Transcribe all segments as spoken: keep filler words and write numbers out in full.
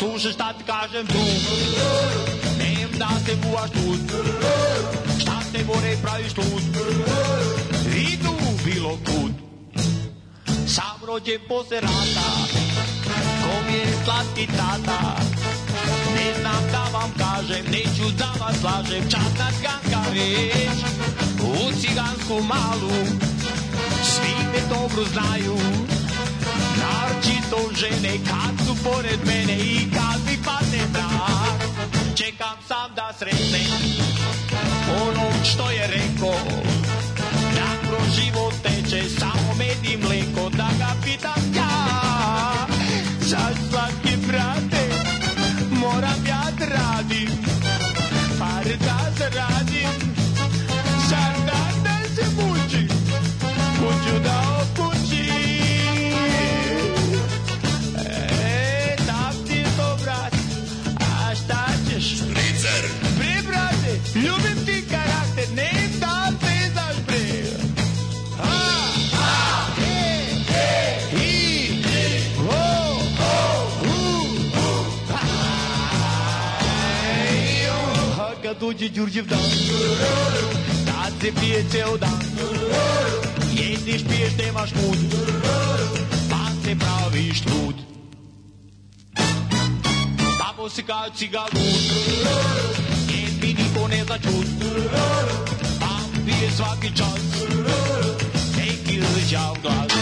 slušaj šta ti kažem tu, nem da se buvaš tu, šta te more praviš tu, idu bilo kud. Sam rođen posle rata, ko mi je slatki tata, ne znam da vam kažem, neću da vas lažem, časna ciganska reč, u cigansku malu, svi me dobro znaju, naročito žene kad su pored mene i kad mi padne mrak, čekam sam da sretnem onog što je rekao, da kroz život teče samo med i mleko, da ga pitam ja, zaš slatki brate, moram ja da radim, par da zaradim, zar da ne se mučim, kuću da opućim. E, tak ti to, brat, a šta ćeš? Špricer! Bre, brate, ljubim ti karakter, ne da pezaš, bre. Ha, ha, he, he, hi, ho, ho, hu, ha, ha, kad dođe Đurđev dan, tad se pije ceo dan, jediš, piješ, nemaš kud, pa se praviš trud. Babo se kao cigalud, njen mi niko ne zna čut, pa pije svaki čas, neki rđav glas.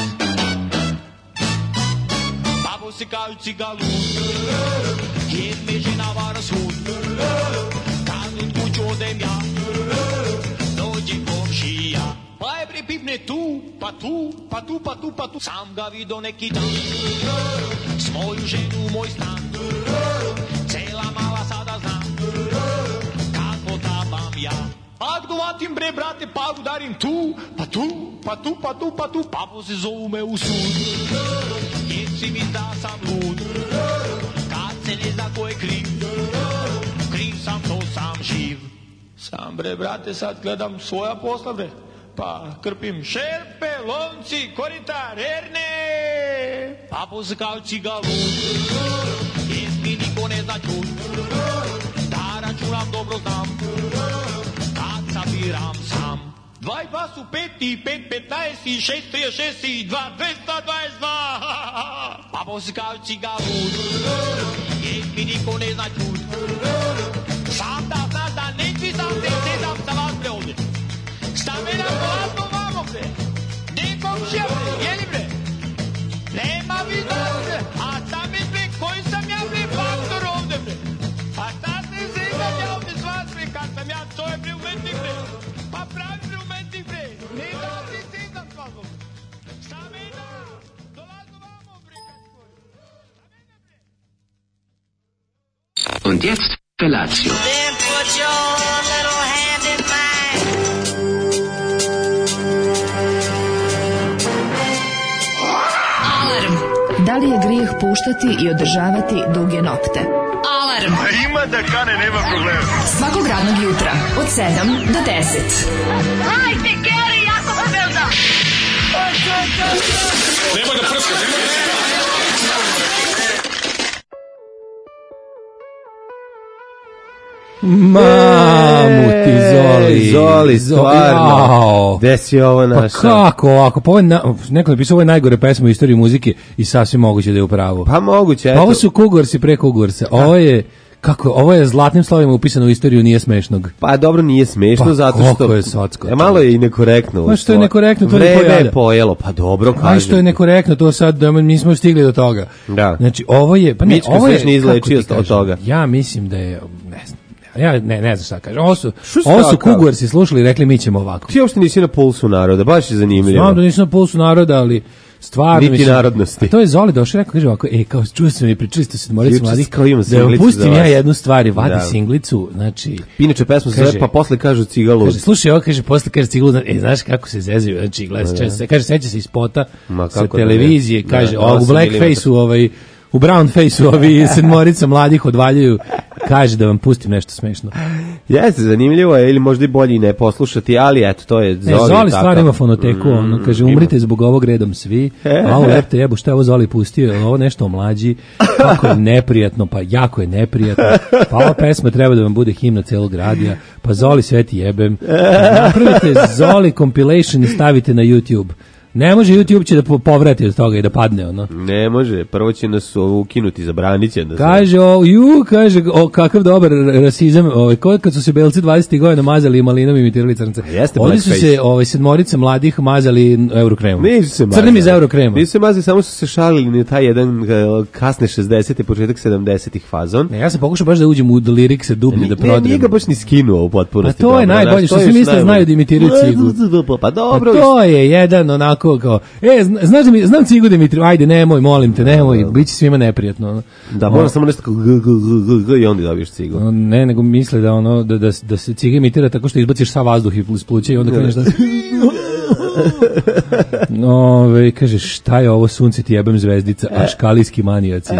Babo se kao cigalud, njen me žena vara svud, kad od kuću odem ja, dođe komšija. Pa je bre pipne tu, pa tu, pa tu, pa tu, pa tu. Sam ga vidio neki dan, s moju ženu u moj stan, cela mala sada znam, kako tabam ja. Pa dovatim bre brate, pa udarim tu, pa tu, pa tu, pa tu, pa tu. Papo se zovu me u sud, jer si mi da sam lud, kad se ne zna ko je kriv, kriv sam to sam živ. Sam bre brate sad gledam svoja posla bre, pa krpim šerpe, lonci, korita, rerne. Papo se kao cigalud, jer mi niko ne zna čut, da računam dobro znam, kad sabiram sam. Dva i dva su pet i pet, petnaest i šest, trije, šest i dva, dvesta dvadeset dva. Papo se kao cigalud, jer mi niko ne zna čut, sam da znaš da neći sam se sedam sa vas bre ovdje. Šta me na glasno vamo bre, gdje komšija bre, jeli bre, nema vizna bre, a šta mi bre, koji sam ja bre, faktor ovdje bre, a šta se zimam ja ovdje s vas bre, kad sam ja, to je bre umetnik bre, pa pravi bre umetnik bre, nema ovdje sedam s vas bre, šta me na, dolazno vamo bre, kad svoj, šta me na bre. Und jetzt Felatio. Then put your little hand in mine. Alarm. Da li je grijeh puštati i održavati duge nokte? Alarm. A ima da kane, nema problema. Svakog radnog jutra od sedam do deset. Hajde, Geri, jako se velda. Nema da prska, nema da prska. Mamuti, Zoli. Zoli, stvarno. Gde si ovo našao? Pa kako ovako? Pa ovo je na, neko je pisao, ovo je najgore pesma u istoriji muzike i sasvim moguće da je u pravu. Pa moguće, eto. Pa ovo su Kugorsi pre Kugorsa. Ovo je, kako, ovo je zlatnim slovima upisano u istoriju nije smešnog. Pa dobro, nije smešno, Pa zato što... koliko je socko. E, malo je i nekorektno. Pa što je nekorektno, to ne Vreme pojada. je pojelo, pa dobro, kažem. Aj što je nekorektno, to sad, da mi nismo stigli do toga. Da. Znači, ovo je, pa ne, Mička ovo je, se još nije kako ti izlečio od kažem, toga. Ja mislim da je, ne znam, ja ne, ne znam šta kažem. Ovo su, Što ovo su staka? Kugorsi slušali i rekli mi ćemo ovako. Ti uopšte nisi na pulsu naroda, baš je zanimljivo. Znam da nisam na pulsu naroda, ali stvarno Niti mislim, narodnosti. a to je Zoli došao i rekao, kaže ovako, e, kao čuo sam i pričali ste sedmoricu Juče mladih, kao imam da vam singlicu pustim za ja vas. jednu stvar i vadi Da. singlicu, znači... Inače, pesma se Kaže- zove, pa posle kažu cigalud. Kaže, slušaj, ovo kaže, posle kaže ciglu, e, znaš kako se zezaju, znači, gledaj, se, kaže, seća se iz spota Ma, sa kako da televizije, ne. kaže, Da, o, u osam blackface-u, ovaj, u brown face-u, ovi sedmorica mladih odvaljuju, kaže da vam pustim nešto smešno. Jeste, zanimljivo je, ili možda i bolje i ne poslušati, ali eto, to je Zoli. E, Zoli takav. stvarno ima fonoteku, Mm, ono, kaže, umrite zbog ovog redom svi, a ovo lepte jebu, šta je ovo Zoli pustio, ovo nešto omlađi, kako je neprijatno, pa jako je neprijatno, pa ova pesma treba da vam bude himna celog radija, pa Zoli sve ti jebem, napravite Zoli compilation i stavite na YouTube. Ne može, YouTube će da po- povrati od toga i da padne, ono. Ne može, prvo će nas ovo ukinuti, zabranit će nas. Kaže, o, ju, kaže, o, kakav dobar rasizam, ovaj, ko- kad su se belci dvadesetih godina mazali malinom i imitirali crnce. Jeste Ovdje su blackface. se ovaj, sedmorica mladih mazali eurokremom. Nisu se mazali. Crnim iz eurokrema. Nisu se mazali, samo su se šalili na taj jedan uh, kasne šezdesete, početak sedamdesetih fazon. Ne, ja sam pokušao baš da uđem u lirikse dublje, da Ne, nije prodrem. ga baš ni skinuo u Pa potpunosti. to je dobro, najbolje, znaš, što to je svi još misle najbolje. znaju da imitiraju Cigu. Pa Pa dobro. to je jedan onako kao, e, zna- znaš da mi, znam Cigu Dimitriju, ajde, nemoj, molim te, nemoj, bit će svima neprijatno. ono. Da, moram samo nešto kao g, g, g, g, g, i onda dobiješ cigu. Ono, Ne, nego misle da ono da da da se Ciga imitira tako što izbaciš sav vazduh i iz pluća i onda kreneš da Ove, kaže, šta je ovo, sunce ti jebem zvezdica, a škalijski manijaci.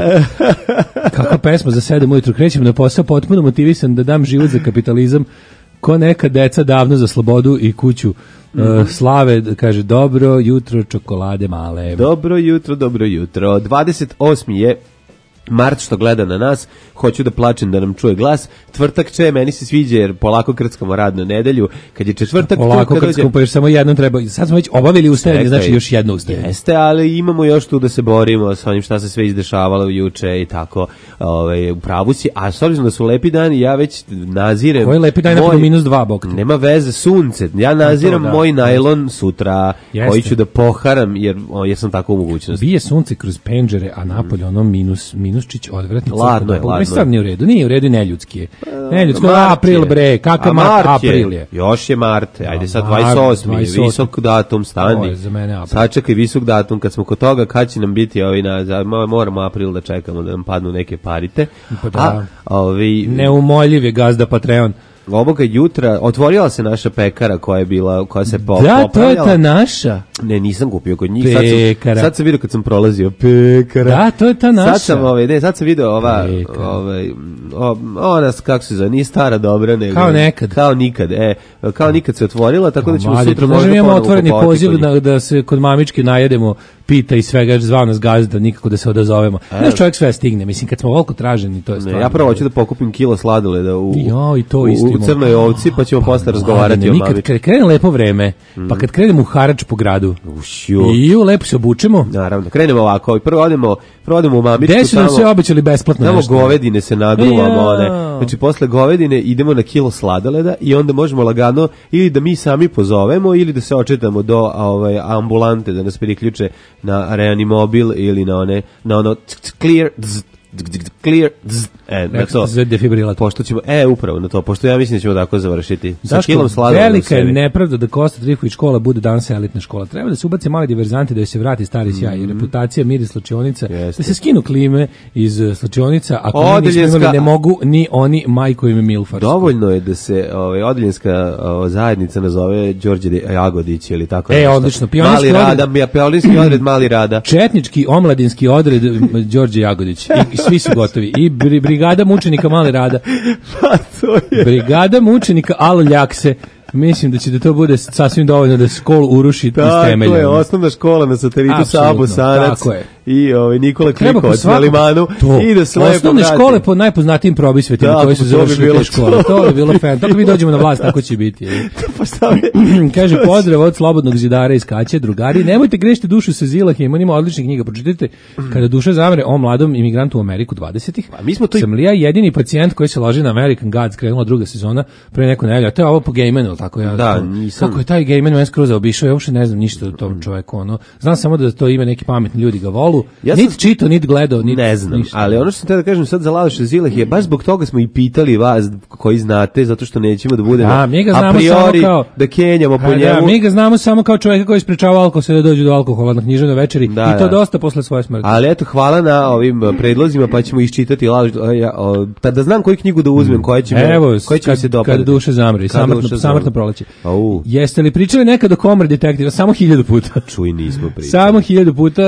Kakva pesma za sedam ujutru, krećem na posao potpuno motivisan da dam život za kapitalizam, ko neka deca davno za slobodu i kuću. Uh, slave, kaže, dobro jutro, čokolade male. Dobro jutro, dobro jutro. dvadeset osmi je mart što gleda na nas, hoću da plačem da nam čuje glas. Tvrtak će, meni se sviđa jer polako krckamo radnu nedelju. Kad je četvrtak, Polako tu kad dođe- skupa još samo jednom treba. Sad smo već obavili ustajanje, Čekaj. znači još jedno ustajanje. Jeste, ali imamo još tu da se borimo sa onim šta se sve izdešavalo juče i tako. Ovaj, u pravu si, a s obzirom da su lepi dani, ja već nazirem... Koji lepi dan, moj- napad minus dva, bok te. Nema veze, sunce. Ja naziram To, da. moj najlon sutra, Jeste. koji ću da poharam, jer, o, jer sam tako u mogućnosti. Bije sunce kroz pendžere, a napolje ono minus, minusčić, odvratno. Ladno je, crkva. ladno Mislim, stvarno nije u redu, nije u redu i neljudski je. Neljudski, Mart april je. bre, kakav A mart, mart je. april je. Još je mart, ajde sad Mart, dvadeset osmi, dvadeset osmi. visok datum, To stani. je za mene april. Sačekaj visok datum, kad smo kod toga, kad će nam biti ovi na, za- mo- moramo april da čekamo da nam padnu neke parite. Pa da. A, ovi, Neumoljiv je gazda Patreon. ovoga jutra otvorila se naša pekara koja je bila, koja se po, Da, to je popravljala. ta naša. Ne, nisam kupio kod njih. Sad sam, Pekara. sad sam vidio kad sam prolazio. Pekara. Da, to je ta naša. Sad sam, ovaj, ne, sad sam video ova, Pekara. ovaj, o, ona, kako se zove, nije stara dobra, nego... Kao nekad. Kao nikad, e, kao nikad se otvorila, tako da ćemo Mladi, sutra možda možda imamo ponovo otvoreni kupovati poziv kod njih. da, da se kod mamičke najedemo, pita i svega, zvao nas gazda, nikako da se odazovemo. Znaš, čovjek sve stigne, mislim, kad smo ovoliko traženi, to je Ne, stvarno. ja prvo hoću da pokupim kilo sladoleda u, Jo, i to u, isto u imamo. Crnoj ovci, pa ćemo posle razgovarati Mladene, o nikad mami. kad krene lepo vreme, pa kad krenemo u harač po gradu, Ušju. i lepo se obučemo, Naravno, krenemo ovako, prvo odemo, prvo odemo u mamičku, gde su nam sve obećali besplatno Tamo nešto? govedine se nagruvamo, Ja. one. Znači, posle govedine idemo na kilo sladoleda i onda možemo lagano ili da mi sami pozovemo ili da se očetamo do a, ovaj, ambulante, da nas priključe na reanimobil ili na one, na ono ck, ck, clear, dz, dz, dz, dz, clear, dz, e, na to. Za defibrilator. Pošto ćemo, e, upravo na to, pošto ja mislim da ćemo tako završiti. Sa Daško, kilom sladoleda u velika je sebi. nepravda da Kosta Trifković škola bude danas elitna škola. Treba da se ubace mali diverzanti da joj se vrati stari sjaj, mm. reputacija, mir iz slačionica, Jeste. da se skinu klime iz uh, slačionica, ako mi nismo Odeljenska- imali, ne mogu ni oni majko im Milfarsko. Dovoljno je da se ovaj odeljenska ovaj, zajednica nazove Đorđe De- Jagodić ili tako E, nešto. odlično, pionirski Mali odred. rada, pionirski odred Mali rada. Četnički omladinski odred m, Đorđe Jagodić. I, i svi su gotovi. I bri- brigada mučenika Male Rada. Pa to je. Brigada mučenika Alo Ljakse. Mislim da će da to bude sasvim dovoljno da školu uruši iz temelja. Tako je, osnovna škola na satelitu Apsolutno, Sabo Sanac tako je. i ovaj, Nikola Treba po Klikovac na svakom- Limanu to. i da se lepo Osnovne vrati. škole po najpoznatijim probisvetima Da, koji su to bi završili bilo te škole. to. To bi bilo fan. Tako mi dođemo na vlast, tako će biti. je. Pa šta mi- Kaže, pozdrav od slobodnog zidara iz Kaće, drugari, nemojte grešiti dušu sa Zilahim, on ima odličnih knjiga, pročitajte Kada duša zamre o mladom imigrantu u Ameriku dvadesetih. A mi smo to i- Sam li ja jedini pacijent koji se loži na American Gods, krenula druga sezona, pre neku nedelju, a to je ovo po Gaymanu, tako ja. Da, to- nisam- Kako je taj Gayman men skroz obišao, ja uopšte ne znam ništa o tom čoveku, ono. Znam samo da to ima neki pametni ljudi ga volu. Ja sam- nit čitao, nit gledao, nit Ne znam, ništa. ali ono što sam te da kažem sad za Laloša Zilah je baš zbog toga smo i pitali vas koji znate, zato što nećemo da budemo A, mi ga a znamo priori samo kao- da kenjamo po Pa da, njemu. mi ga znamo samo kao čovjeka koji sprečava alkohol sve da dođe do alkohola na književnoj večeri Da, i to da. dosta posle svoje smrti. Ali eto, hvala na ovim uh, predlozima, pa ćemo iščitati laž, a, ja, o, pa da znam koju knjigu da uzmem, koja će, me, Evo, koja će mi kad, se dopadati. kad duše zamre, Kad samrtno, duša samrtno zamre. proleće. Au. Jeste li pričali nekad o Comrade Detective? Samo hiljadu puta. Čuj, nismo pričali. Samo hiljadu puta.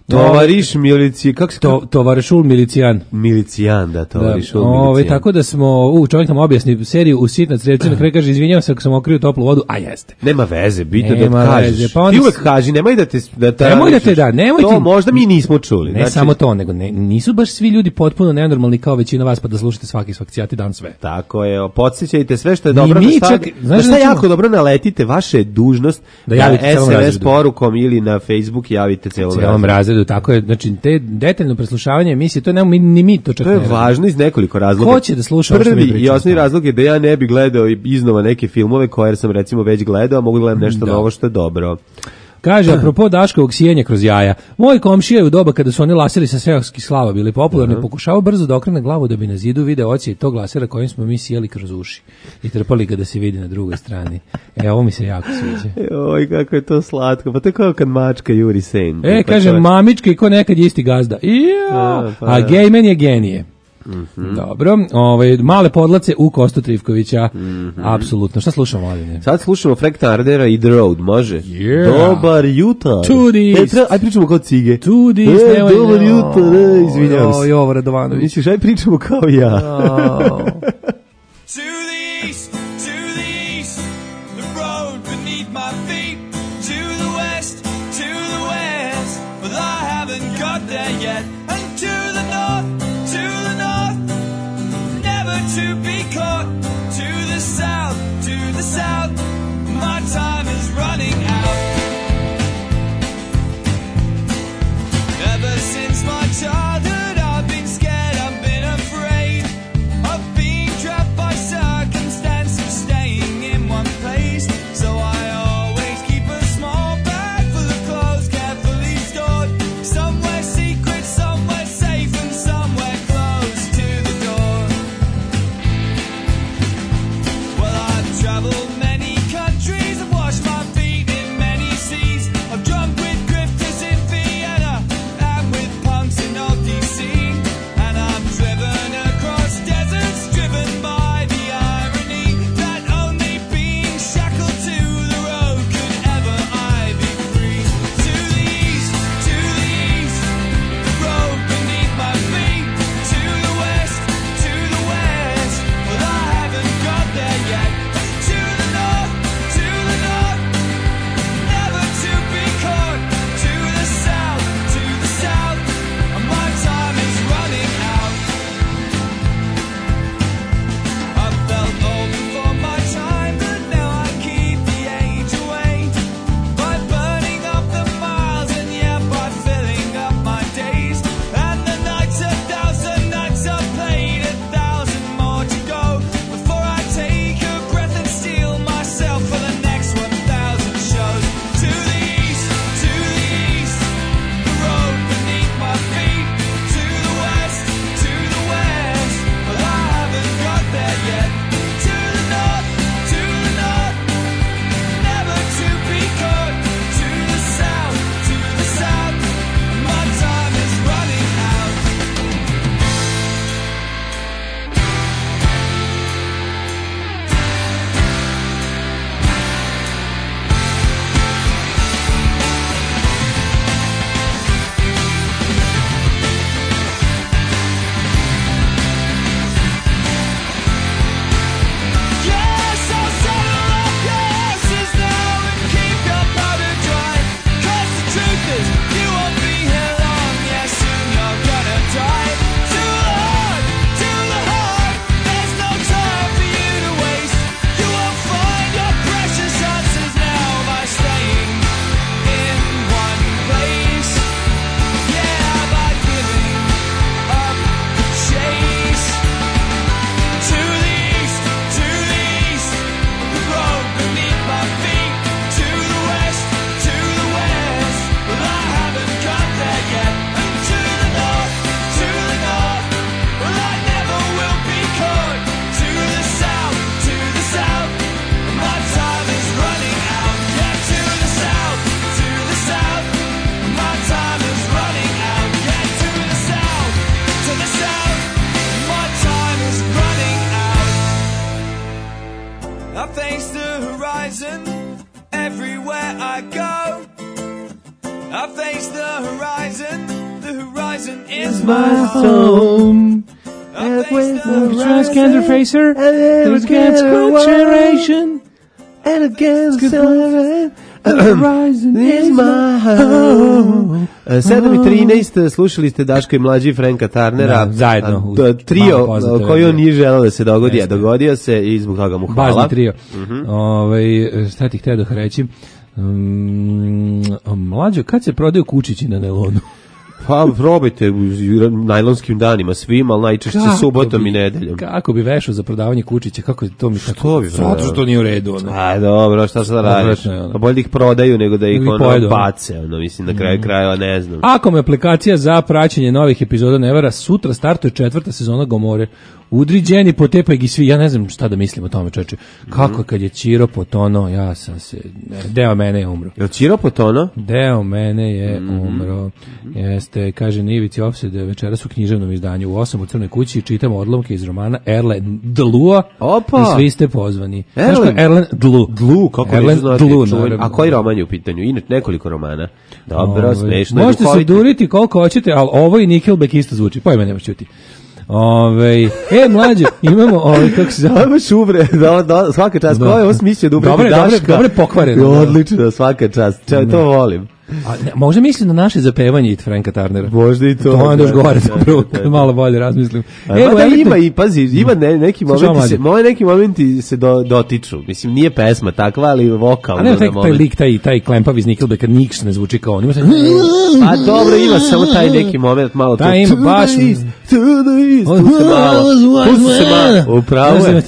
Tovariš milici, kako se To, tovarišul milicijan. milicijan, da, tovarišul Da, ovaj, milicijan. tako da smo, u, čovjek nam objasni seriju u sitnac reci, na kraju kaže, izvinjavam se ako sam okrio toplu vodu, a jeste. Nema veze, bitno Nema da kažeš. veze, pa onda Ti uvek s- kaži, nemoj da te da te Nemoj da te da, nemoj to ti- možda mi nismo čuli. Ne samo to, nego ne, nisu baš svi ljudi potpuno nenormalni kao većina vas pa da slušate svaki svakcijati dan sve. Tako je, podsjećajte sve što je Ni dobro. mi na šta, čak- na znaš šta da ćemo- jako dobro naletite, vaše je dužnost Da javite celom S M S razredu. porukom ili na Facebook javite celom Cijelom razredu. razredu, tako je, znači te detaljno preslušavanje emisije, to nemamo mi, ni mi to čak To je ne radimo. važno iz nekoliko razloga. Ko će da sluša ovo što mi Prvi i pričamo? osnovni razlog je da ja ne bi gledao i iznova neke filmove koje sam recimo već gledao, a mogu da gledam nešto Da. novo što je dobro. Kaže, apropo Daškovog sijenja kroz jaja, moj komšija je u doba kada su oni laseri sa seoskih slava bili popularni, uh-huh. pokušavao brzo da okrene glavu da bi na zidu video ocije tog lasera kojim smo mi sijeli kroz uši i trpali ga da se vidi na drugoj strani. E, ovo mi se jako sviđa. Oj, kako je to slatko. Pa to je kao kad mačka juri sen. E, Pa kaže, to je- mamička i ko nekad je isti gazda. Ja, A, pa a da. gejmen je genije. Dobro, ovaj, male podlace u Kostu Trivkovića. Apsolutno. Šta slušamo, Mladine? Sad slušamo Frank Tardera i The Road, može? Yeah. Dobar jutar. To the E, east. treba, aj pričamo kao cige. To the e, east, nemoj- dobar jutar, e, izvinjavam se. Joj, Jovo Radovanović. Misliš, aj pričamo kao ja. To the east, to the east, the road beneath my feet. To the west, to the west, but I haven't got there yet. And to the north, to the north, never to be caught. To the south, to the south, my time is running out. Ever since my childhood, I've been scared, I've been afraid of being trapped by circumstance of staying in one place. So I always keep a small bag full of clothes carefully stored, somewhere secret, somewhere safe, and somewhere close to the door. Well, I've traveled many countries, I've washed my feet in many seas, I've drunk with grifters in Vienna and with punks in old D C, and I'm driven across deserts, driven by the irony that only being shackled to the road could ever I be free. To the east, to the east, the road beneath my feet. To the west, to the west, well I haven't got there yet. To the north, to the north, never to be caught. To the south, to the south, and my time is running out. I felt old before my time, but now I keep the age away by burning up the miles and yeah, by filling up my days. And the nights, a thousand nights I've played, a thousand more to go before I take a breath and steel myself for the next one thousand shows. To the east, to the east, the road beneath my feet. To the west, to the west, but I haven't got there yet. To the north, to the north, never to be caught. To the south, to the south, my time is running out. Yes, I'll settle up your horses now and keep your powder dry. 'Cause the truth is, you won't be here long. Yes, soon you're gonna die. To the heart, to the heart, there's no time for you to waste. You won't find your precious answers now by staying in one place. Yeah, by giving up the chase. To the east, to the east, the road beneath my feet. To the west, to the west, well I haven't face the horizon, the horizon is My home. I'll face the Transgender facer. Against generation. And against The horizon is my home. sedam i trinaest slušali ste Daška i mlađi Franka Tarnera. Da, zajedno, A, uz to je trio malo poznate koji on radio. nije želeo da se dogodi, a dogodio se i zbog toga mu hvala. Bažni trio. Ovaj, šta ti htio da reći? Um, mlađo, kad se prodaju kučići na nelonu? Pa probajte u najlonskim danima svima, ali najčešće Kako subotom bi- i nedeljom. Kako bi vešao za prodavanje kučića? Kako je to mi Što tako? bi Zato prodavao? što nije u redu. Ono. A dobro, šta sad radiš? Odvratno je ono. Pa bolje da ih prodaju nego da ih Nego ih ono pojedu, ono. bace, ono, mislim, na kraju krajeva ne znam. Ako me aplikacija za praćenje novih epizoda ne vara, sutra startuje četvrta sezona Gomore. Udri Đeni, potepaj gi svi. Ja ne znam šta da mislim o tome, čoveče. Kako kad je Ćiro potonuo, ja sam se... Deo mene je umro. Jel Ćiro Potono? Deo mene je umro. Jeste, kaže Nivici Ofsede, večeras u književnom izdanju u osam u Crnoj kući čitamo odlomke iz romana Erlen Dlua. Opa! I svi ste pozvani. Erlen- Znaš ko je Erlen Dlu. Dlu, kako Erlen neću znati. Dlu, čuven- naravno. A koji roman je u pitanju? Inače, nekoliko romana. Dobro, Ovaj, smešno. Možete se duhovito. duriti koliko hoćete, ali ovo i Nickelback isto zvuči. Pojma nemaš čuti. Ove, e, mlađe, imamo, ovaj, kako se zove? Ajmo šubre, da, da, svaka čast. Da. Ko je ovo smislio da ubredi Dobre, dobre, Daška? dobre pokvareno, da. Odlično, svaka čast. Čaj, to volim. A, ne, možda mislim na naše zapevanje i Franka Tarnera. Možda i to. To onda još da, gore, da, zapravo, da, da. malo bolje razmislim. A, Evo, mada elitne- ima i, pazi, ima ne, neki Slušaj, momenti, se, mlađe. moje neki momenti se do, dotiču. Mislim, nije pesma takva, ali vokalno. A ne, taj, na taj moment. lik, taj, taj klempav iz Nickelbacka, niks ne zvuči kao on. Ima taj... A dobro, ima samo taj neki moment, malo to. Da, ima baš... To the east, to the east, pusti se malo. Pusti se malo. Upravo je.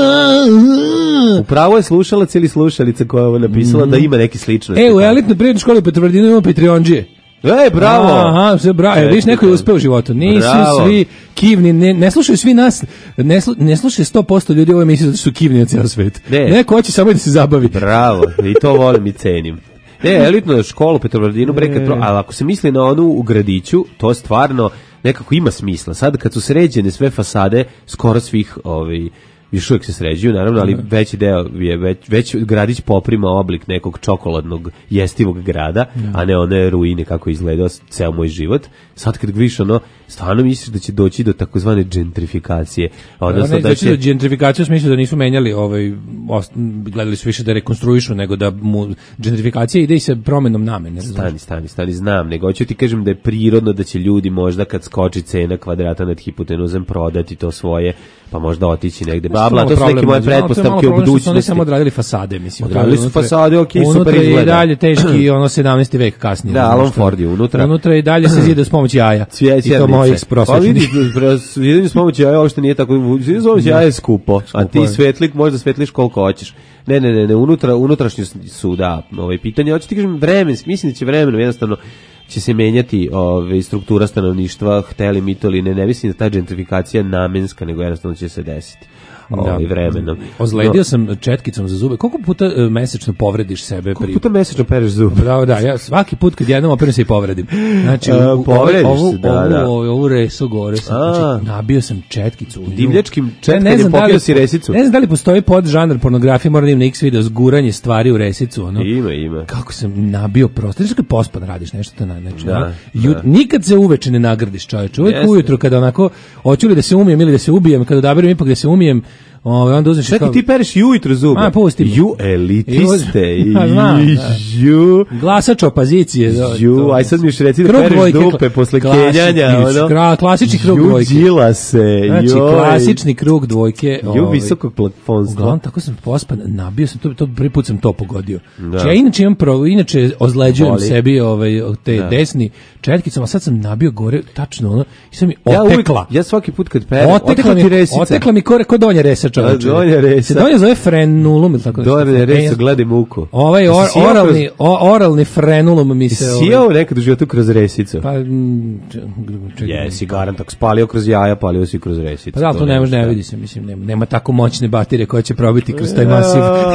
Upravo je slušalac ili slušalica koja je ovo napisala da ima neki sličnosti. E, u elitnoj prirodnoj školi u Petrovaradinu imamo Patreonđije. E, bravo! Aha, sve bravo. E, vidiš, neko je uspeo u životu. Nisu Bravo. svi kivni, ne, ne slušaju svi nas, ne, slu, ne slušaju sto posto ljudi u ovoj emisiji zato što su kivni na cijel svet. Ne. Neko hoće samo da se zabavi. Bravo, i to volim i cenim. Ne, elitno je škola u Petrovaradinu, bre, kad pro... ali ako se misli na onu u gradiću, to stvarno nekako ima smisla. Sad kad su sređene sve fasade, skoro svih ovaj, još uvijek se sređuju, naravno, ali veći deo je, već, već gradić poprima oblik nekog čokoladnog jestivog grada, a ne one ruine kako je izgledao ceo moj život. Sad kad vidiš ono, stvarno misliš da će doći do takozvane gentrifikacije. Odnosno Ne, da znači će... da gentrifikaciju u smislu da nisu menjali, ovaj, ost, gledali su više da rekonstruišu nego da mu gentrifikacija ide i sa promenom namene. razumeš? Stani, stani, stani, znam, nego hoću ti kažem da je prirodno da će ljudi možda kad skoči cena kvadrata nad hipotenuzom prodati to svoje, pa možda otići negde. Babla, to su neke moje pretpostavke u Oni budućnosti. samo odradili fasade, mislim. Odradili su Unutra- fasade, okej, super unutra je i izgleda. dalje teški, ono sedamnaesti vek kasnije. Da, razumeš Alan što? Ford je unutra. Unutra i dalje se zida s pomoći jaja. Cvijet I to mojih Pa vidi, prosječnih. zidanje s pomoći jaja uopšte nije tako, zidanje s pomoći jaja je skupo, a ti je. svetlik možda svetliš koliko hoćeš. Ne, ne, ne, ne, unutra, unutrašnje su, da, ovaj pitanje, hoću ti kažem vremenski, mislim da će vremenom jednostavno će se menjati ove, struktura stanovništva, hteli mi to ili ne, ne mislim da ta gentrifikacija namenska, nego jednostavno će se desiti. Ovaj vremenom. Ozledio sam četkicom za zube. Koliko puta e, mesečno povrediš sebe? Koliko puta mesečno pereš zub? Bravo, da, ja svaki put kad jednom operam se i povredim. Znači, A, u- povrediš ovu, se, da, ovu, da. ovu, ovu reso gore sam, A. znači, nabio sam četkicu. u nju. Divljačkim Ne četkanjem znam da li- popio si resicu? Ne znam da li postoji podžanr pornografije, moram da imam na X video, zguranje stvari u resicu, ono. Ima, ima. Kako sam nabio prosto. Znači, kad pospan radiš nešto, to na, znači, Da, ono, ju- da. nikad se uveče ne nagradiš, čoveče. Uvijek Jeste. ujutro kada onako, hoću li da se umijem ili da se ubijem, kada odaberem ipak da se umijem, ovaj, onda uzmeš... Čekaj, ti pereš i ujutro zube. A, pusti me. Ju, elitiste. Ja znam, da. Ju, Glasač opozicije. da, ju, to- aj sad mi još reci da Krug pereš dvojke, dupe posle klasični, kenjanja. ono. kra- klasični krug Ju, dvojke. đila se. Znači, joj. klasični krug dvojke. Ju, ovaj, visokog plafonstva. Uglavnom, tako sam pospan, nabio sam, to, to prvi put sam to pogodio. Da. Znači, ja inače imam pro, inače ozleđujem Boli. sebi ovaj, te Da. desni četkicom, a sad sam nabio gore, tačno ono, i sad mi Ja uvijek, otekla. ja svaki put kad perem, Otekla, otekla mi, ti resica. otekla mi kore, ko donja resa, čoveče. A, donja resa. Se donja zove frenulum, ili tako nešto? Dobre, E, resa, gledaj muku. Ovaj or, Jesi sjeo oralni, kroz- o, oralni frenulum mi se... Jesi ovaj, sjeo nekad u životu kroz resicu? Pa, mm, čekaj. Jesi, garant, ako spalio kroz jaja, palio si kroz resicu. Pa da, to ne može, ne šta. vidi se, mislim, nema, nema tako moćne baterije koja će probiti kroz taj masiv.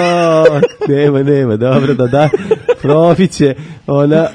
nema, nema, dobro, da da. Profiće, ona,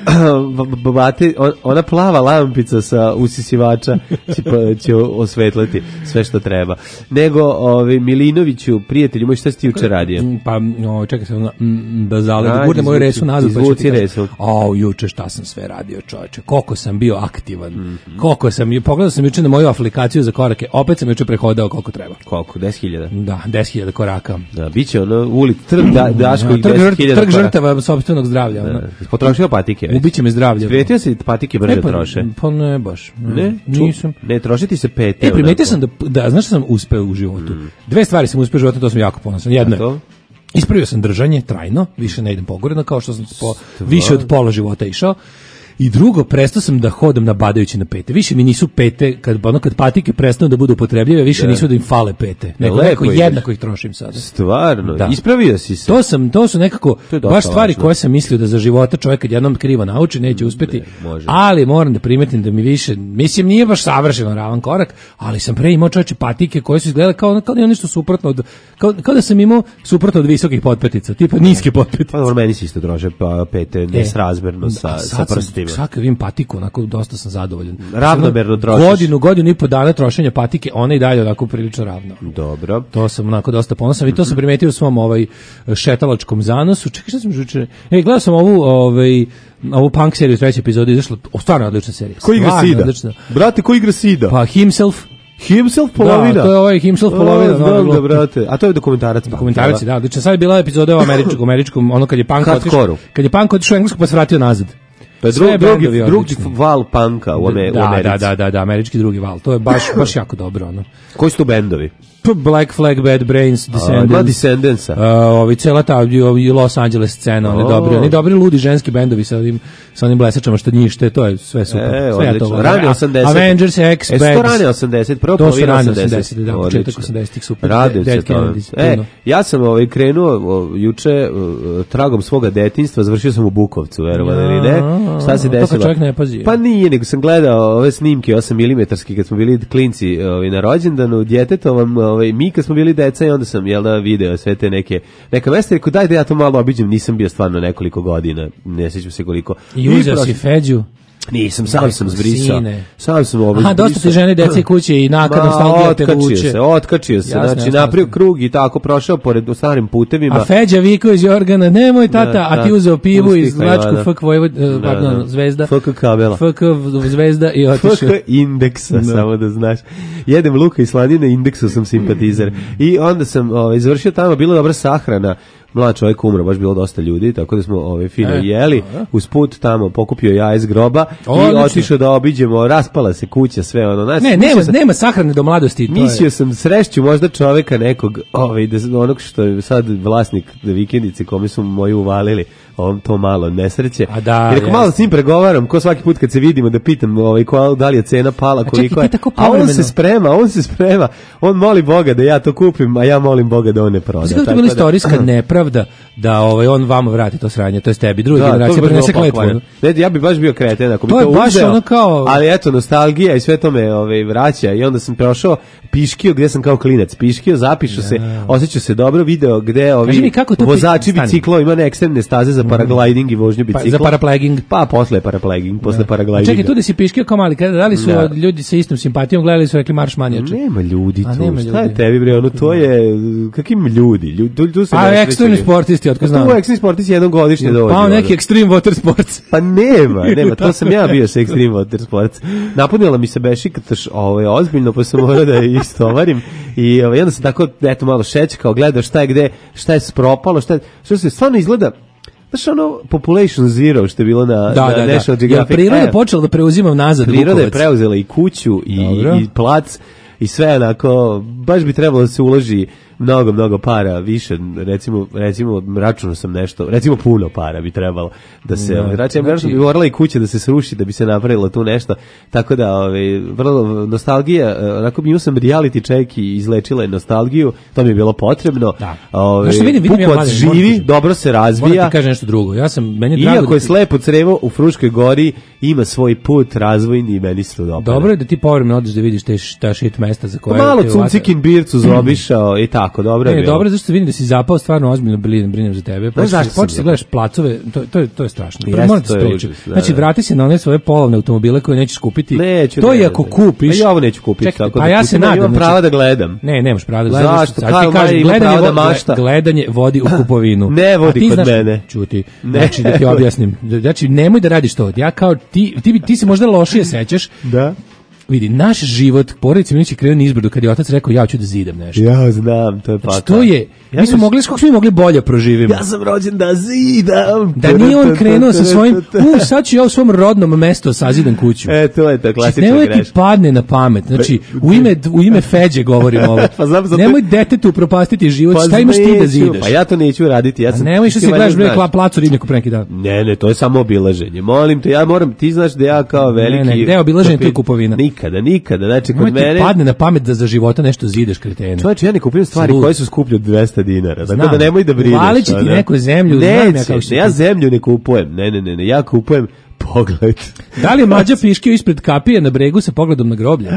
bate, ona plava lampica sa usisivača će, će osvetliti sve što treba. Nego, ovi, Milinoviću, prijatelju moj, šta si ti juče radio? Pa, o, čekaj se, ona, da zale, da gurne moju resu nazad. Izvuci resu. O, juče šta sam sve radio, čovječe, koliko sam bio aktivan, mm-hmm. koliko sam, pogledao sam juče na moju aplikaciju za korake, opet sam juče prehodao koliko treba. Koliko, deset hiljada? Da, deset hiljada koraka. Da, bit će ono, ulic, trg da, Daško i deset hiljada koraka. Trg žrtava sopstvenog zdravlja. Da, potrošio patike. Ubiće me zdravlje. Primetio se patike brže e, pa, troše? Pa ne baš. Ne, ne nisam. Ne, trošiti se pete. E, primetio sam da, da, znaš što sam uspeo u životu? Mm. Dve stvari sam uspeo u životu, to sam jako ponosan. Jedno je, ispravio sam držanje trajno, više ne idem pogoredno, kao što sam po, više od pola života išao. I drugo, prestao sam da hodam nabadajući na pete. Više mi nisu pete, kad, ono, kad patike prestanu da budu upotrebljive, više da. nisu da im fale pete. Nego neko jednako ih trošim sada. Stvarno? Da. Ispravio si se? To, sam, to su nekako baš stvari važno. Koje sam mislio da za života čovjek kad jednom krivo nauči, neće uspeti. Ne, ali moram da primetim da mi više, mislim nije baš savršeno ravan korak, ali sam pre imao čovječe patike koje su izgledale kao, kao da je nešto suprotno od, kao, kao da sam imao suprotno od visokih potpetica, tipa niske potpetice. Pa meni se isto drože pa pete nesrazmerno e, sa, sa prstima. Svaka vidim patiku, onako dosta sam zadovoljan. Ravnomerno trošiš. Godinu, godinu i po dana trošenja patike, ona i dalje onako prilično ravno. Dobro. To sam onako dosta ponosan i to sam primetio u svom ovaj šetalačkom zanosu. Čekaj, šta sam juče? Ej, gledao sam ovu ovaj ovu punk seriju, treća epizoda izašla, o, stvarno odlična serija. Ko igra Sida? Odlična. Brate, ko igra Sida? Pa Himself. Himself polovina. Da, to je ovaj Himself polovina. Znam da, brate. A to je dokumentarac. Dokumentarac, da. Odlično. Sad je bila epizoda o američkom, američkom, ono kad je punk otišao. Kad je punk otišao u Englesku pa se vratio nazad. To je drugi, drugi, drugi val punka u, ame, da, u Americi. Da, da, da, da, američki drugi val. To je baš, baš jako dobro. Ono. Koji su tu bendovi? Black Flag, Bad Brains, Descendants. Ima Descendantsa. Uh, ovi, cela ta Los Angeles scena, oni oh. dobri, oni dobri ludi ženski bendovi sa onim, sa onim blesačama što njište, to je sve super. E, sve ja to rane osamdeset. Avengers, X, Bags. E, to rane osamdeset, prvo polovina osamdeset. Da, početak osamdesetih, super. Radio se to. E, ja sam ovaj krenuo o, juče o, tragom svoga detinjstva, završio sam u Bukovcu, verovali ili ne. Šta se desilo? To čovjek ne pazi. Pa nije, nego sam gledao ove snimke osam milimetarski kad smo bili klinci ovaj, na rođendanu, djetetovom, ovaj, mi kad smo bili deca i onda sam jel da video sve te neke neka mesta, rekao daj da ja to malo obiđem, nisam bio stvarno nekoliko godina, ne sjećam se koliko. I uzeo si Feđu? Nisam, sam sam zbrisao. Sam sam ovaj. Aha, dosta ti žene, dece i kuće i nakad nostalgija te vuče. Otkačio se, otkačio se, jasne, znači napravio krug i tako prošao pored starim putevima. A Feđa vikao iz Jorgana, nemoj tata, da, a ti uzeo pivu iz Zlačku F K Vojvod, uh, pardon, da, da. Zvezda. F K kabela. F K Zvezda i otišao. F K indeksa, no. Samo da znaš. Jedem luka i slanine, indeksu sam simpatizer. I onda sam ovaj, završio tamo, bila dobra sahrana. Mlad čovjek umro, baš bilo dosta ljudi, tako da smo ove fino e, jeli, usput tamo pokupio jaje iz groba o, i otišao da obiđemo, raspala se kuća, sve ono. Znači, ne, nema, sam, nema sahrane do mladosti. To mislio je. sam srešću možda čovjeka nekog, ovaj, da, onog što je sad vlasnik vikendice kome su moji uvalili, ovom to malo nesreće. A da, jer ako malo s njim pregovaram, ko svaki put kad se vidimo da pitam ovaj, ko, da li je cena pala, koliko je, a on se sprema, on se sprema, on moli Boga da ja to kupim, a ja molim Boga da on ne proda. Znači, to je bila istorijska nepravda da ovaj, on vama vrati to sranje, to je tebi, druga da, generacija prenese kletvu. Ne, ja bi baš bio kreten ako bi to, to uzeo, ono kao... ali eto, nostalgija i sve to me ovaj, vraća i onda sam prošao piškio gdje sam kao klinac, piškio, zapišao ja. se, osjećao se dobro, video gde ovi vozači biciklo ima ekstremne staze za paragliding i vožnju bicikla. Pa, za parapleging. Pa posle parapleging, posle paraglidinga. Čekaj, tu da si piškio kao mali, kada da li su da. ljudi sa istom simpatijom gledali su rekli marš manijače? Nema ljudi tu, nema šta ljudi. Je tebi bre, ono to je, kakvim ljudi? Ljudi tu, tu se a ekstremni sportisti, otko znam. Tu ekstremni sportisti jednom godišnje dođe. Pa neki extreme water sports. Pa nema, nema, to sam ja bio sa extreme water sports. Napunila mi se bešika, ovo je ozbiljno, pa sam morao da je istovarim i ovaj, onda sam tako, eto, malo šećkao, gledao šta je gde, šta je spropalo, šta je, što se stvarno izgleda. Znaš ono Population Zero što je bilo na, da, na da, National da. Geographic. Priroda je počela da preuzimam nazad Bukovac. Priroda je preuzela i kuću i, i plac i sve onako, baš bi trebalo da se uloži mnogo, mnogo para, više, recimo, recimo, računao sam nešto, recimo puno para bi trebalo da se, no, znači, znači, bi morala i kuća da se sruši, da bi se napravilo tu nešto, tako da, ovaj, vrlo, nostalgija, onako bi imao sam reality check i izlečila je nostalgiju, to mi je bilo potrebno, da. Ovaj, znači, vidim, vidim, Bukovac ja živi, kažem, dobro se razvija, moram ti kažem nešto drugo, ja sam, meni je drago, iako je slepo crevo u Fruškoj gori, ima svoj put razvojni i meni su dobro. Dobro je da ti povremeno odeš da vidiš te šta shit mesta za koje... Malo Cuncikin bircu zobišao i tako. Jako dobro je Ne, bilo. dobro, zašto vidim da si zapao, stvarno ozbiljno brinem, brinem za tebe. Znaš zašto sam Počeš se zapao? gledaš placove, to, to, je, to je strašno. Jeste, Moram te to je sprečiti. užas, da, Znači, da. vrati se na one svoje polovne automobile koje nećeš kupiti. Neću, to ne, i ako ne. kupiš... Pa i ovo neću kupiti. Čekaj, tako pa da ja se kupim, nadam. imam znači- prava da gledam. Ne, nemaš prava da gledaš. Zašto? Sad Kao ti kažem, Maja ima gledanje, pravo da vo- mašta. gledanje vodi u kupovinu. Ne vodi A ti kod znaš- mene. Čuti, znači da ti objasnim. Znači, nemoj da radiš to. Ja kao ti, ti, bi- ti se možda lošije sećaš. Da. Vidi, naš život, porodica Milić je krenuo nizbrdo kad je otac rekao ja hoću da zidam nešto. Ja znam, to je Znači, pakao. to je, Ja mi smo sam- mogli, kako smo mi mogli bolje proživimo. Ja sam rođen da zidam. Da nije on krenuo sa svojim, u, sad ću ja u svom rodnom mestu sazidam kuću. E, to je ta Znači, klasična nemoj ti greška. padne na pamet. Znači, u ime, u ime Feđe govorim ovo. Pa znam, zato- Nemoj detetu propastiti život, šta imaš ti da neću, zidaš? Pa ja to neću raditi. Ja A sam, nemoj što ti se valjda gledaš bre znaš. kla placu ribnjaku pre neki dan. Ne, ne, to je samo obilaženje. Molim te, ja moram, ti znaš da ja kao veliki... ne, gde je obilaženje, tu je Kopin- kupovina. Nikada, nikada. Znači, Nemoj kod ti mene... padne na pamet da za života nešto zideš, kretene. Čovječe, ja ne kupujem stvari Lud. koje su skuplje od dvesta dinara. Tako Znam. da nemoj da brineš. Uvalit će ti ono. neku zemlju, znam ja Neće, kako si ne, ja ti- zemlju ne kupujem. Ne, ne, ne, ne, ja kupujem pogled. Da li je Mađa piškio ispred kapije na bregu sa pogledom na groblje?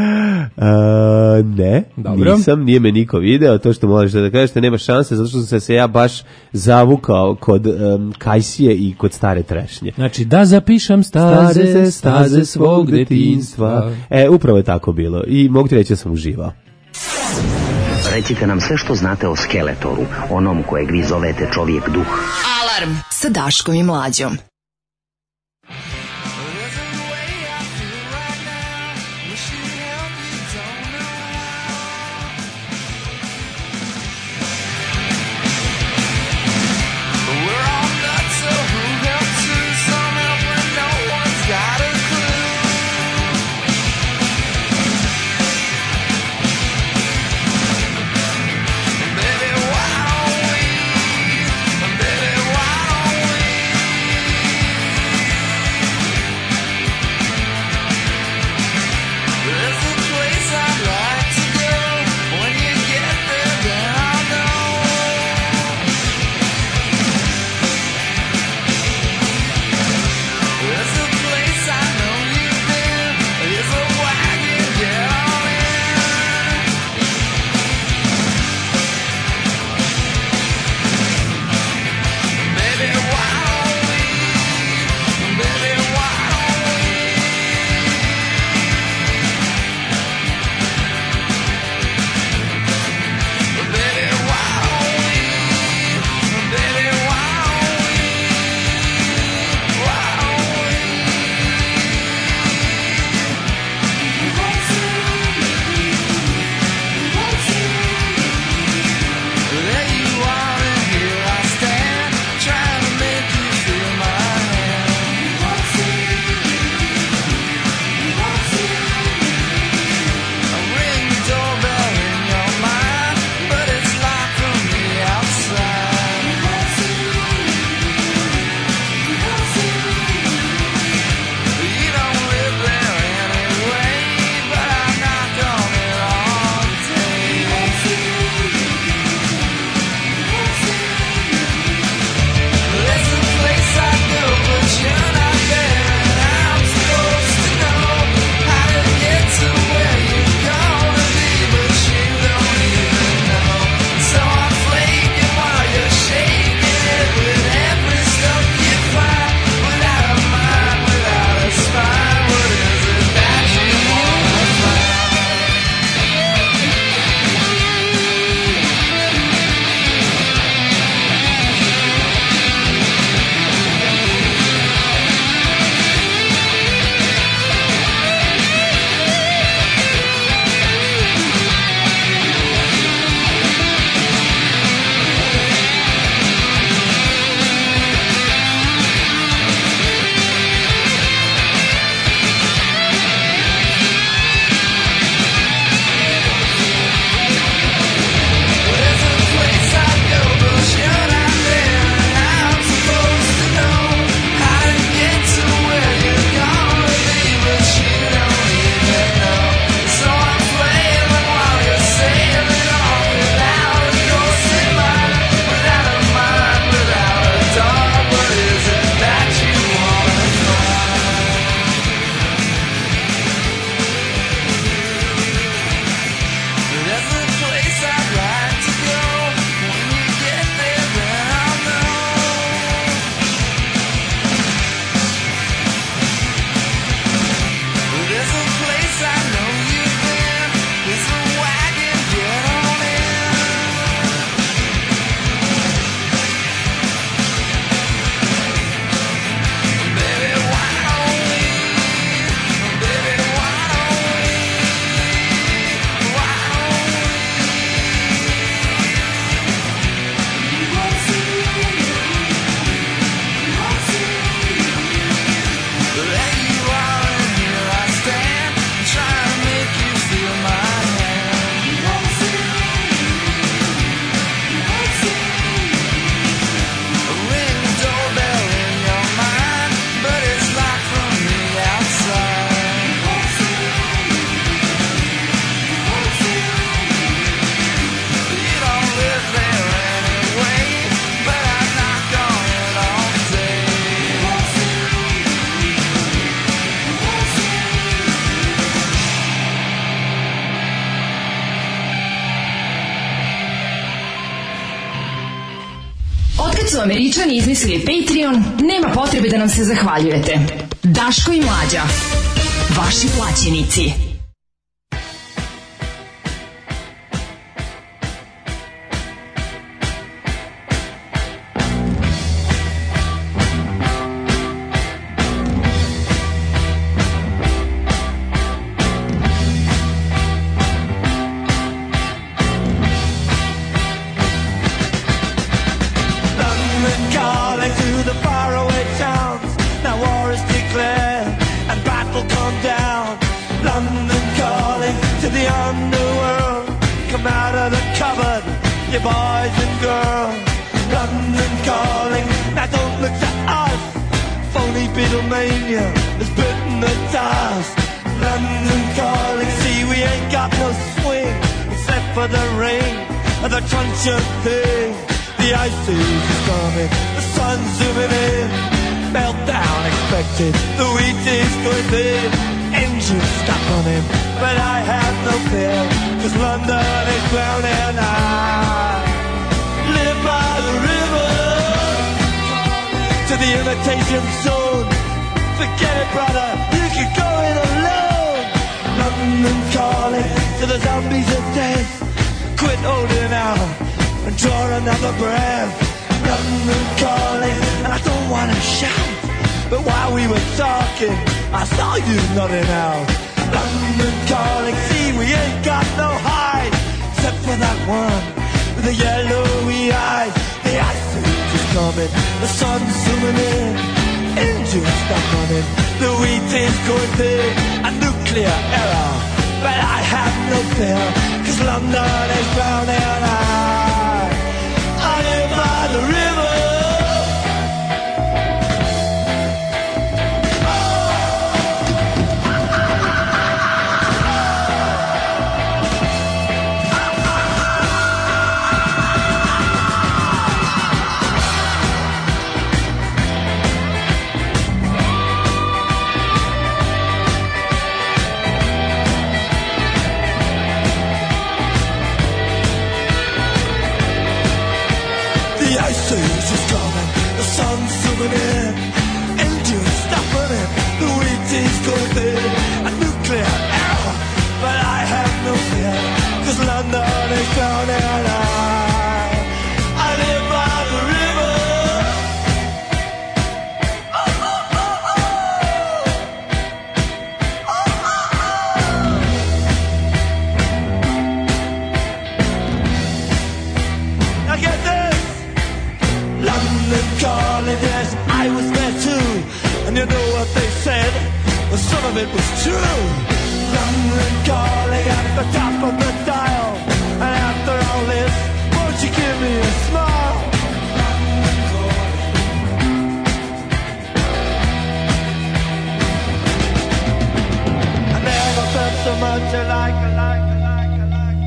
A, ne, Dobro. nisam, nije me niko video, to što možeš da kažete, nema šanse, zato što sam se ja baš zavukao kod um, Kajsije i kod stare trešnje. Znači, da zapišem staze, staze svog detinjstva. E, upravo je tako bilo i mogu ti reći da sam uživao. Recite nam sve što znate o Skeletoru, onom kojeg vi zovete čovjek duh. Alarm sa Daškom i Mlađom. Baby, why don't we, baby, why don't we Američani izmislili Patreon, nema potrebe da nam se zahvaljujete. Daško i Mlađa. Vaši plaćenici. Boys and girls, London calling. Now don't look to us. Phony Beatlemania has bitten the dust. London calling. See, we ain't got no swing except for the rain and the truncheon thing. The ice age is coming. The sun's zooming in. Meltdown expected. The wheat is going thin. Engines stuck on him, but I have no fear, 'cause London is drowning. I live by the river to the imitation zone. Forget it, brother, you can go it alone. London calling to the zombies of death. Quit holding out and draw another breath. London calling, and I don't wanna shout, but while we were talking, I saw you nodding out. London calling, see, we ain't got no hide, except for that one with the yellowy eyes. The ice age is coming, the sun's zooming in, engines stuck on it, the wheat is going thin, a nuclear error, but I have no fear, 'cause London is drowning. I, I live by the river. It was true. London calling at the top of the dial, and after all this, won't you give me a smile? I never felt so much alike, alike, alike, alike.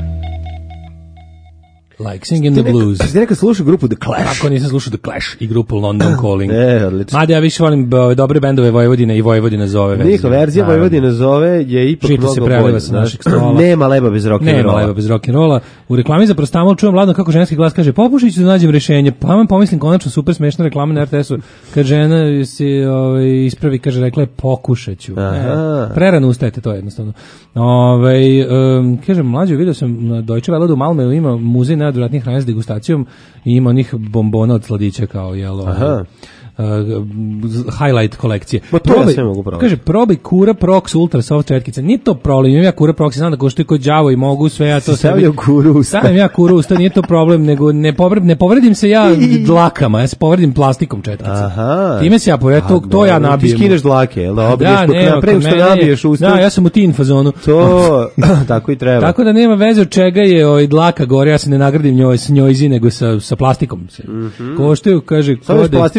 Like Singing the Blues. Ti nekad slušao grupu The Clash? Kako nisam slušao The Clash i grupu London Calling. E, odlično. Mada ja više volim b- dobre bendove Vojvodine i Vojvodina zove. Njihova verzija Naravno. Vojvodine zove je ipak Žito mnogo se bolje. preliva sa naših stola. Nema leba bez rock'n'rolla. Nema leba bez rock'n'rolla. U reklami za Prostamol čujem ladno kako ženski glas kaže popušit ću da nađem rešenje. Pa vam pomislim konačno super smešna reklama na er te esu. Kad žena se ovaj, ispravi, kaže rekla je pokušat ću. E, prerano ustajete, to je jednostavno. Ovaj um, kaže mlađe, vidio sam na Deutsche Welle u Malmeu ima muzej najodvratnijih hrane s degustacijom i ima onih bombona od sladića kao jelo. Aha. Uh, highlight kolekcije. Ma to probaj, ja sve mogu probati. Kaže, probaj Kura Prox Ultra Soft četkice. Nije to problem, imam ja Kura Prox, znam da koštuje kod đavo i mogu sve, ja to stavljam Kuru usta. Stavljam ja Kuru usta, nije to problem, nego ne, povred, ne povredim se ja dlakama, ja se povredim plastikom četkice. Aha. Time se ja povredim, to, to ja nabijem. Ti skineš dlake, jel da? Obriješ da, nema, preko što nabiješ usta. Da, ja sam u tin fazonu. To, tako i treba. Tako da nema veze od čega je ovaj dlaka gore, ja se ne nagradim njoj s njojzi, nego sa, sa plastikom. Se. Mm -hmm. Koštaju, kaže, stavljaš plastičnu Kuru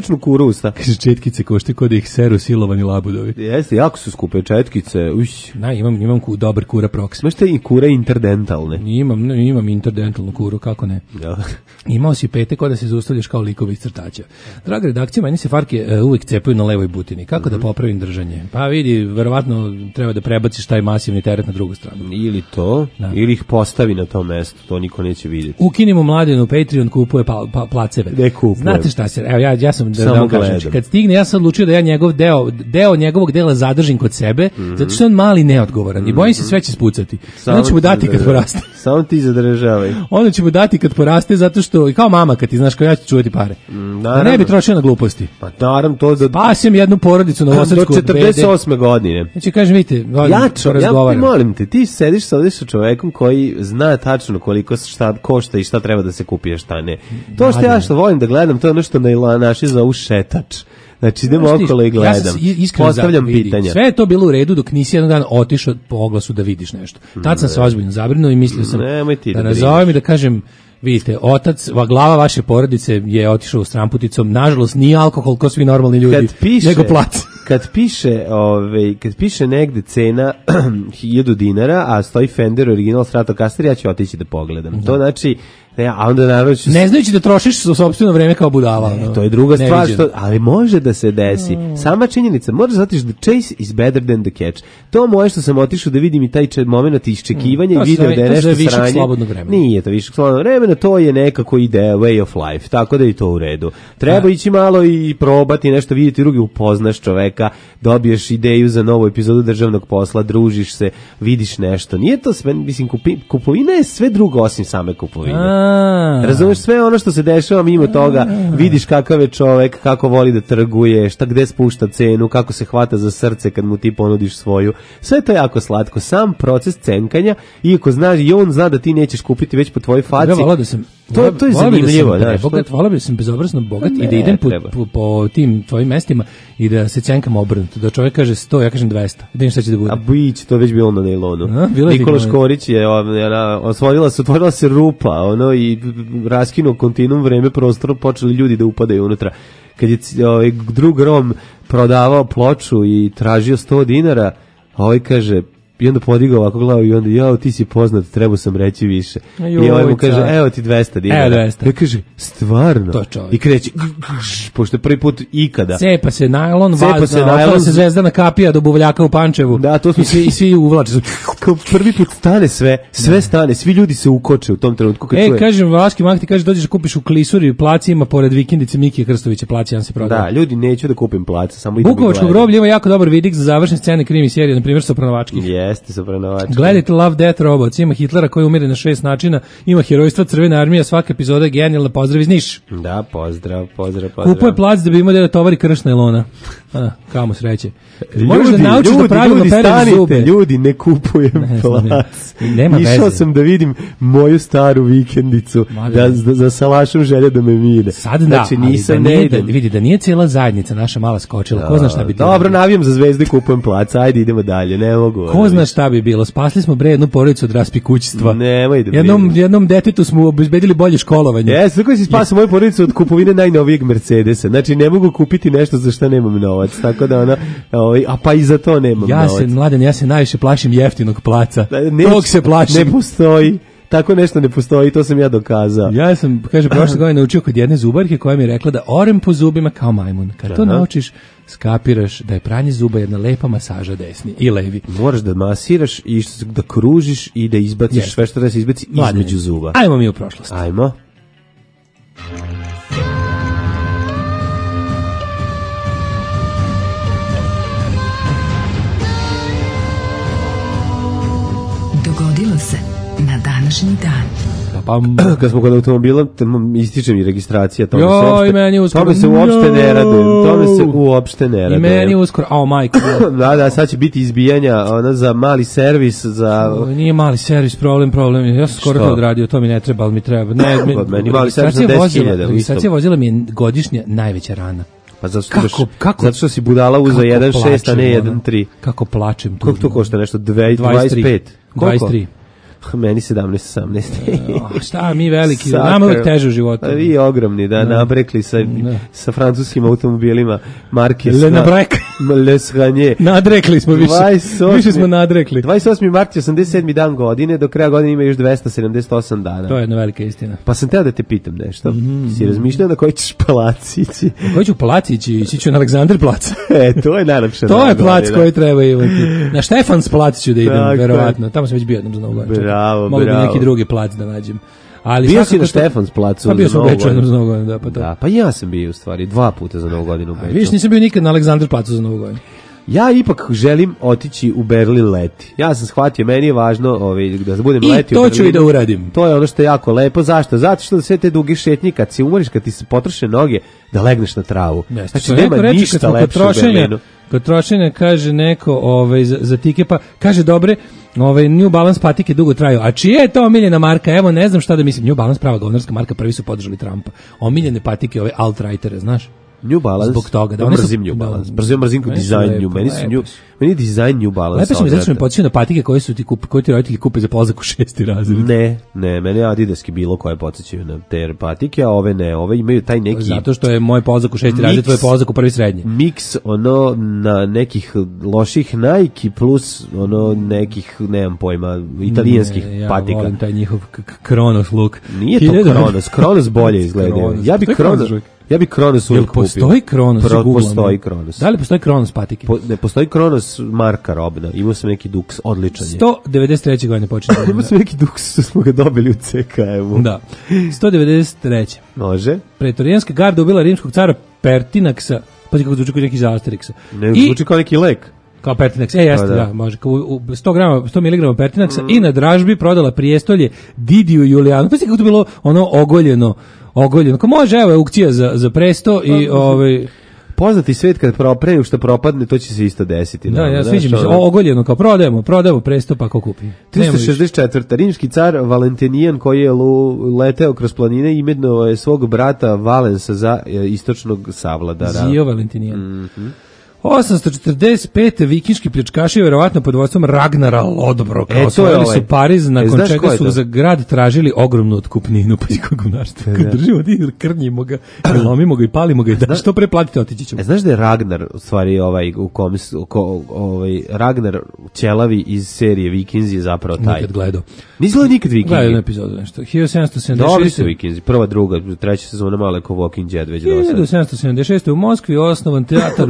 usta. Kaže, četkice košte kod da ih seru silovani labudovi. Jeste, jako su skupe četkice. Uš. Na, imam, imam ku, dobar kura proks. Imaš te i kure interdentalne. Imam, ne, imam interdentalnu kuru, kako ne. Ja. Imao si pete kod da se zaustavljaš kao likovi iz crtaća. Draga redakcija, meni se farke uh, uvijek cepaju na levoj butini. Kako mm-hmm. da popravim držanje? Pa vidi, verovatno treba da prebaciš taj masivni teret na drugu stranu. Ili to, da. Ili ih postavi na to mesto, to niko neće vidjeti. Ukinimo Mladenu, Patreon kupuje pa, pa, placeve. Ne kupuje. Znate šta se, evo ja, ja sam, da, da vam kažem, kad stigne, ja sam odlučio da ja njegov deo, deo njegovog dela zadržim kod sebe, mm-hmm. zato što je on mali neodgovoran mm-hmm. i bojim se sve će spucati. Onda ću mu dati kad poraste. Samo ti zadržavaj. Onda ću mu dati kad poraste, zato što, kao mama kad ti znaš, kao ja ću čuvati pare. Mm, da ne bi trošio na gluposti. Pa naravno to da... Spasim jednu porodicu na Novosadsku. Do četrdeset osme godine. Znači, kažem, vidite, ja, čo, ja molim te, ti sediš sa ovdje sa čovekom koji zna tačno koliko šta košta i šta treba da se kupi, a šta ne. To što ja što volim da gledam, to je ono što na naši zovu šetač. Znači, idemo okolo i gledam. Ja postavljam vidi, pitanja. Sve je to bilo u redu dok nisi jedan dan otišao po oglasu da vidiš nešto. Tad sam se ozbiljno zabrinuo i mislio sam da, da nazovem i da kažem, vidite, otac, glava vaše porodice je otišao s tramputicom. Nažalost, nije alkohol kao svi normalni ljudi, kad piše, nego plac. Kad piše, ovaj, kad piše negde cena hiljadu dinara, a stoji Fender original Stratocaster, ja ću otići da pogledam. Da. To znači, ja, a onda naravno ću... Ne znajući da trošiš sa sopstveno vreme kao budala. Ne, no. To je druga stvar, što, ali može da se desi. Mm. Sama činjenica, možeš zatiš the chase is better than the catch. To moje što sam otišao da vidim i taj moment iščekivanja mm. i video da je nešto je sranje. Nije to višak slobodnog vremena, to je nekako ideja, way of life, tako da je to u redu. Treba a. ići malo i probati nešto, vidjeti drugi, upoznaš čoveka, dobiješ ideju za novu epizodu državnog posla, družiš se, vidiš nešto. Nije to sve, mislim, kupi, kupovina je sve drugo osim same kupovine. A. Razumeš sve ono što se dešava mimo toga, vidiš kakav je čovek, kako voli da trguje, šta gde spušta cenu, kako se hvata za srce kad mu ti ponudiš svoju. Sve to je jako slatko. Sam proces cenkanja, iako znaš i on zna da ti nećeš kupiti već po tvojoj faci. Ja volao da sam To, to je zanimljivo, da. Bogat, volao bih da sam bezobrazno bogat ne, i da idem po, po, po tim tvojim mestima i da se cenkam obrnuto. Da čovjek kaže sto, ja kažem dvesta. Da im šta će da bude. A bić, to već bilo na nailonu. A, Nikola Škorić je, osvojila se, otvorila se rupa, ono, i raskinuo kontinuum vreme prostora, počeli ljudi da upadaju unutra. Kad je ovaj, drug Rom prodavao ploču i tražio sto dinara, a ovaj kaže, i onda podigao ovako glavu i onda, jao, ti si poznat, trebao sam reći više. Joj, i ovaj mu kaže, evo ti dvesta dinara. Evo dvesta. I kaže, stvarno? To čovjek. I kreći, pošto je prvi put ikada. Cepa se najlon, Cepa se najlon. se Zvezdana kapija do buvljaka u Pančevu. Da, to smo I svi, i svi uvlače. Kao prvi put stane sve, sve stane, svi ljudi se ukoče u tom trenutku. Ej, čuje. Kažem, Vaški Mak ti kaže, dođeš da kupiš u Klisuri, placi ima pored vikendice Mikije Krstovića, placi jedan se prodaje. Da, ljudi, neću da kupim placa, samo idem. Bukovačko groblje ima jako dobar vidik za završne scene krimi serije, na primjer Sopranovački. Jeste, Sopranovački. Gledajte Love, Death, Robots, ima Hitlera koji umire na šest načina, ima herojstva Crvene armije, svaka epizoda je genijalna, pozdrav iz Niša. Da, pozdrav, pozdrav, pozdrav. Kupuje plac da bi imao da tovari krš najlona. A, kamo sreće. Ljudi, da naučiš ljudi, da pravilno ljudi, pereš stanite, zube. Ljudi, ne kupujem ne, plac. Nema Išao veze. sam da vidim moju staru vikendicu, da, da, za salašom želja da me mire. Sad da, znači, nisam, da nije, ne da, vidi, da nije cijela zajednica naša mala skočila, da, ko zna šta bi bilo. Dobro, navijam za Zvezde, kupujem plac, ajde idemo dalje, ne mogu. Ko zna šta bi bilo, spasli smo bre jednu porodicu od raspikućstva. Nemoj da jednom, jednom detetu smo obezbedili bolje školovanje. Jeste, tako si spasao moju porodicu od kupovine najnovijeg Mercedesa. Znači, ne mogu kupiti nešto za što nemam novac, tako da ona, ovaj, a pa i za to nemam ja novac. Se, mladen, ja se najviše plašim jeftinog placa. Ne, Tog se plašim. Ne postoji. Tako nešto ne postoji, to sam ja dokazao. Ja sam, kaže, prošle godine naučio kod jedne zubarke koja mi je rekla da orem po zubima kao majmun. Kad to naučiš, skapiraš da je pranje zuba jedna lepa masaža desni i levi. Moraš da masiraš i da kružiš i da izbaciš yes. sve što da se izbaci Mladine. Između zuba. Ajmo mi u prošlost. Ajmo. Dogodilo se na današnji dan. Kad smo kod automobila, ističe mi registracija. Tome, jo, se uopšte, i meni uskoro. Tome se uopšte ne radujem. Tome se uopšte ne radujem. I meni uskoro. Ao, majko. Da, da, sad će biti izbijanja ona, za mali servis. Za... O, nije mali servis, problem, problem. Ja sam skoro to odradio, to mi ne treba, ali mi treba. Ne, mi, meni mali servis za deset hiljada. Registracija vozila mi je godišnja najveća rana. Pa zato što, kako, kako, zato što si budala uzeo jedan šest, a ne jedan tri. Kako plačem. Koliko to košta nešto? dvadeset pet? dvadeset tri. Meni sedamnaest osamnaest. O, šta mi veliki, nama uvek teže u životu. A vi ogromni, da, nabrekli sa, sa francuskim automobilima marke Le Nabrek. Le Sranje. Nadrekli smo više. Više smo nadrekli. dvadeset osmi mart je osamdeset sedmi dan godine, do kraja godine ima još dvesta sedamdeset osam dana. To je jedna velika istina. Pa sam teo da te pitam nešto. Mm-hmm. Si razmišljao na koji ćeš palac ići? Na koji ću palac ići? Ići ću na Aleksandar plac. E, to je najlepše. To je plac koji treba imati. Na Štefans plac ću da idem, tako, verovatno. Tamo sam već bio jednom za Novu godinu. Bravo, mogu bravo. Mogu bi neki drugi plac da nađem. Ali bio si na Štefans placu. Pa bio sam u Beču jednom za Novu godinu, da, pa to. Da, pa ja sam bio u stvari dva puta za Novu godinu u Beču. Viš, nisam bio nikad na Aleksandar placu za Novu godinu. Ja ipak želim otići u Berlin leti. Ja sam shvatio, meni je važno ovaj, da budem I leti u Berlinu. I to ću i da uradim. To je ono što je jako lepo. Zašto? Zato što sve te duge šetnje, kad se umoriš, kad ti se potroše noge, da legneš na travu. Jeste, znači, nema reči, ništa lepše u Berlinu. Kod trošenja kaže neko ovaj, za, za tike, pa kaže dobre, ovaj, New Balance patike dugo traju. A čija je to omiljena marka? Evo, ne znam šta da mislim. New Balance prava govnarska marka, prvi su podržali Trumpa. Omiljene patike, ove alt-rightere, znaš? New Balance. Zbog toga da oni mrzim New Balance. Mrzim mrzim kao dizajn New. Meni su New, meni dizajn New Balance. Lepo su mi znači me podsjeća na patike koje su ti kup, koje ti roditelji kupe za polazak u šesti razred. Ne, ne, mene Adidaski bilo koje podsjećaju na te patike, a ove ne, ove imaju taj neki. Zato što je moj polazak u šesti razred, tvoj polazak u prvi srednji. Miks ono na nekih loših Nike plus ono nekih, nemam pojma, italijanskih ne, ja patika. Ja volim taj njihov Kronos look. Nije to Kronos, Kronos bolje izgleda. Ja bih Kronos Ja bih Kronos uvijek kupio. Postoji Kronos? Pro, postoji Kronos. Da li postoji Kronos patike? Po, ne, postoji Kronos marka robna. Imao sam neki Dux, odličan je. sto devedeset treće godine počinje. Imao sam neki Dux, što smo ga dobili u C K M-u. Da. sto devedeset treće Može. Pretorijanska garda ubila rimskog cara Pertinaksa, pa kako zvuči kao neki za Asteriksa. Ne, I, zvuči kao neki lek. Kao Pertinax, e jeste, da, da može, kao u sto grama, sto miligrama Pertinaxa mm. i na dražbi prodala prijestolje Didiju Julijanu. Pa kako to bilo ono ogoljeno, ogoljeno. Kao može, evo, aukcija za, za presto i ovaj... Poznati svet kad proprenu što propadne, to će se isto desiti. Da, ja sviđa mi se, ogoljeno, kao prodajemo, prodajemo presto pa ko kupi. trista šezdeset četvrta Rimski car Valentinijan koji je leteo kroz planine imenovao je svog brata Valensa za istočnog savladara. Zio Valentinijan. Mhm. osamsto četrdeset pete vikinški pljačkaši verovatno pod vodstvom Ragnara Lodbroka e, osvojili ovaj. su Pariz, nakon e, čega su za grad tražili ogromnu otkupninu, pa nikog gunarstva. Kad držimo da krnjimo ga, lomimo ga i palimo ga, da što pre platite, otići ćemo. E, znaš da je Ragnar, u stvari, ovaj, u komis, ko, ovaj, Ragnar ćelavi iz serije Vikinzi je zapravo taj. Nikad gledao. Nisi gledao nikad Vikinzi? Gledao jednu epizodu nešto. hiljadu sedamsto sedamdeset šeste. Dobri su Vikinzi, prva, druga, treća sezona malo je ko Walking Dead već do sada. hiljadu sedamsto sedamdeset šeste. u Moskvi osnovan teatar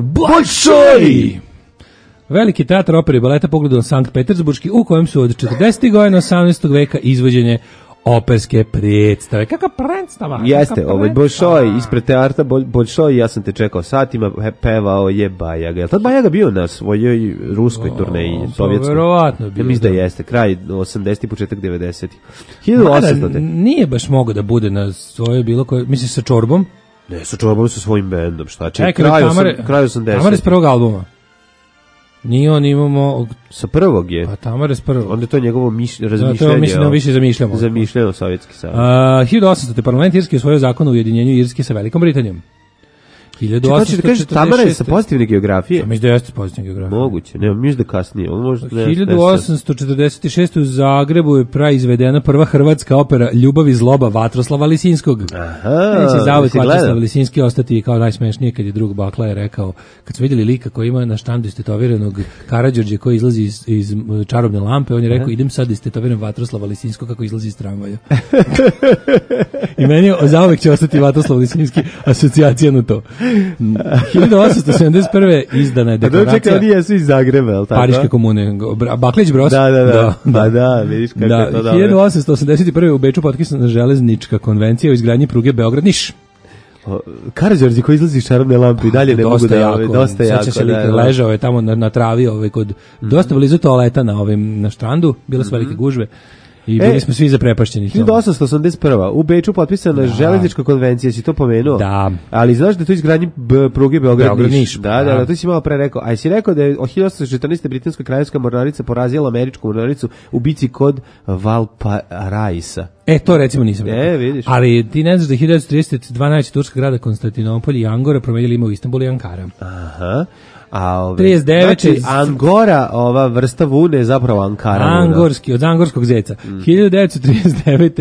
Bolšoj! Veliki teatar opere i baleta pogledao Sankt Petersburški, u kojem su od četrdesetih godina osamnaestog veka izvođenje operske predstave. Kakva predstava? Jeste, ovaj Bolšoj ispred teatra Bolšoj, ja sam te čekao satima, pevao je Bajaga. Je tad Bajaga bio na svojoj ruskoj turneji, sovjetskoj? Verovatno bio. Ja mislim da jeste, kraj osamdesetih, početak devedesetih. hiljadu osamsto. Nije baš mogao da bude na svojoj bilo koje, misliš sa Čorbom? Ne, sa Čorbom, sa svojim bendom, šta će? Čekaj, kraj osamdesetih. Tamare s prvog albuma. Nije on imamo... Sa prvog je. Pa Tamare s prvog. Onda je to njegovo miš, razmišljanje. Da, to mislim da više zamišljamo. Zamišljamo Sovjetski savez. Uh, hiljadu osamsto. parlament Irski usvojio zakon o ujedinjenju Irske sa Velikom Britanijom. hiljadu osamsto četrdeset šeste. Tamara je sa pozitivne geografije? A mislim da jeste pozitivne geografije. Moguće, ne, mislim da kasnije. Možda, ne, hiljadu osamsto četrdeset šeste. u Zagrebu je praizvedena prva hrvatska opera Ljubav i zloba Vatroslava Lisinskog. Aha, neće zauvek Vatroslav Lisinski ostati kao najsmešnije kad je drug Bakla je rekao, kad su vidjeli lika koji ima na štandu istetovirenog Karađorđe koji izlazi iz, iz čarobne lampe, on je rekao, idem sad istetoviram Vatroslava Lisinskog kako izlazi iz tramvaja. I meni zauvek će ostati Vatroslav Lisinski asocijacija na to. hiljadu osamsto sedamdeset prve. izdana je deklaracija. A čekaj, nije svi iz Zagreba, je li tako? Pariške komune. Baklić Bros. Da, da, da. Da, da, vidiš kako da, je to dobro. hiljadu osamsto osamdeset prve. u Beču potpisana železnička konvencija o izgradnji pruge Beograd-Niš. Karađorđe koji izlazi iz čarobne lampe i dalje ne mogu da je dosta jako. Seća se lika, ležao je tamo na, na travi ovaj, kod, mm-hmm. dosta blizu toaleta na, ovim, na štrandu, bile su velike gužve. I bili e, smo svi zaprepašćeni. hiljadu osamsto osamdeset prva. u Beču potpisana da. železnička konvencija, si to pomenuo? Da. Ali znaš da je to izgradnji b, pruge Beograd-Niš? Da, da, da, da, to si malo pre rekao. A jesi rekao da je od hiljadu osamsto četrnaeste. britanska kraljevska mornarica porazila američku mornaricu u bici kod Valparaisa? E, to recimo nisam rekao. E, vidiš. Ali ti ne znaš da je hiljadu trideset dva najveća turska grada Konstantinopolj i Angora promenili ime u Istanbul i Ankara. Aha. A ove, trideset devete znači, Angora, ova vrsta vune je zapravo Ankara. Angorski, od angorskog zeca. Mm. hiljadu devetsto trideset devete.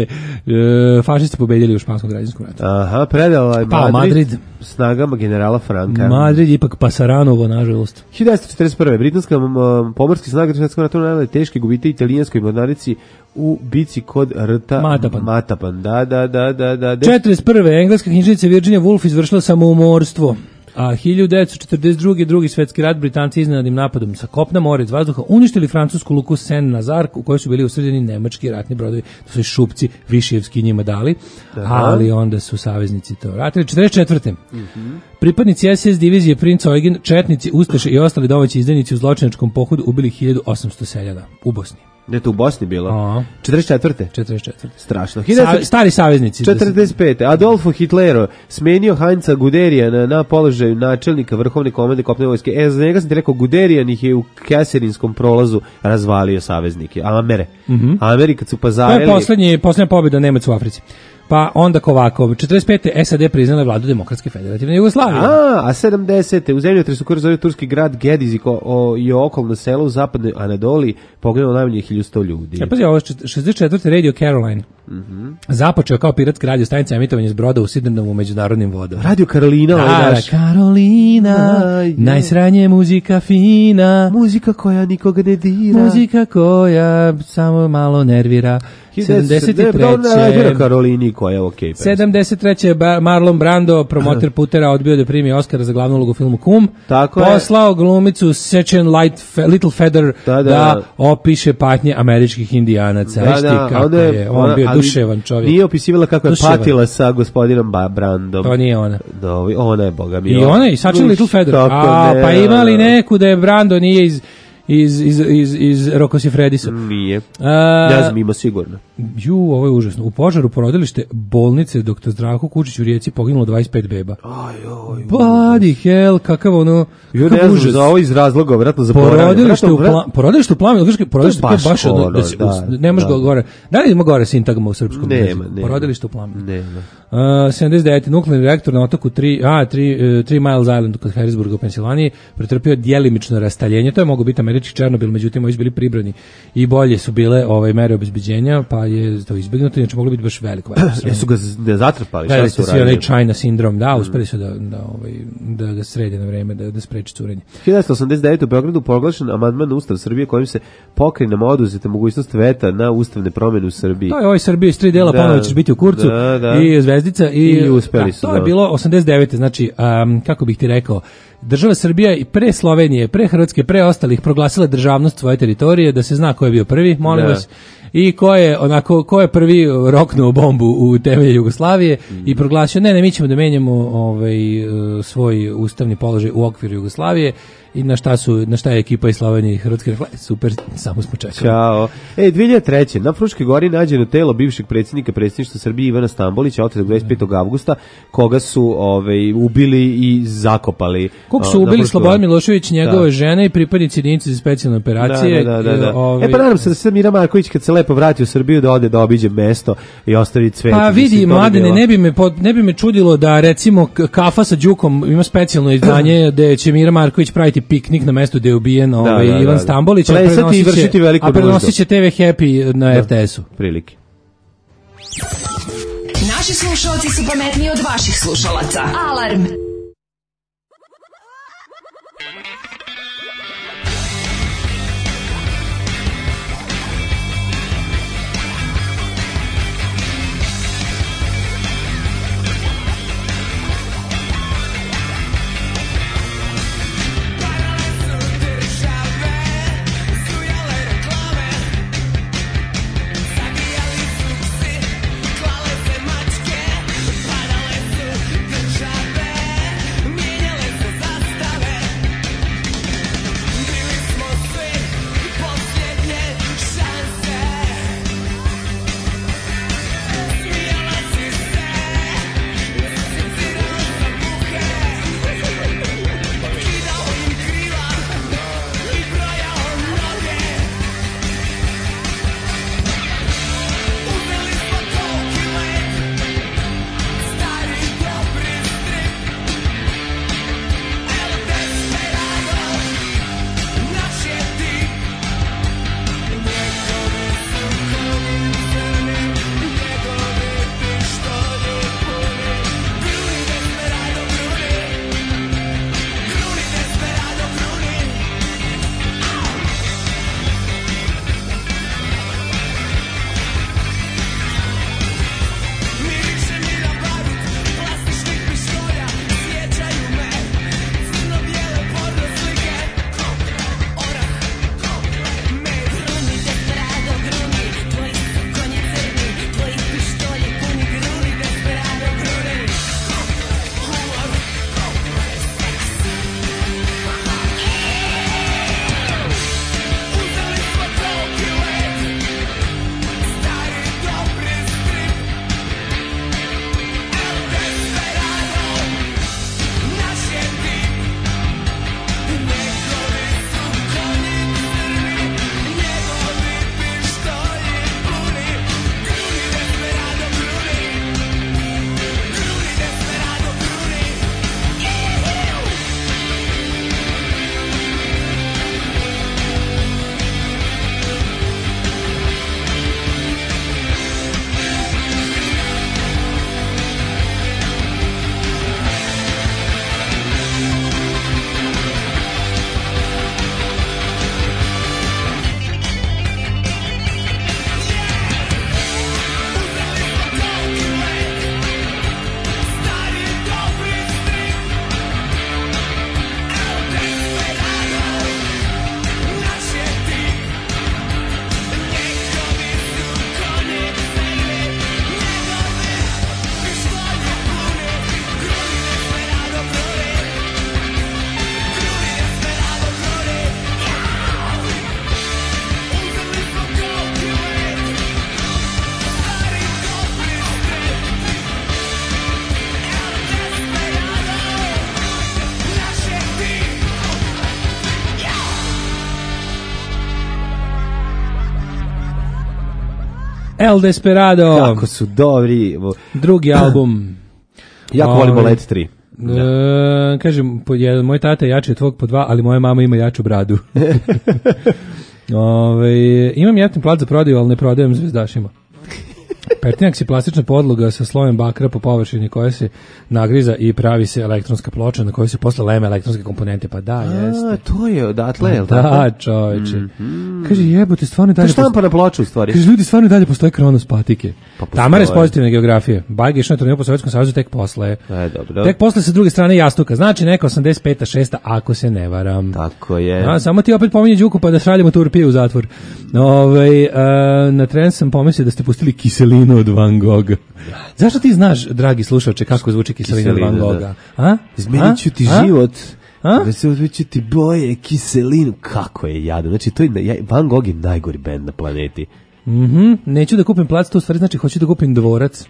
E, fašisti pobedili u španskom građanskom ratu. Aha, predala je Pao Madrid, Madrid. snagama generala Franka. Madrid ipak Pasaranovo, nažalost. hiljadu devetsto četrdeset prve. Britanska um, pomorski snaga svjetskog rata nanijele teške gubitke italijanskoj mornarici u bici kod rta Matapan. Matapan. Da, da, da, da, da. četrdeset prve. Engleska knjižnica Virginia Woolf izvršila samoumorstvo. A hiljadu devetsto četrdeset druge. drugi svetski rat, Britanci iznenadnim napadom sa kopna, mora iz vazduha uništili francusku luku Saint-Nazar u kojoj su bili usredjeni nemački ratni brodovi. To su i šupci Višijevski njima dali, aha, ali onda su saveznici to vratili. četrdeset četvrte. Mm-hmm. Pripadnici es es divizije Princ Eugen, četnici, ustaše i ostali domaći izdajnici u zločinačkom pohodu ubili hiljadu osamsto seljana u Bosni. Gde to u Bosni bilo? A. četrdeset četvrte. četrdeset četvrte. Strašno. Sa, stari saveznici. četrdeset pete. Adolfo Hitlero smenio Heinza Guderija na, na položaju načelnika vrhovne komande kopnene vojske. E, za njega sam ti rekao, Guderijan ih je u Keserinskom prolazu razvalio saveznike. Amere. Mm-hmm. Ameri kad su pazarili... To je poslednji, poslednja pobjeda Nemaca u Africi. Pa onda Kovakov. četrdeset pete. es a de priznala vladu Demokratske federativne Jugoslavije. A, a sedamdesete. u zemljotresu koji razvorio turski grad Gediz i, o, i okolno selo u zapadnoj Anadoliji poginulo najmanje hiljadu sto ljudi. Ja, pazi, ovo je šezdeset četvrte. Radio Caroline. Mm-hmm. Započeo kao piratska radio stanica emitovanje s broda u Sidrnovu u međunarodnim vodama. Radio Karolina, ovaj naš. Karolina, Aj, najsranje muzika fina. Muzika koja nikoga ne dira. Muzika koja samo malo nervira. sedamdeset treće. Karolini koja je okej. Okay, sedamdeset treće. Marlon Brando, promoter putera, odbio da primi Oscara za glavnu ulogu u filmu Kum. Tako Poslao glumicu Secen Little Feather da, da, da opiše patnje američkih indijanaca. Da, da, kako onda je, on ona, bio duševan čovjek. Nije opisivala kako je duševan. Patila sa gospodinom Brandom. To nije ona. Da, ona je, boga mi. I ona je, Secen Little Feather. A, ne, pa imali neku da je Brando nije iz... iz, iz, iz, iz Rocco Fredisa. Nije. Ja znam, ima sigurno. Ju, ovo je užasno. U požaru porodilište bolnice doktor Zdravko Kučić u Rijeci poginulo dvadeset pet beba. Aj, oj. Bloody hell, kakav ono... Jo, ne znam, za ovo iz razloga, vratno za porodilište u, pla, porodilište u Plamenu, porodilište baš, baš ono, da se, da, ne može da. gore. Da li ima gore sintagma u srpskom nema, nema. Porodilište u Plamenu. Nema. Uh, sedamdeset devete. Nuklearni reaktor na otoku tri, a, tri, tri Miles Island kod Harrisburga u Pensilvaniji pretrpio djelimično rastaljenje. To je mogo biti američki Černobil, međutim ovi su bili pribrani i bolje su bile ovaj mere obezbeđenja, pa je to izbegnuto, inače moglo biti baš veliko. Jesu ga ne zatrpali, šta su radili? China sindrom, da, uspeli su da da ovaj da ga srede na vreme, da da spreči curenje. hiljadu devetsto osamdeset devete. u Beogradu proglašen amandman na Ustav Srbije kojim se pokrenemo oduzete mogućnost veta na ustavne promjene u Srbiji. To je ovaj Srbija iz tri dela, da, ponovo ćeš biti u kurcu, da, da. I zvezdica i, i uspeli da, su. To da. je bilo osamdeset devete. Znači, um, kako bih ti rekao, država Srbija i pre Slovenije, pre Hrvatske, pre ostalih proglasila državnost svoje teritorije, da se zna ko je bio prvi, molim da. vas. I ko je onako ko je prvi roknuo bombu u temelje Jugoslavije mm. i proglasio ne ne mi ćemo da menjamo ovaj svoj ustavni položaj u okviru Jugoslavije i na šta su na šta je ekipa iz Slovenije i Hrvatske rekla super, samo smo čekali. Ćao. Ej, dve hiljade treće. na Fruškoj gori nađeno telo bivšeg predsjednika predsjedništva Srbije Ivana Stambolića otetog dvadeset petog avgusta, koga su ovaj ubili i zakopali. Kog su ubili Slobodan Milošević, njegove da. žene i pripadnici jedinice za specijalne operacije. Da, da, da, da. Ovaj... E pa nadam se da se Mira Marković kad se lepo vrati u Srbiju da ode da obiđe mesto i ostavi cvet. Pa vidi, mladine, ne bi me ne bi me čudilo da recimo kafa sa Đukom ima specijalno izdanje gde će Mira Marković praviti piknik na mestu gde je ubijen ovaj da, da, Ivan da, Stambolić, plesati i vršiti veliku nuždu. A prenosit će te ve Happy na da, er te esu. Prilike. Naši slušalci su pametniji od vaših slušalaca. Alarm! El Desperado. Kako su dobri. Drugi album. Jako Ove, volimo Let tri. E, kažem, po jedan, moj tata je jači od tvog po dva, ali moja mama ima jaču bradu. Ove, imam jeftin plat za prodaju, ali ne prodajem zvezdašima. Pertinax je plastična podloga sa slojem bakra po površini koja se nagriza i pravi se elektronska ploča na kojoj se posle leme elektronske komponente. Pa da, jeste. A, to je odatle, je li Da, tako? čoveče. Mm-hmm. Kaže, jebote, stvarno To dalje... je štampana ploča u stvari. Kaže, ljudi, stvarno dalje postoje Kronos patike. Pa postoje. Tamara je s pozitivne geografije. Bajge išao na turneju po Sovjetskom savezu tek posle. E, dobro. Tek posle sa druge strane jastuka. Znači, neka osamdeset peta šesta ako se ne varam. Tako je. A, samo ti opet pominje Đuku pa da šaljemo Turpiju u zatvor. Ove, a, na tren sam pomislio da ste pustili Kiselinu od Van Gogha. Zašto ti znaš, dragi slušaoče, kako zvuči Kiselina od Van Gogha? A? Izmenit ću ti A? život. A? Da se odveću ti boje, kiselinu. Kako je jadno. Znači, to je, ja, Van Gogh je najgori bend na planeti. Mhm, neću da kupim plac, to u stvari znači hoću da kupim dvorac.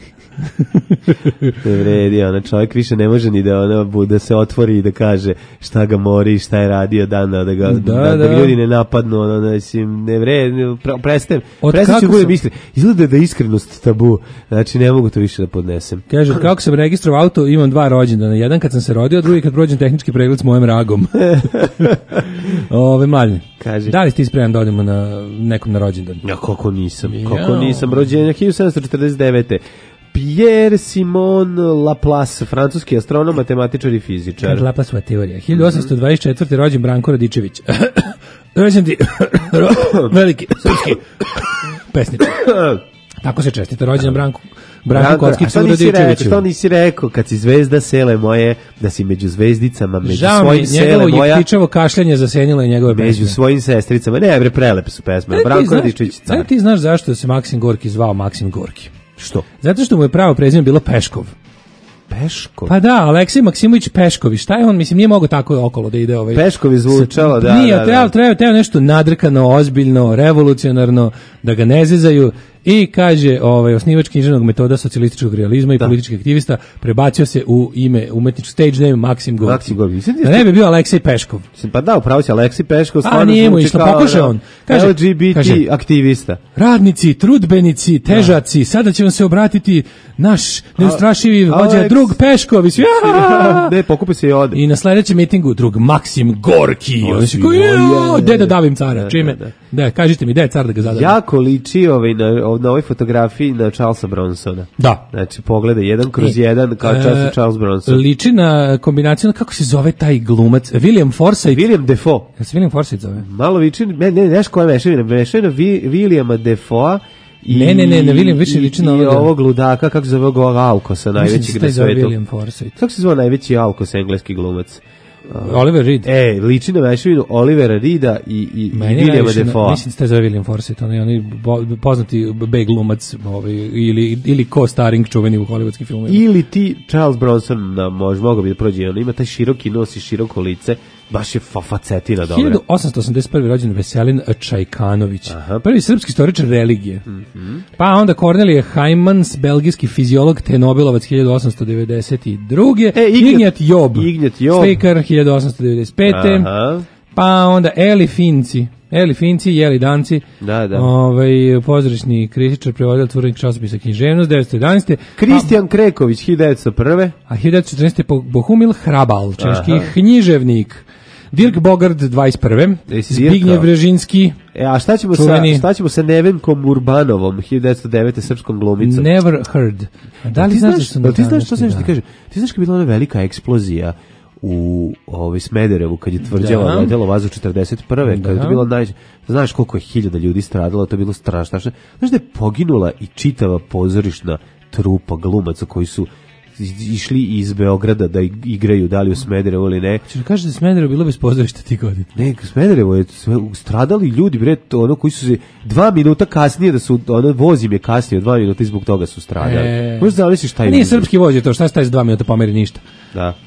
Ne vredi, ona čovjek više ne može ni da ona bude se otvori i da kaže šta ga mori i šta je radio dana, da ga, Da, da, da, da. ga ljudi ne napadnu, ono, da, mislim, ne vredi, pre, prestajem, Od prestajem ću kako budem sam- iskren. Izgleda da je iskrenost tabu, znači ne mogu to više da podnesem. Kaže, kako sam registrovao auto, imam dva rođendana. Jedan kad sam se rodio, drugi kad prođem tehnički pregled s mojim ragom. Ove, mladine, Kaži. da li ti spreman da odemo na nekom na rođendan? Ja, kako nisam, Jao. kako nisam, rođenja hiljadu sedamsto četrdeset devete. Pierre Simon Laplace, francuski astronom, matematičar i fizičar. Laplaceova teorija. hiljadu osamsto dvadeset četvrte rođen Branko Radičević. Rođen ti veliki srpski pesničar. Tako se čestita rođen Branko Branko Branko, a Kockicu što nisi rekao, Radičeviću. što nisi rekao, kad si zvezda sele moje, da si među zvezdicama, među Žao mi, svojim sele njegovo moja, jektičevo kašljanje zasenilo je njegove među pesme. svojim sestricama. Ne, bre, prelepe su pesme. Da li ti Branko znaš- Radičević da li car. ti znaš zašto se Maksim Gorki zvao Maksim Gorki? Što? Zato što mu je pravo prezime bilo Peškov. Peško? Pa da, Aleksej Maksimović Pešković, šta je on, mislim, nije mogao tako okolo da ide ovaj... Peškov je zvučalo, da, Nije, da, da. treba, treba, treba nešto nadrkano, ozbiljno, revolucionarno, da ga ne zezaju i kaže, ovaj, osnivač književnog metoda socijalističkog realizma i Da. politički aktivista prebacio se u ime, umetnički stage name Maksim Gorki. Maksim Gorki. Mislim Da ne bi bio Aleksej Peškov. Pa da, upravo si, Aleksij Peškov A, stvarno nije mu zvuči išlo, kao, pokušao da, on. Kaže- L G B T kaže- aktivista. Radnici, trudbenici, težaci, sada će vam se obratiti naš neustrašivi vođa Aleks- drug Pešković. Ja! Ne, pokupi se i ode. I na sledećem mitingu drug Maksim Gorki. O, Oni su si kao, moja. "Jo, de da davim cara." Da, Čime? da, da. Da, kažite mi, da je car da ga zadam. Jako liči ovaj, na, na ovoj fotografiji na Charlesa Bronsona. Da. Znači, pogleda jedan kroz E, jedan kao e, Charles, Charles Bronson. Liči na kombinaciju, kako se zove taj glumac? William Forsythe. William Defoe. Jel se William Forsythe zove? Malo liči, ne, ne, znaš koja je mešavina? Mešavina Vi, Williama Defoe i, Ne, ne, ne, ne, William više i- liči na i ovoga. ovog ludaka, kako se zove ovog Aukosa, Mislim da najvećeg se na taj zove svetu. William Forsythe. Kako se zove najveći Aukos, engleski glumac? Oliver Reed. E, liči na mešavinu Olivera Reeda i, i, i Meni Williama najviše na- Defoe. Mislim da se taj zove William Forsythe, on je oni bo- poznati B glumac ovaj, ili, ili co-starring čuveni u hollywoodskim filmovima. Ili ti Charles Bronson, na, može, mogo bi da prođe, on ima taj široki nos i široko lice, baš je fa facetina dobra. hiljadu osamsto osamdeset prve rođen Veselin Čajkanović, Aha. prvi srpski istoričar religije. Mhm. Pa onda Kornelije Heimans, belgijski fiziolog te Nobelovac hiljadu osamsto devedeset druge. E, Ignjat- Ignjat Job, Ignjat Job. slikar hiljadu osamsto devedeset pete. Aha. Pa onda Eli Finci, Eli Finci, Jeli Danci, Da, da. ovaj, pozorišni kritičar, prevodilac urednik časopisa Književnost, devetsto jedanaeste. Kristijan Kreković, hiljadu devetsto prve. A hiljadu devetsto četrnaeste. Po- Bohumil Hrabal, češki Aha. književnik. Dirk Bogard, dvadeset prve. Jesi Zbignjev dirkao? Brežinski, E, a šta ćemo, sa, Čuveni. šta ćemo sa Nevenkom Urbanovom, hiljadu devetsto devete srpskom glumicom? Never Heard. A da li ti znaš znaš, da su da ti znaš što današnji sam ti dan? kažem? Ti znaš kad je bila ona velika eksplozija u ovaj Smederevu kad je tvrđava Da. letelo vazu četrdeset prve kad je Da. to bilo naj znaš koliko je hiljada ljudi stradalo, to je bilo strašno. Znaš da je poginula i čitava pozorišna trupa glumaca koji su iz- išli iz Beograda da ig- igraju da li u Smederevu ili ne. Češ kažeš da je Smederevo bilo bez pozorišta ti godine? Ne, Smederevo je sve, stradali ljudi, bre, to ono koji su se dva minuta kasnije da su, ono voz im je kasnije, dva minuta i zbog toga su stradali. E. Možda zamisliš šta je Nije uzrok? srpski voz je to, šta se taj za dva minuta pomeri ništa. Da.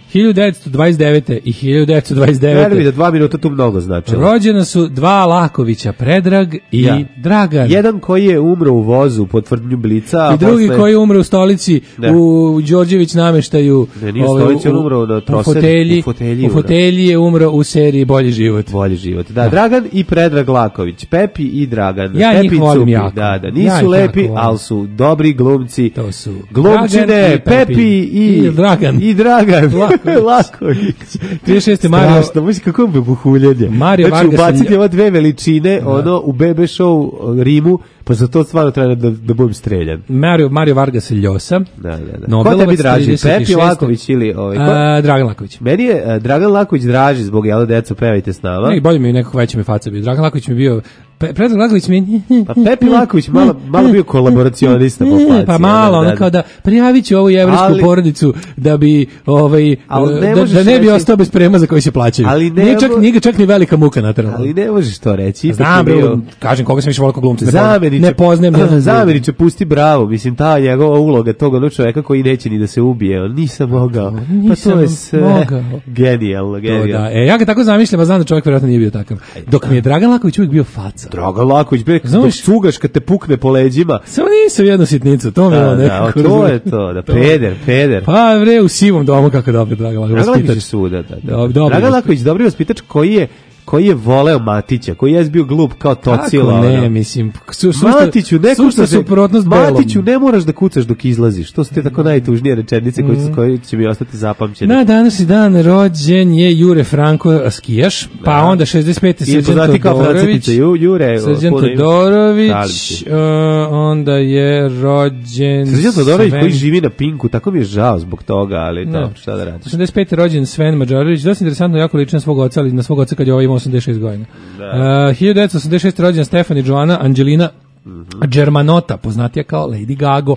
hiljadu devetsto dvadeset devete i hiljadu devetsto dvadeset devete. Verujem da dva minuta tu mnogo značilo. Rođena su dva Lakovića, Predrag i Ja. Dragan. Jedan koji je umro u vozu po tvrdnju Blica, a I drugi posle- koji umre u stolici Da. u Đorđević nameštaju. Ne, nije u ovaj, stolici, on umro na u trosedu, fotelji, u fotelji u umro. fotelji je umro u seriji Bolji život. Bolji život. Da, Dragan i Predrag Laković, Pepi i Dragan. Ja Pepi njih i volim Cupi, jako. Da, da, Ja nisu ih lepi, jako volim. ali su dobri glumci. To su Glumčine, Dragan i Pepi. Pepi i, I Dragan. I Dragan. Laković. Laković. trideset šeste Mario Strašno, mislim kako bi buhuljenje. Mario znači, Vargas ubaciti i- ove dve veličine, ono, u bebe show Rimu, pa za to stvarno treba da, da budem streljan. Mario Mario Vargas Ljosa. Da, da, da. Ko Nobelovac tebi draži, trideset Pepi šeste. Laković ili ovaj? Ko? A, Dragan Laković. Meni je uh, Dragan Laković draži zbog jela deco pevajte s nama. Ne, bolje mi je nekako veća mi faca bio. Dragan Laković mi je bio Pe, Predrag Laković mi je... Pa Pepi Laković malo, malo bio kolaboracionista po faci. Pa malo, ono kao da prijavit ću ovu jevrijsku Ali- porodicu da bi ovaj, Ali ne da, da možeš ne bi reći- ostao bez prema za koji se plaćaju. Ali ne nije, čak, mo- nije ga čak ni velika muka natrala. Ali ne možeš to reći. ipak Znam, je bre, bio- kažem koga sam više volio kao glumca. Ne poznajem- Zamjeniče, Ne poznajem. ni jednog Zamjeniče, pusti bravo. Mislim, ta njegova uloga toga ono čoveka koji neće ni da se ubije. On nisam mogao. Pa nisam to je sve mogao. genijalno, To genijalno. da. E, ja ga tako zamišljam, a znam da čovjek vjerojatno nije bio takav. Dok mi je Dragan Laković uvijek bio faca. Dragan Laković, bre, dok Znaš- cugaš kad te pukne po leđima. Samo nisam jednu sitnicu, to mi je Da, ono da, nekako. to razumeš? je to, da, peder, peder. Pa bre, u sivom domu kako dobro Dragan Laković. Dragan Laković je vaspitač. svuda, da, da. Dob- dobri Dragan vaspitač. Laković, dobri vaspitač koji je koji je voleo Matića, koji je bio glup kao Tocila. Kako ne, ono. mislim, su, su, Matiću, ne sušta kucaš, suprotnost belom. Matiću, ne moraš da kucaš dok izlaziš. To su te tako najtužnije rečenice koje, su- koje će mi ostati zapamćene. Na današnji dan rođen je Jure Franko skijaš, pa onda šezdeset pete Ili Srđan poznati kao Todorović. Francetice, Ju- Jure. Srđan puno ime. Šalim Todorović, se. uh, onda je rođen... Srđan Todorović Sven- koji živi na Pinku, tako mi je žao zbog toga, ali Ne. dobro, šta da radiš. osamdeset pete rođen Sven Mađarović, dosta interesantno, jako liči na svog oca, ali na svog oca kad je ovaj imao osamdeset šest godina. Uh, hiljadu devetsto osamdeset šeste rođen Stefan i Joana Angelina Germanota, poznatija kao Lady Gaga.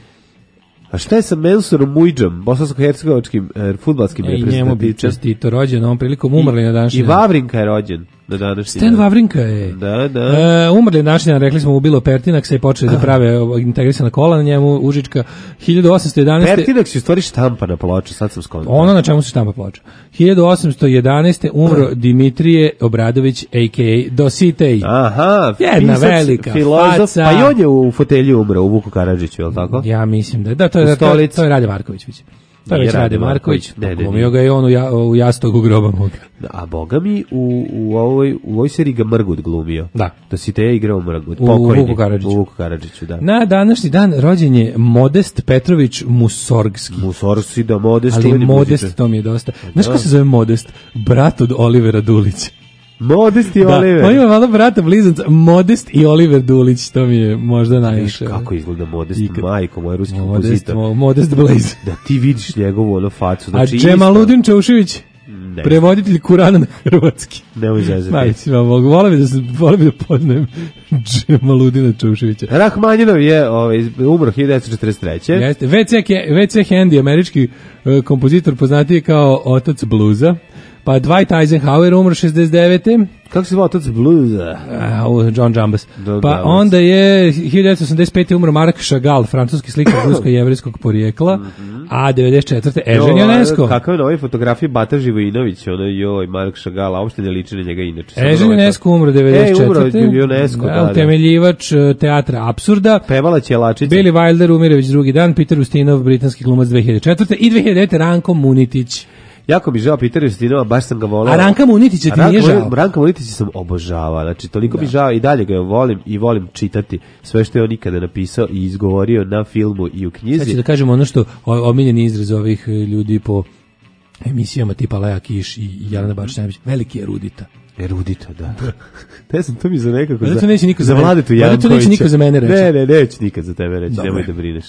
A šta je sa Mensurom Mujdžom, bosansko-hercegovačkim e, fudbalskim E, I njemu bi reprezentativcem? čestito rođen, ovom prilikom umrli na današnji I dan. Vavrinka je rođen na današnji Stan dan. Vavrinka je. Da, da. E, umrli na današnji dan, rekli smo, ubilo Pertinaksa i počeli da prave ovo, integrisana kola na njemu, Užička, hiljadu osamsto jedanaeste. Pertinax je u stvari štampa na ploču, sad sam skontao. Ono na čemu se štampa ploča. hiljadu osamsto jedanaeste umro Dimitrije Obradović, a k a. Dositej. Aha, Jedna pisac, velika filozof, faca. pa i on je u fotelju umro, u Vuku Karadžiću, je li tako? Ja mislim da je. Da, to je, U to je, stolici. to je Rade Marković. Već. To je Nije već Rade Rade Marković. Marković. Ne, ne, Glumio nije. ga je on u, ja, u jastogu groba moga. A boga mi u, u, ovoj, u ovoj seriji ga Mrgut glumio. Da. Da si te igrao Mrgut. U pokojni. Vuku Karadžiću. U Vuku Karadžiću, da. Na današnji dan rođen je Modest Petrović Musorgski. Musorsi da Modest, Ali čuveni Modest, muzičar. to mi je dosta. Znaš ko se zove Modest? Brat od Olivera Dulića. Modest i Da, Oliver. on ima malo brata blizanca, Modest i Oliver Dulić, to mi je možda Viš najviše. kako izgleda Modest, Ikad. majko, moj ruski Modest, kompozitor. mo- Modest Blaze. Da ti vidiš njegovu ono facu. Znači, A Džemaludin Čaušević, Ne. prevoditelj Kurana na hrvatski. Nemoj zezati. Najći vam mogu, volim da, se- volim da poznajem Džemaludina Čauševića. Rahmanjinov je ovaj, umro hiljadu devetsto četrdeset treće. Jeste. ve ce, Ke- ve ce Handy, američki e, kompozitor, poznatiji kao otac bluza. Pa Dwight Eisenhower umro šezdeset devete Kako se zvao otac bluza? A, u John Jambas. John Pa Jambas. onda je hiljadu devetsto osamdeset pete umro Mark Chagall, francuski slikar rusko-jevrejskog porijekla, a devedeset četvrte Ežen Jonesko. Kakav je na ovoj fotografiji Bata Živojinović, ono joj, Mark Chagall, a uopšte ne liči na njega inače. Samo Ežen na ovaj Jonesko umro devedeset četvrte E, umro Ionesco, da, da. Utemeljivač e, teatra apsurda. Pevala Ćelačica. Billy Wilder umire već drugi dan, Peter Ustinov, britanski glumac dve hiljade četvrte i dve hiljade devete Ranko Munitić. Jako mi žao Peter Justinova, baš sam ga voleo. A Ranka Munitića ti Ranka nije Munitić- žao? Ranka Munitića sam obožavao, znači toliko mi žao i dalje ga volim i volim čitati sve što je on ikada napisao i izgovorio na filmu i u Sad ću knjizi. da kažem ono što o- omiljeni izraz ovih e, ljudi po emisijama tipa Leja Kiš i Jelena Bačić-Najvić, veliki erudita. Erudita, da. Ne znam, to mi za nekako... Valjda za, to neće niko za za mene- Vladetu valjda to neće Jankovića. niko za mene reći. Ne, ne, neće nikad za tebe reći, Dobro. nemoj da brineš.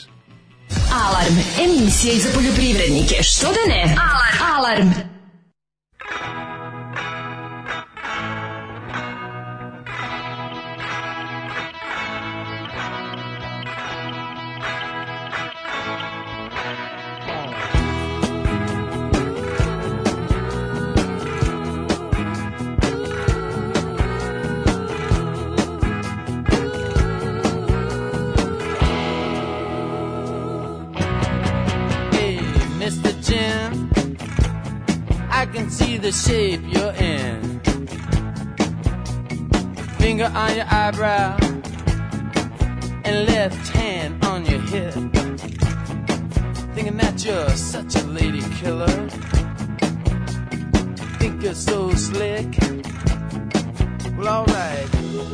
Alarm, emisija i za poljoprivrednike. Što da ne? Alarm. Alarm. Hey, mister Jim, the shape you're in. Finger on your eyebrow and left hand on your hip. Thinking that you're such a lady killer. Think you're so slick. Well, alright.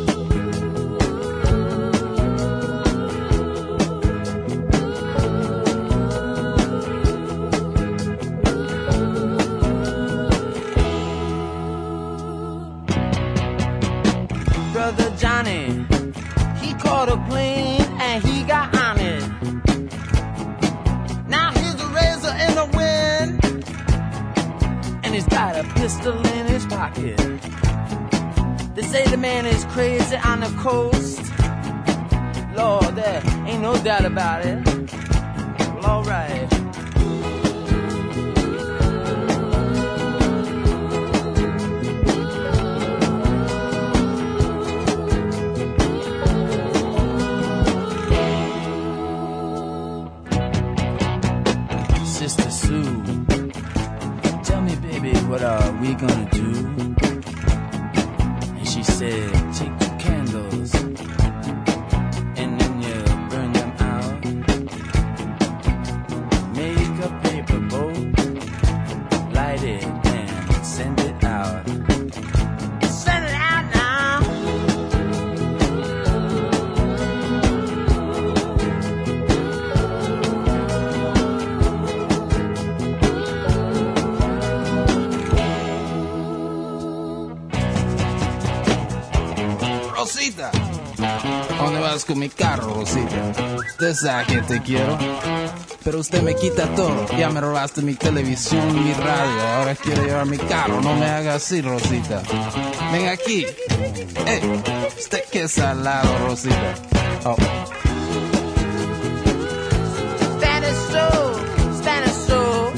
Brother Johnny, he caught a plane and he got on it. Now he's a razor in the wind, and he's got a pistol in his pocket. They say the man is crazy on the coast. Lord, there ain't no doubt about it. Well, alright. Sister Sue, tell me, baby, what are we gonna do? And she said, take two candles and then you burn them out. Make a paper boat, light it and send it out. Send it out now. Rosita, ¿dónde vas con mi carro, Rosita? Usted sabe que te quiero, pero usted me quita todo. Ya me robaste mi televisión, mi radio, ahora quiero llevar mi carro. No me haga así, Rosita. Ven aquí. Hey, usted que salado, Rosita. Oh. Spanish soul, Spanish soul.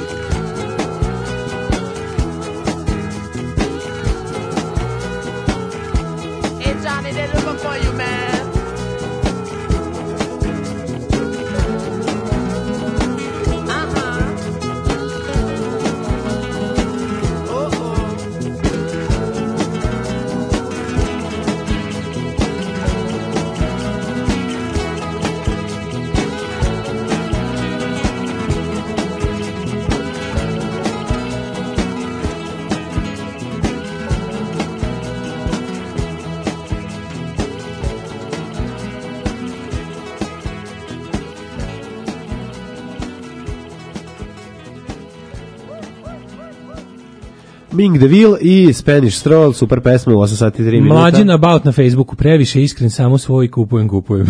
Hey Johnny, they're looking for you, man. Ming DeVille i Spanish Stroll, super pesma u osam sati i tri minuta. Mlađen about na Facebooku, previše iskren, samo svoj kupujem, kupujem.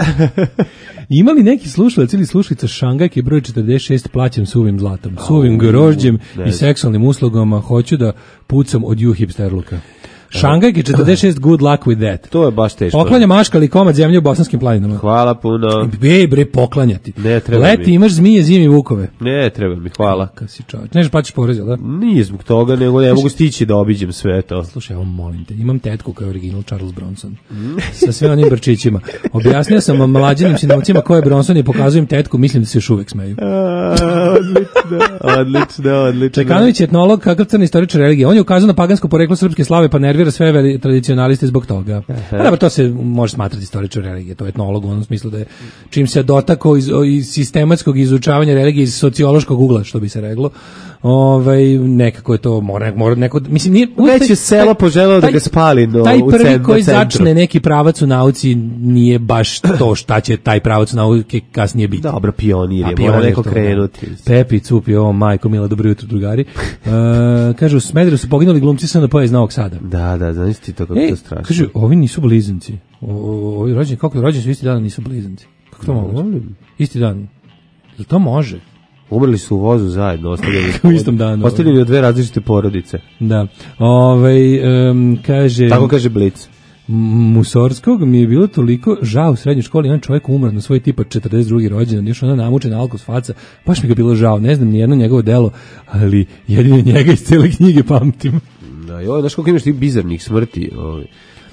Ima li neki slušalac ili slušalica Šangajke broj četrdeset šest plaćen suvim zlatom, suvim grožđem i seksualnim uslugama, hoću da pucam od ju hipsterluka. Šangajke četrdeset šest, good luck with that. To je baš teško. Poklanja maška ali komad zemlje u bosanskim planinama. Hvala puno. Ej bre, poklanjati. Ne treba Leti mi. imaš zmije, zimi vukove. Ne treba mi, hvala. Kad si čovječ. Nežeš plaćaš porez, jel da? Nije zbog toga, nego ne mogu stići da obiđem sve to. Slušaj, evo molim te, imam tetku kao original Charles Bronson. Sa sve onim brčićima. Objasnio sam vam mlađenim sinovcima ko je Bronson i pokazujem tetku, mislim da se još uvek smeju. Odlično, odlično, odlično. Čekanović je etnolog, kakav crni istoričar religije. On je ukazao na pagansko poreklo srpske slave, pa nervira sve veli, tradicionaliste zbog toga. Dobro, to se može smatrati istoričar religije, to je etnolog u onom smislu da je čim se dotako iz, iz sistematskog izučavanja religije iz sociološkog ugla, što bi se reklo, ovaj, nekako je to, mora, mora neko, mislim, nije... Već je selo poželeo da ga spali no, taj u prvi centru. koji začne neki pravac u nauci nije baš to šta će taj pravac u nauke kasnije biti. Dobro, pionir je, A, mora neko to, krenuti. Pepi, Cupi, ovo, majko, mila, dobro jutro, drugari. Uh, kažu, u Smederevu su poginuli glumci S N P iz Novog Sada. Da, da, znaš ti to kako Ej, to strašno. kažu, ovi nisu blizanci. O, ovi rođeni, kako rođeni su isti dan, nisu blizanci. Kako to No, mogu? volim. Isti dan. Jel to može? Umrli su u vozu zajedno, ostavljeni U istom danu. Ostavljeni od dve različite porodice. Da. Ovaj um, kaže... Tako kaže Blic. Musorskog mi je bilo toliko žao u srednjoj školi, jedan čovjek umro na svoj tipa četrdeset drugi rođendan, još ona namučena alkos faca, baš mi ga bilo žao, ne znam ni jedno njegovo delo, ali jedino njega iz cele knjige pamtim. Da, joj, znaš koliko imaš tih bizarnih smrti, ovaj.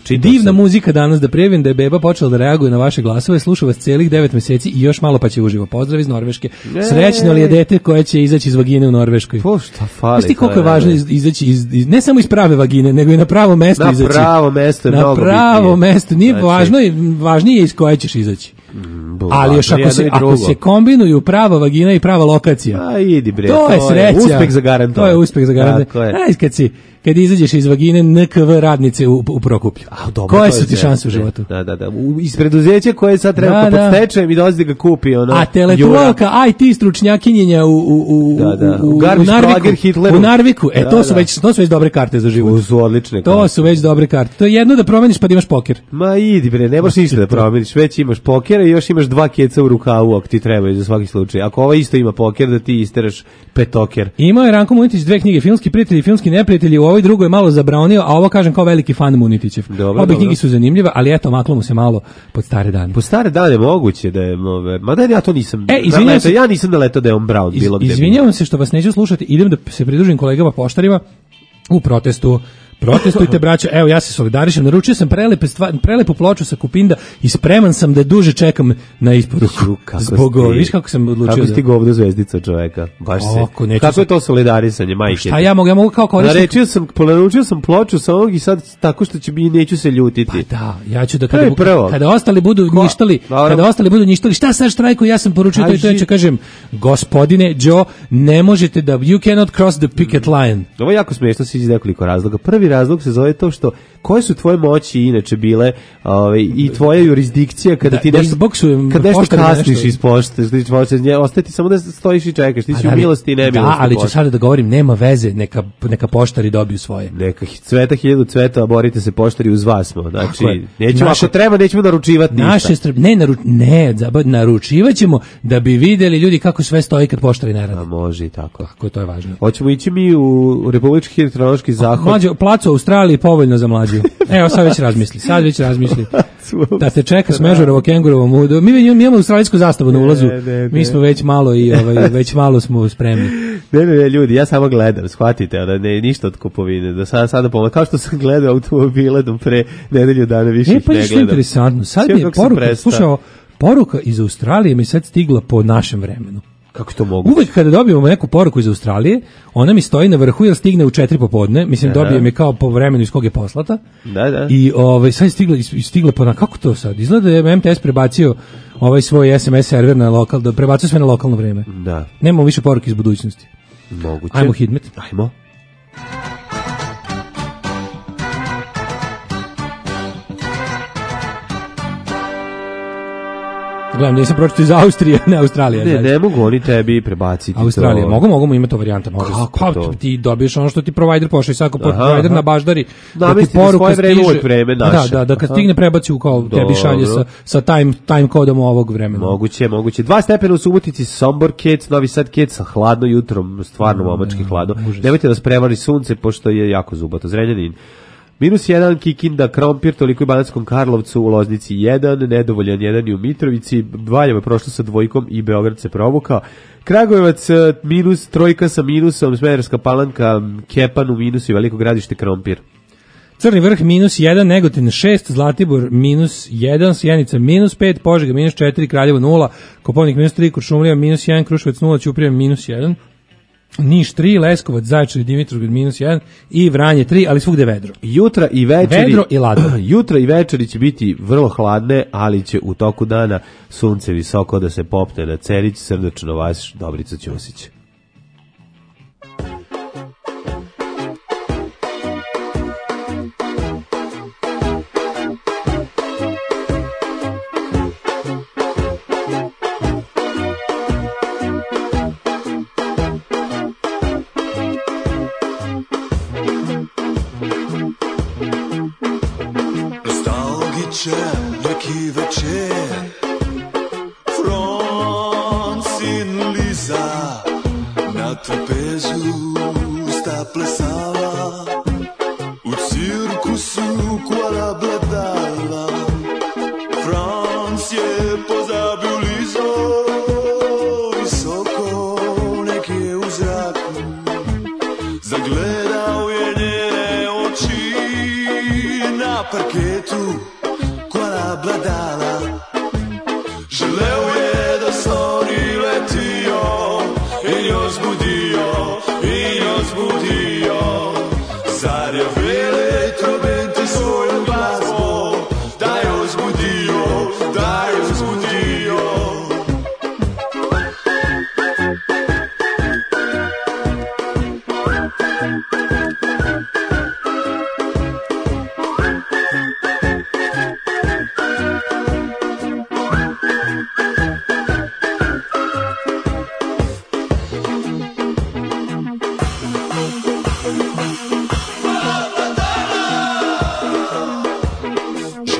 Čitao Divna sam. muzika danas, da prijavim da je beba počela da reaguje na vaše glasove, sluša vas celih devet meseci i još malo pa će uživo. Pozdrav iz Norveške. Ne. Srećno li je dete koje će izaći iz vagine u Norveškoj? Po šta fali? Znaš ti koliko je to važno iz- izaći iz, iz, ne samo iz prave vagine, nego i na pravo mesto Na izaći. pravo mesto je na mnogo pravo bitnije. mesto. Nije Znači- važno, je- važnije je iz koje ćeš izaći. Bu, Ali još važno ako jedno se, i ako drugo. se kombinuju prava vagina i prava lokacija, A idi bre, to je sreća. uspeh zagarantovan. To je uspeh zagarantovan. Tako je. Ajde kad si kad izađeš iz vagine N K V radnice u, u Prokuplju. A, dobro, Koje to je su ti zezno. šanse u životu? Da, da, da. U, iz preduzeća koje sad treba Da, pod da. stečajem i dolazi da ga kupi ono. A teletualka I T stručnjakinjenja u u u Da, da. u, U u, Garmisch Narviku. Prager Hitleru. U Narviku. E Da, to su da. već to su već dobre karte za život. Jura, su odlične. To karte. su već dobre karte. To je jedno da promeniš pa da imaš poker. Ma idi bre, ne možeš ništa da promeniš, već imaš pokera i još imaš dva keca u rukavu ako ti treba za svaki slučaj. Ako ovo isto ima poker, da ti isteraš petoker. Imao je Ranko Munitić dve knjige, Filmski prijatelji i filmski neprijatelji, u ovoj drugoj je malo zabraunio, a ovo kažem kao veliki fan Munitićev. Dobro, Obe dobro. knjige su zanimljive, ali eto, maklo mu se malo pod stare dane. Po stare dane moguće da je, ove, ma da ja to nisam. E, izvinjavam naletao, se- ja nisam naletao da je on Brown Iz, bilo gde. izvinjavam se što vas neću slušati, idem da se pridružim kolegama poštarima u protestu. Protestujte, braćo. Evo, ja se solidarišem. Naručio sam prelepe stva, prelepu ploču sa Kupinda i spreman sam da duže čekam na isporuku. Ju, kako Zbog si- ovo, viš kako sam odlučio Kako si ti da... govno zvezdica čoveka. Baš se. Kako, neću Kako sam- je to solidarisanje, majke? Šta ja mogu, ja mogu kao korisnik... Naručio sam, naručio sam ploču sa ovog i sad tako što će mi neću se ljutiti. Da, ja ću da To kada, je prvo. kada ostali budu Ko? njištali, Dobro. kada ostali budu njištali, šta sad štrajku, ja sam poručio to i to, ja ću kažem, gospodine Joe, ne možete da, you cannot cross the picket line. Ovo je jako smiješno se iz nekoliko razloga. Prvi razlog se zove to što koje su tvoje moći inače bile ovaj, i tvoja jurisdikcija kada Da, ti da nešto, izboksujem kad nešto poštari kasniš nešto. iz pošte, iz pošte, nje- ostaje ti samo da stojiš i čekaš, ti si u Ali- milosti i nemilosti. Da, ali ću pošte. sada da govorim, nema veze, neka, neka poštari dobiju svoje. Neka hi- cveta hiljadu cveta, a borite se poštari uz vas smo. Znači, Tako je. nećemo, Naše- ako treba, nećemo naručivati ništa. Naše strp, ne, naru, ne, zaba- naručivat ćemo da bi videli ljudi kako sve stoji kad poštari ne A rade. može i tako. Kako to je važno. Hoćemo ići mi u, u Republički hidrološki zahod. Mlađo, plac u Australiji povoljno za mlađu. Evo, sad već razmisli, sad već razmisli. Da te čeka smežurovo kengurovo mudo. Mi, mi imamo australijsku zastavu na ulazu. Ne, ne, ne. Mi smo već malo i ovaj, već malo smo spremni. Ne, ne, ne, ljudi, ja samo gledam, shvatite, da ne ništa od kupovine, da sada sada pomoć, kao što sam gledao automobile do pre nedelju dana više E, ih pa ne je što gledam. interesantno. Sad Sjeo mi je kako sam poruka, prestao. slušao, poruka iz Australije mi je sad stigla po našem vremenu. Kako to mogu? Uvek kada dobijemo neku poruku iz Australije, ona mi stoji na vrhu jer stigne u četiri popodne. Mislim, dobijem je kao po vremenu iz kog je poslata. Da, da. I ovaj, sad je stigla, stigla po na, kako to sad? Izgleda da je M T S prebacio ovaj svoj S M S server na lokal, da prebacio sve na lokalno vreme. Da, Nemamo više poruke iz budućnosti. moguće. Ajmo Hidmet. Ajmo. Gledam, nisam pročito iz Austrije, ne Australija. Ne, znači. ne mogu oni tebi prebaciti Australija, to. mogu, mogu, ima to varijanta, može. Kako Pa, to? ti dobiješ ono što ti provider pošalje, sad ako Aha, provider aha. na baždari, da ti Namesti na poruka svoje vreme, stiže- uvek vreme Da, naše. da, da kad Aha. stigne prebaci u kao tebi šalje sa, Dobro. sa time, time kodom ovog vremena. Moguće, moguće. Dva stepena u Subotici, Sombor Kec, Novi Sad Kec, sa hladno jutrom, stvarno momački hladno. Nemojte da prevari sunce, pošto je jako zubato. Zrenjanin. Minus jedan, Kikinda, Krompir, toliko i Banatskom Karlovcu, u Loznici jedan, nedovoljan jedan i u Mitrovici, Valjevo je prošlo sa dvojkom i Beograd se provukao. Kragujevac, eh, minus, trojka sa minusom, Smederska Palanka, Kepan u minusu i Veliko Gradište, Krompir. Crni vrh minus jedan, Negotin šest, Zlatibor minus jedan, Sjenica minus pet, Požega minus četiri, Kraljevo nula, Koponik minus tri, Kuršumlija minus jedan, Kruševac nula, Ćuprija minus jedan, Niš tri, Leskovac, Zaječar i Dimitrovgrad minus jedan i Vranje tri, ali svugde vedro. Jutra i večeri, Vedro i ladno. Jutra i večeri će biti vrlo hladne, ali će u toku dana sunce visoko da se popne na Cerić, srdačno vas, Dobrica Ćosić. Nostalgičan neki večer, Francin Liza na trapezu sta plesala, u cirkusu Kuala Bladala. Franc je pozabil Lizo, visoko nekje u zraku, zagledao je njene oči na parketu.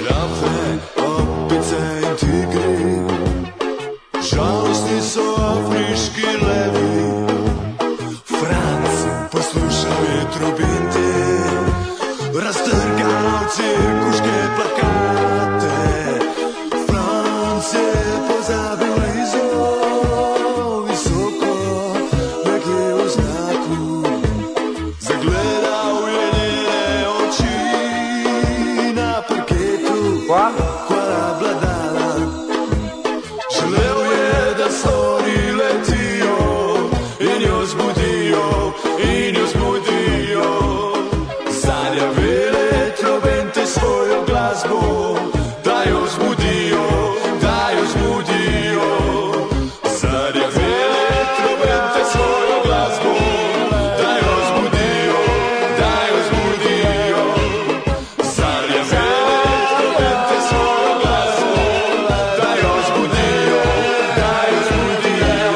žirafe, opice i tigri, žalostni su afrički levi. Franc, poslušao je trubinte, rastrgao cirkuške plakate. Franc je pozabio izo, visoko, negdje u znaku, zagledao je njene oči na parketu, koja vladala. Želeo je da stvori letio i nju zbudio, i nju zbudio. Zaljavile trobente svoju glazbu, da ju zbudio, da ju zbudio. Zaljavile trobente svoju glazbu, da ju zbudio, da ju zbudio. Zaljavile trobente svoju glazbu, da ju zbudio, da ju zbudio.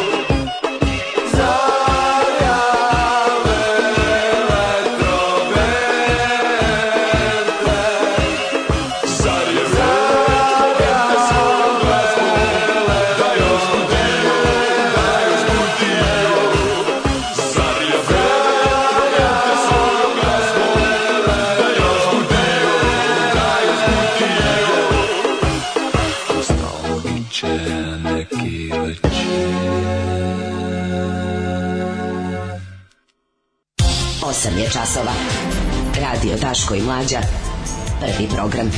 osam je časova. Radio Daško i Mlađa. Prvi program.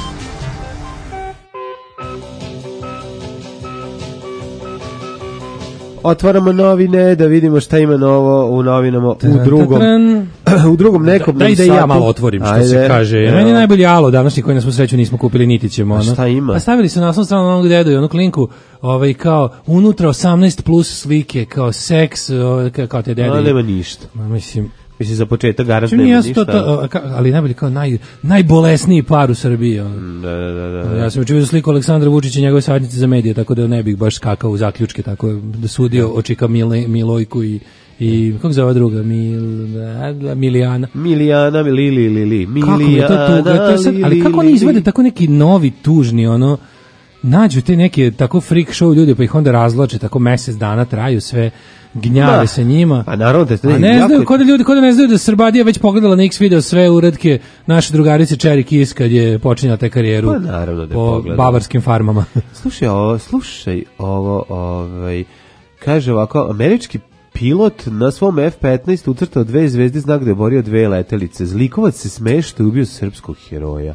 Otvaramo novine da vidimo šta ima novo u novinama u drugom u drugom nekom da, daj da i ja malo otvorim što Ajde. se kaže. Evo. Meni je najbolji alo današnji koji nas u sreću nismo kupili niti ćemo. Ono. Šta ima? Pa stavili su na osnovu stranu onog dedu i onu klinku ovaj, kao unutra osamnaest plus slike kao seks ovaj, kao te dede. A, nema ništa. Ma, mislim, Mislim za početak garant čim nema ja ništa. to, to, ka- ali najbolji kao naj, najbolesniji par u Srbiji. Ono. Da, da, da, da. Ja sam učio sliku Aleksandra Vučića i njegove savjetnice za medije, tako da ne bih baš skakao u zaključke, tako da sudio očika Mile, Milojku i i kako zove druga Mil, Milijana. Milijana, Lili, Lili, Milijana. Kako mi je to tuga, to je sad, ali kako oni izvode tako neki novi tužni ono nađu te neke tako freak show ljudi pa ih onda razvlače tako mesec dana traju sve gnjave Da. sa njima. A naravno da A ne znaju, kod da ljudi kod da ne znaju da Srbadija već pogledala na X video sve uratke naše drugarice Cherry Kiss kad je počinjala te karijeru. Pa naravno da je po pogledala. bavarskim farmama. Slušaj ovo, slušaj ovo, ovaj, kaže ovako, američki pilot na svom F petnaest ucrtao dve zvezde, znak da je borio dve letelice. Zlikovac se smeje što je ubio srpskog heroja.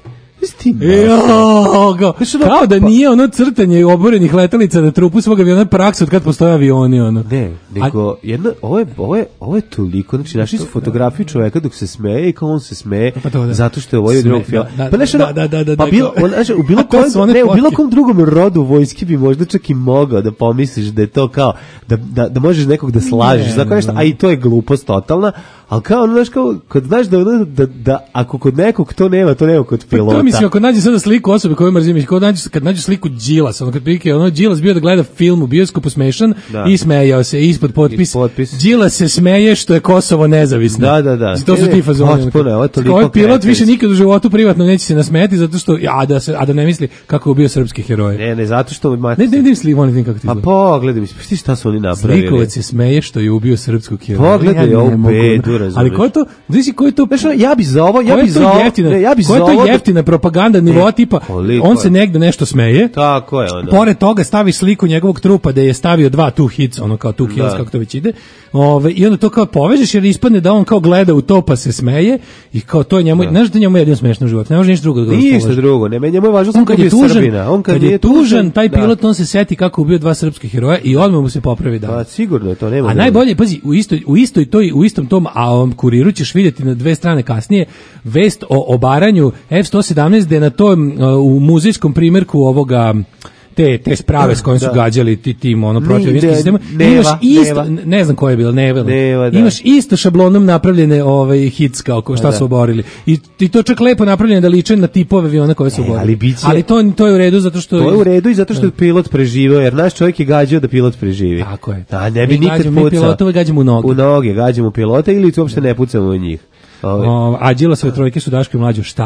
Jo, go, kao da nije ono crtanje oborenih letelica na trupu svog aviona praksa od kad postoje avioni ono. Ne, nego jedna, ovo je, ovo je, ovo je toliko, znači našli su fotografiju čoveka dok se smeje i kao on se smeje pa to, da. zato što je ovo drugog filma. Da, Pa nešto, da, da, da, da, pa bilo, on, znači, u bilo to su one kom, ne, u bilo fotke. kom drugom rodu vojski bi možda čak i mogao da pomisliš da je to kao, da, da, da možeš nekog da slažeš, Ne, znači nešto, a i to je glupost totalna, ali kao, ono, znaš, kao, kad znaš da, da, da, da ako kod nekog to nema, to nema kod pilota. Pa to mislim, ako nađe sada sliku osobe koju mrzim, kad nađe, kad nađe sliku Đilasa, ono kad prilike, ono Đilas bio da gleda film u bioskopu smešan Da. i smejao se ispod potpis. Potpis. Đilas se smeje što je Kosovo nezavisno. Da, da, da. To su E, ti fazoni. potpuno je, ovo je toliko Ovaj pilot kretenski. više nikad u životu privatno neće se nasmejati zato što, a da, se, a da ne misli kako je bio srpski heroj. Ne, ne, zato što... Ne, ne, ne, sliku, molim kako ti Pa izgleda. pogledaj mi, pa ti šta su oni napravili? Slikovac se smeje što je ubio srpskog heroja. Pogledaj Ja ovu ne mogu, bedu, razumeš. ali ko je to, znaš ko je to, Znaš, ono, ja bi za ovo, ja koja bi je za to ovo... jeftina, ne, ja bi koja za je to ovo da- jeftina propaganda nivoa tipa, koliko on se je? negde nešto smeje, Tako je, ono. pored toga staviš sliku njegovog trupa da je stavio dva two hits, ono kao two kills, Da. kako to već ide, ove, i onda to kao povežeš jer ispadne da on kao gleda u to pa se smeje i kao to je njemu, znaš da njemu je jedino smešno u životu, ne može ništa drugo da ga Ništa raspoloži. drugo, ne, njemu je važno On sam kad je ubio tužan, Srbina. On kad, kad, je tužan, taj da. pilot, on se seti kako ubio dva srpskih heroja i odmah mu se popravi dan. Pa sigurno je to, nema. A drugo. najbolje, pazi, u istoj, u istoj toj, u istom tom a ovom kuriru ćeš vidjeti na dve strane kasnije vest o obaranju F sto sedamnaest gde na tom uh, u muzejskom primjerku ovoga te te sprave s kojim su Da. gađali ti tim ono Ne, protivnički ne, sistem. Neva, Imaš isto, Neva. ne znam ko je bilo, Neva. Neva, da. Imaš isto šablonom napravljene ovaj hits kao ko šta Da. su oborili. I i to čak lepo napravljeno da liče na tipove aviona koje su E, oborili. ali biće- ali to to je u redu zato što To je u redu i zato što je pilot preživio, jer naš čovjek je gađao da pilot preživi. Tako je. A ne bi Mi nikad gađamo, mi pucao. pilotove gađamo u noge. U noge, gađamo pilota ili uopšte ne pucamo u njih. Ovaj, O, a Đilasove trojke su Daško i Mlađo šta?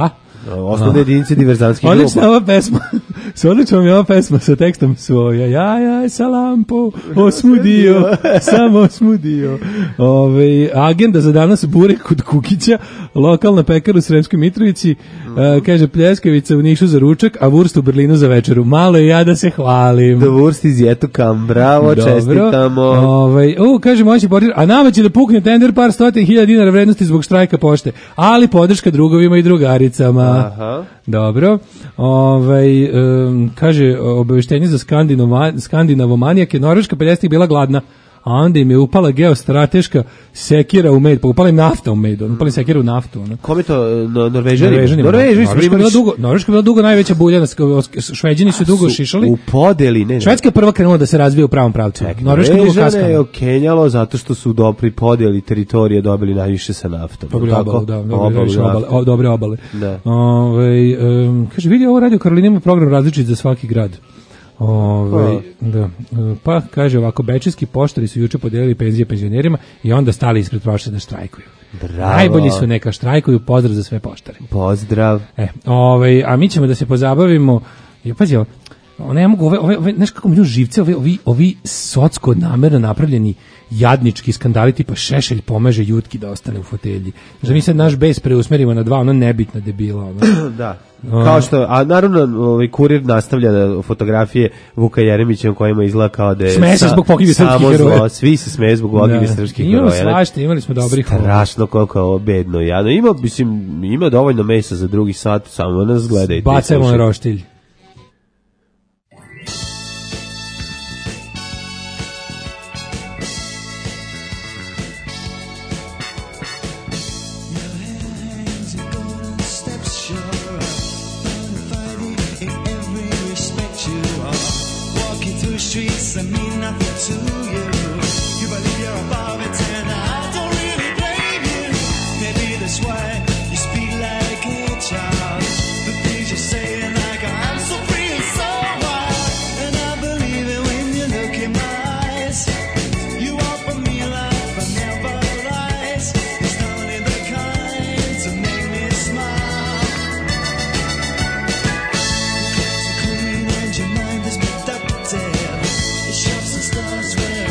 Osnovne jedinice diverzantskih grupa. Odlična ova pesma. Odlična mi ova pesma sa tekstom svoja. Ja, ja, sa lampo, osmudio, samo osmudio. Ove, agenda za danas burek kod Kukića, lokalna pekara u Sremskoj Mitrovici, mm. uh, kaže pljeskavica u Nišu za ručak, a vurst u Berlinu za večeru. Malo je ja da se hvalim. Da vurst iz Jetukam, bravo, dobro. Čestitamo. Ove, u, kaže moći portir, a nama će da pukne tender par stotin hiljada dinara vrednosti zbog štrajka pošte, ali podrška drugovima i drugaricama. Aha. Dobro. Ovaj um, kaže obaveštenje za skandinavomanijake, Norveška pedesetih bila gladna, a onda im je upala geostrateška sekira u med, pa upala im nafta u med, upala im sekira u naftu. Ono. Kome to, no, Norvežani? Norvežani, Norvežani su Norveška bila dugo, Norveška bila dugo najveća bulja, Šveđani su dugo su šišali. U podeli, ne, ne. Švedska je prva krenula da se razvija u pravom pravcu. Norveška dugo kaskala. Norvežane je okenjalo zato što su dobri podeli teritorije dobili najviše sa naftom. Dobri obalu, da, dobri obale, obale, dobre obale. Da. Ove, um, kaže, vidi ovo Radio Karolina ima program različit za svaki grad. Ove, da. Pa kaže ovako, bečijski poštari su juče podelili penzije penzionerima i onda stali ispred prošle da štrajkuju. Bravo. Najbolji su, neka štrajkuju, pozdrav za sve poštare. Pozdrav. E, ove, a mi ćemo da se pozabavimo, i pazi, ovo, ne mogu, ove, ove, ove, znaš kako mi ljuž živce, ove, ovi, ovi socko namerno napravljeni jadnički skandali tipa Šešelj pomaže Jutki da ostane u fotelji. Znači mi sad naš bes preusmerimo na dva, ono nebitna debila. Ono. Da. Kao što, a naravno ovaj kurir nastavlja da fotografije Vuka Jeremića kojima izgleda kao da je smeje se zbog pogibije srpskih heroja. Svi se smeju zbog pogibije srpskih heroja. Imamo svašta, imali smo dobrih. Strašno koliko je ovo bedno. Jadno. Ima, mislim, ima dovoljno mesa za drugi sat, samo nas gledajte. Bacajmo na roštilj. Streets that mean nothing to you. You believe you're above it, and I don't really blame you. Maybe that's why you speak like a child. The things you say, like I'm so free and so wild. And I believe it when you look in my eyes. You offer me life, but never lies. It's only the kind to make me smile. Cause the queen and your mind is productive. Shops and stars where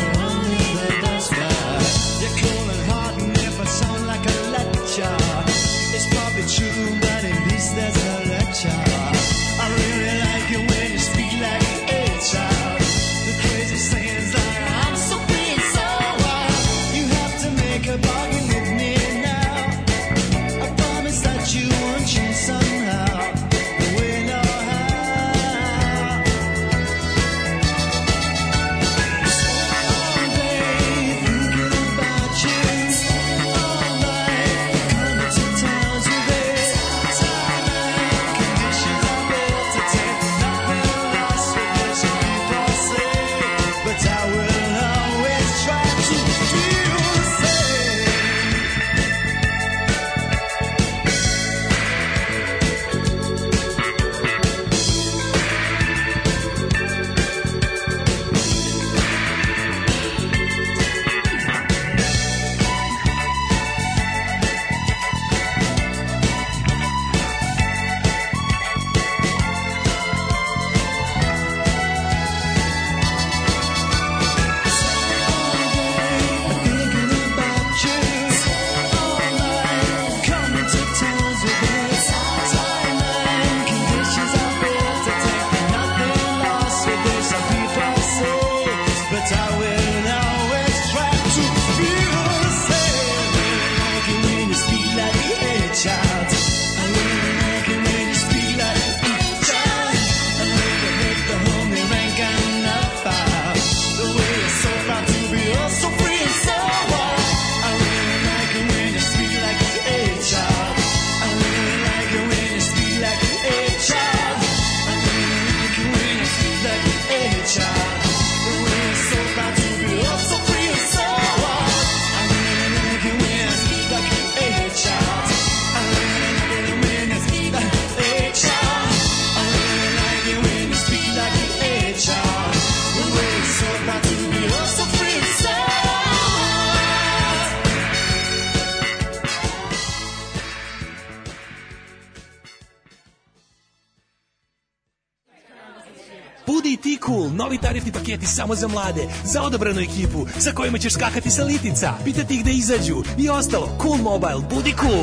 Budi i ti cool, novi tarifni paketi samo za mlade, za odabranu ekipu, sa kojima ćeš skakati sa litica, pitati ih da izađu i ostalo. Cool Mobile, budi cool.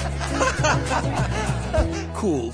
Cool.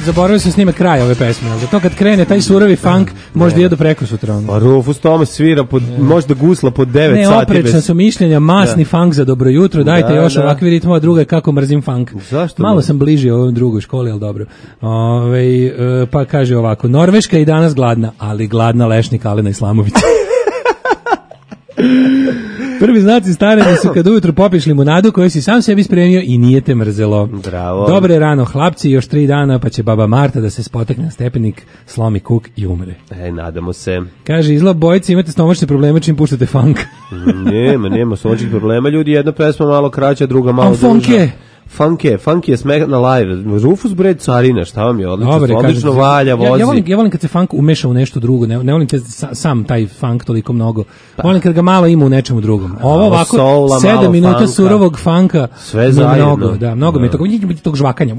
zaboravio sam snimati kraj ove pesme. Ali to kad krene taj surovi funk, možda ide do preko sutra. Pa Rufus Thomas svira, pod, možda gusla pod devet ne, sati. Ne, oprečna su mišljenja, masni da. Funk za dobro jutro, dajte da, još da. Ovakvi ritmova, druga je kako mrzim funk. Zašto malo ne? Sam bliži ovoj drugoj školi, ali dobro. Ove, pa kaže ovako, Norveška je i danas gladna, ali gladna lešnik Alena Islamović. Prvi znaci starenja su kad ujutro popiješ limunadu koju si sam sebi spremio i nije te mrzelo. Bravo. Dobre rano hlapci, još tri dana pa će baba Marta da se spotekne na stepenik, slomi kuk i umre. E, nadamo se. Kaže, izgleda bojice imate stomačne probleme čim puštate funk. nema, nema stomačnih problema, ljudi, jedna pesma malo kraća, druga malo duža. Funk je. Funk je, funk je smek na live. Rufus bre carina, šta vam je? Odlično, Dobre, odlično kažem, valja, vozi. Ja, ja, volim, ja volim kad se funk umeša u nešto drugo, ne, ne volim kad sa, sam taj funk toliko mnogo. Pa. Volim kad ga malo ima u nečemu drugom. Ovo ovako, soula, sedam minuta funka. Surovog funka. Sve zajedno. Mnogo, da, mnogo da. mi je tog, tog žvakanja.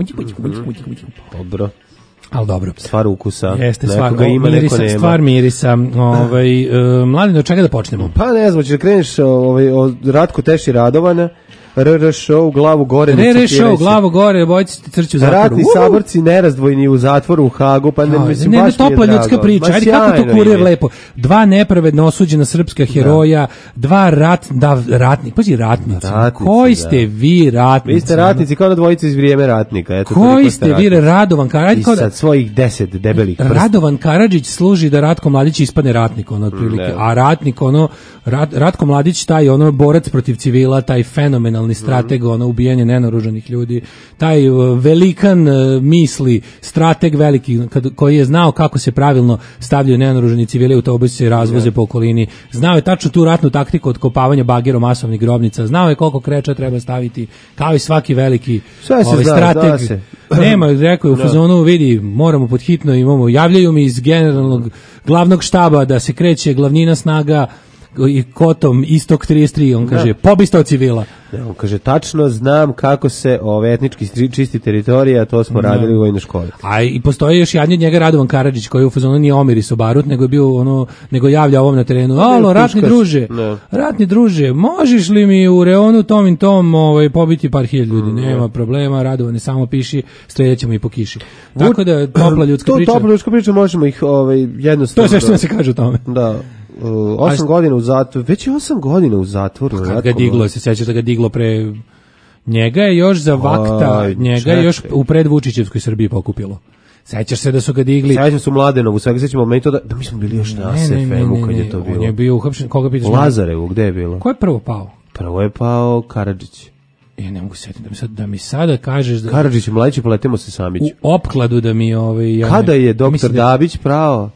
Dobro. Al dobro. Stvar ukusa. Jeste, stvar, ga ima, mirisa, neko nema. Stvar mirisa. Ovaj, uh, mladine, od čega da počnemo? Pa ne znam, ćeš da kreneš ovaj, od Ratko Teši Radovana, R R show, glavu gore. R R show, glavu gore, bojice ti crću u zatvoru. Ratni uh! saborci nerazdvojni u zatvoru u Hagu, pa ne, mislim, ne, baš ne, topla ljudska priča, ajde kako to kurir lepo. Dva nepravedno osuđena srpska heroja, da. dva rat, da, ratnik, pazi ratnici, ratnici koji da. Ste vi ratnici? Vi ste ratnici kao na dvojice iz vrijeme ratnika. Eto, koji ste vi Radovan Karadžić? I sad svojih deset debelih prsta. Radovan Karadžić služi da Ratko Mladić ispadne ratnik, ono otprilike, a ratnik, ono, Rat, Ratko Mladić, taj ono borac protiv civila, taj fenomenalni strateg, mm. ono ubijanje nenaoružanih ljudi, taj uh, velikan uh, misli, strateg veliki, kad, koji je znao kako se pravilno stavljaju nenaoružani civili u autobuse i razvoze yeah. po okolini, znao je tačno tu ratnu taktiku odkopavanja bagerom masovnih grobnica, znao je koliko kreča treba staviti, kao i svaki veliki ovaj, zna, strateg. se. Nema, rekao je u fazonu, vidi, moramo pod hitno, imamo, javljaju mi iz generalnog glavnog štaba da se kreće glavnina snaga i kotom istok trideset tri, on kaže, pobi sto civila. Ja, on kaže, tačno znam kako se ove etnički čisti teritorija, to smo no. radili u vojnoj školi. A i postoji još jedan od njega, Radovan Karadžić, koji u fazonu nije Omiris Obarut, nego je bio ono, nego javlja ovom na terenu. Alo, ratni druže, no. ratni druže, možeš li mi u reonu tom i tom ovaj, pobiti par hiljada ljudi? Mm, Nema no. problema, Radovane, samo piši, streljaćemo i po kiši. Tako da, topla ljudska to, priča. Topla ljudska priča, možemo ih ovaj, jednostavno... To je sve što se kaže o tome. Da. Uh, osam godina u zatvoru, već je osam godina u zatvoru. Kad ga diglo, se sećaš da ga diglo pre... Njega je još za vakta, Aj, njega čekaj. je još u predvučićevskoj Srbiji pokupilo. Sećaš se da su ga digli... Sećam se u Mladenovu, svega sećamo meni to da, da mi smo bili još na S F M-u kad je to bilo. On je bio uhapšen, koga pitaš? U Lazarevu, gde je bilo? Ko je prvo pao? Prvo je pao Karadžić. Ja ne mogu setiti da mi sad da mi sada kažeš da Karadžić i Mladić, poletimo se Samić. U opkladu da mi ovaj ja Kada je doktor da... Dabić pravo?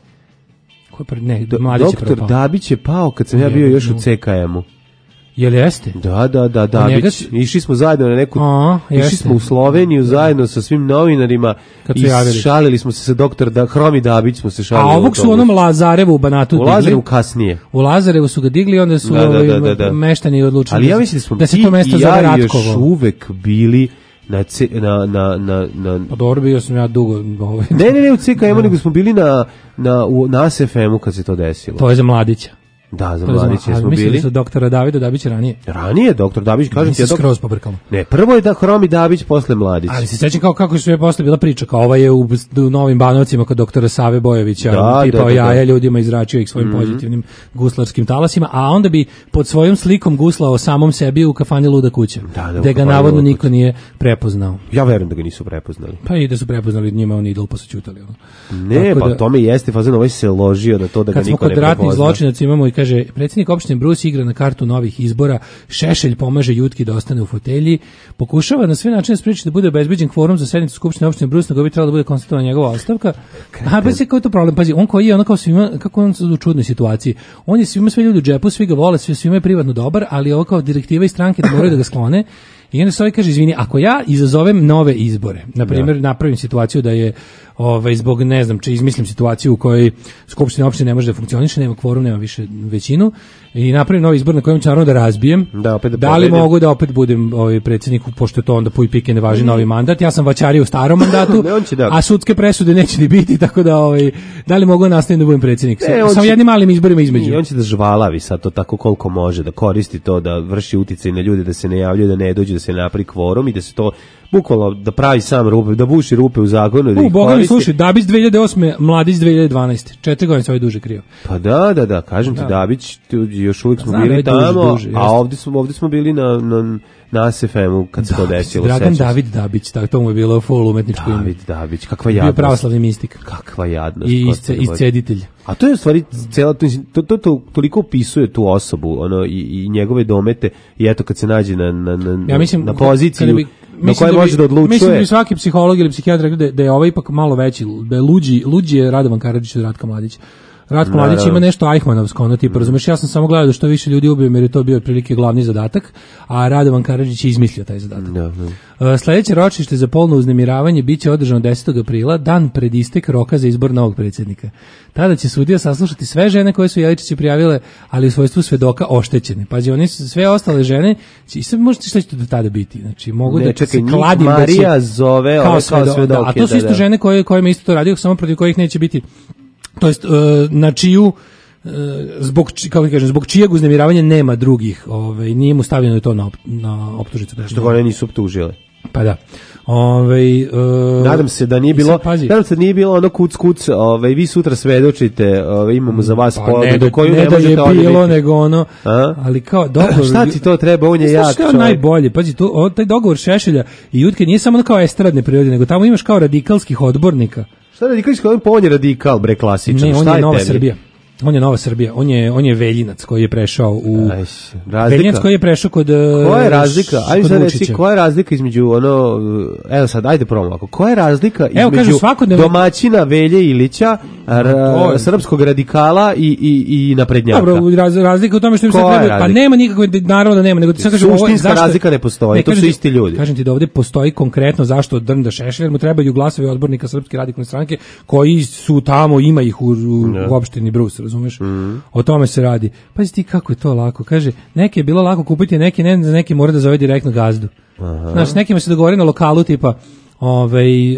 Ne, Do, doktor Dabić je pao kad sam ja bio još u C K M-u. Jel jeste? Da, da, da, Dabić. Njega... Išli smo zajedno na neku... A, išli smo u Sloveniju zajedno sa svim novinarima i šalili smo se sa doktor da, Hromi Dabić smo se šalili. A ovog su onom Lazarevu u Banatu digli. U Lazarevu kasnije. U Lazarevu su ga digli, onda su da, da, da, da, da. meštani odlučili. Ali ja mislim da smo da se to mesto zove Ratkovo. Još uvek bili na C, na na na na pa dobro, bio sam ja dugo ovaj. Ne, ne, ne, u C K M-u nego smo bili na na u na S F M-u kad se to desilo. To je za Mladića. Da, za Mladića smo bili. Mislim da su doktora Davida Dabića ranije. Ranije doktor Dabić, kažem ti, je skroz pobrkalo. Ne, prvo je da Hromi Dabić, posle Mladić. Ali se sećam kao kako su je posle bila priča, kao ova je u, u Novim Banovcima kod doktora Save Bojovića, da, tipao da, da, jaja da. ljudima, izračio ih svojim mm-hmm. pozitivnim guslarskim talasima, a onda bi pod svojom slikom guslao samom sebi u kafani Luda kuća, da, da, gde ga navodno niko nije prepoznao. Ja verujem da ga nisu prepoznali. Pa i da su prepoznali, njima on idol pa su ćutali. Ne, tako pa da, tome jeste fazon, ovaj se ložio da to da ga niko ne prepozna. Kad smo kod ratnih zločinaca imamo i kaže, predsjednik opštine Brus igra na kartu novih izbora, Šešelj pomaže Jutki da ostane u fotelji, pokušava na sve načine spričati da bude obezbeđen kvorum za sednicu skupštine opštine Brus, na kojoj bi trebala da bude konstatovana njegova ostavka. A pa se kao to problem, pazi, on koji je ono kao svima, kako on u čudnoj situaciji. On je svima sve ljudi u džepu, svi ga vole, svi svima je privatno dobar, ali ovo kao direktiva iz stranke da moraju da ga sklone. I onda se ovaj kaže, izvini, ako ja izazovem nove izbore, na primjer, ja. napravim situaciju da je ovaj zbog ne znam, če izmislim situaciju u kojoj skupština opštine ne može da funkcioniše, nema kvorum, nema više većinu i napravim novi izbor na kojem ću naravno da razbijem. Da, opet da, da li mogu da opet budem ovaj predsjednik, pošto je to onda puj pike ne važi mm. novi mandat. Ja sam vaćario u starom mandatu, ne, da. a sudske presude neće ni biti, tako da ovaj da li mogu nastaviti da budem predsjednik sa, sa jednim malim izborima između. I on će da žvalavi sad to tako koliko može, da koristi to, da vrši uticaj na ljude, da se ne javljaju, da ne dođu, da se napravi kvorum i da se to bukvalno da pravi sam rupe, da buši rupe u zakonu, da U, ih Boga mi, koristi. slušaj, Dabić dve hiljade osme, Mladić dve hiljade dvanaeste. Četiri godine se ovaj duže krio. Pa da, da, da, kažem ti, Da. Dabić, tu još uvijek smo Znam, bili ovaj duže, tamo, duže, a jeste. ovdje smo, ovdje smo bili na, na, na S F M-u kad se to desilo. Dragan sećam se. David Dabić, tako to mu je bilo full umetničko ime. David Dabić, kakva Bio jadnost. pravoslavni mistik. Kakva jadnost. I gospode isce, Bože. isceditelj. A to je u stvari cela to, to, to, to toliko opisuje tu osobu, ono i, i njegove domete i eto kad se nađe na na na Ja mislim na poziciju kada bi- na mislim kojoj da bi- može da odlučuje. Mislim da bi svaki psiholog ili psihijatar rekao da, da je ovaj ipak malo veći, da je luđi, luđi je Radovan Karadžić od Ratka Mladića. Ratko Da, Mladić da. ima nešto Eichmannovsko, ono tipa, razumeš, ja sam samo gledao da što više ljudi ubije, jer je to bio otprilike glavni zadatak, a Radovan Karadžić je izmislio taj zadatak. Da, da. Uh, Sledeće ročište za polno uznemiravanje biće održano desetog aprila, dan pred istek roka za izbor novog predsjednika. Tada će sudija saslušati sve žene koje su Jeličiće prijavile, ali u svojstvu svedoka oštećene. Pazi, oni su sve ostale žene, i sad možete šta će to do tada biti? Znači, mogu Ne, da čekaj, se njih kladim da će... Marija zove ove kao svedo- svedoke, da, a to su da, isto da. žene koje, kojima isto to radio, samo protiv kojih neće biti, to jest, uh, na čiju uh, zbog, či- kako ti kažem, zbog čijeg uznemiravanja nema drugih, ovaj, nije mu stavljeno to na, op, na optužnicu. Što ga one nisu optužile. Pa da. Ovaj uh, Nadam se da nije i bilo, sad pazi, nadam se da nije bilo ono kuc kuc, ovaj vi sutra svedočite, ovaj imamo za vas pa ponudu ne, da, koju ne ne da je možete bilo, odbiti. nego ono, A? ali kao dogovor... Šta ti to treba, on je Znaš jak šta je čovjek. najbolje, pazi, to, o, taj dogovor Šešelja i Jutke nije samo kao estradne prirode, nego tamo imaš kao radikalskih odbornika. Šta radikalski, on pa on je radikal, bre, klasičan. Ne, on Šta je Nova tebi? Srbija. On je Nova Srbija. On je on je Veljinac koji je prešao u Aj, razlika. Veljinac koji je prešao kod Koja je razlika? Ajde kod sad Vučića. reci, koja je razlika između ono, evo sad, ajde probamo ovako. Koja je razlika Evo, kažu, između svakodnevno- domaćina Velje Ilića, ra- to je- srpskog radikala i, i, i naprednjaka? Dobro, raz, razlika u tome što im sad Koja je treba, pa razlika? nema nikakve, naravno da nema, nego ti sad kažem, ovo je- Suštinska zašto- razlika ne postoji, to kažem su ti- isti ljudi. Kažem ti da ovdje postoji konkretno zašto Drnda Šešelj, jer mu trebaju glasovi odbornika Srpske radikalne stranke koji su tamo, ima ih u, u, u opštini Brus, razumeš? Mhm. O tome se radi. Pazi ti kako je to lako. Kaže, neke je bilo lako kupiti, neke ne, za neke mora da zove direktno gazdu. Znaš, s nekima se dogovori na lokalu tipa, ovaj, e,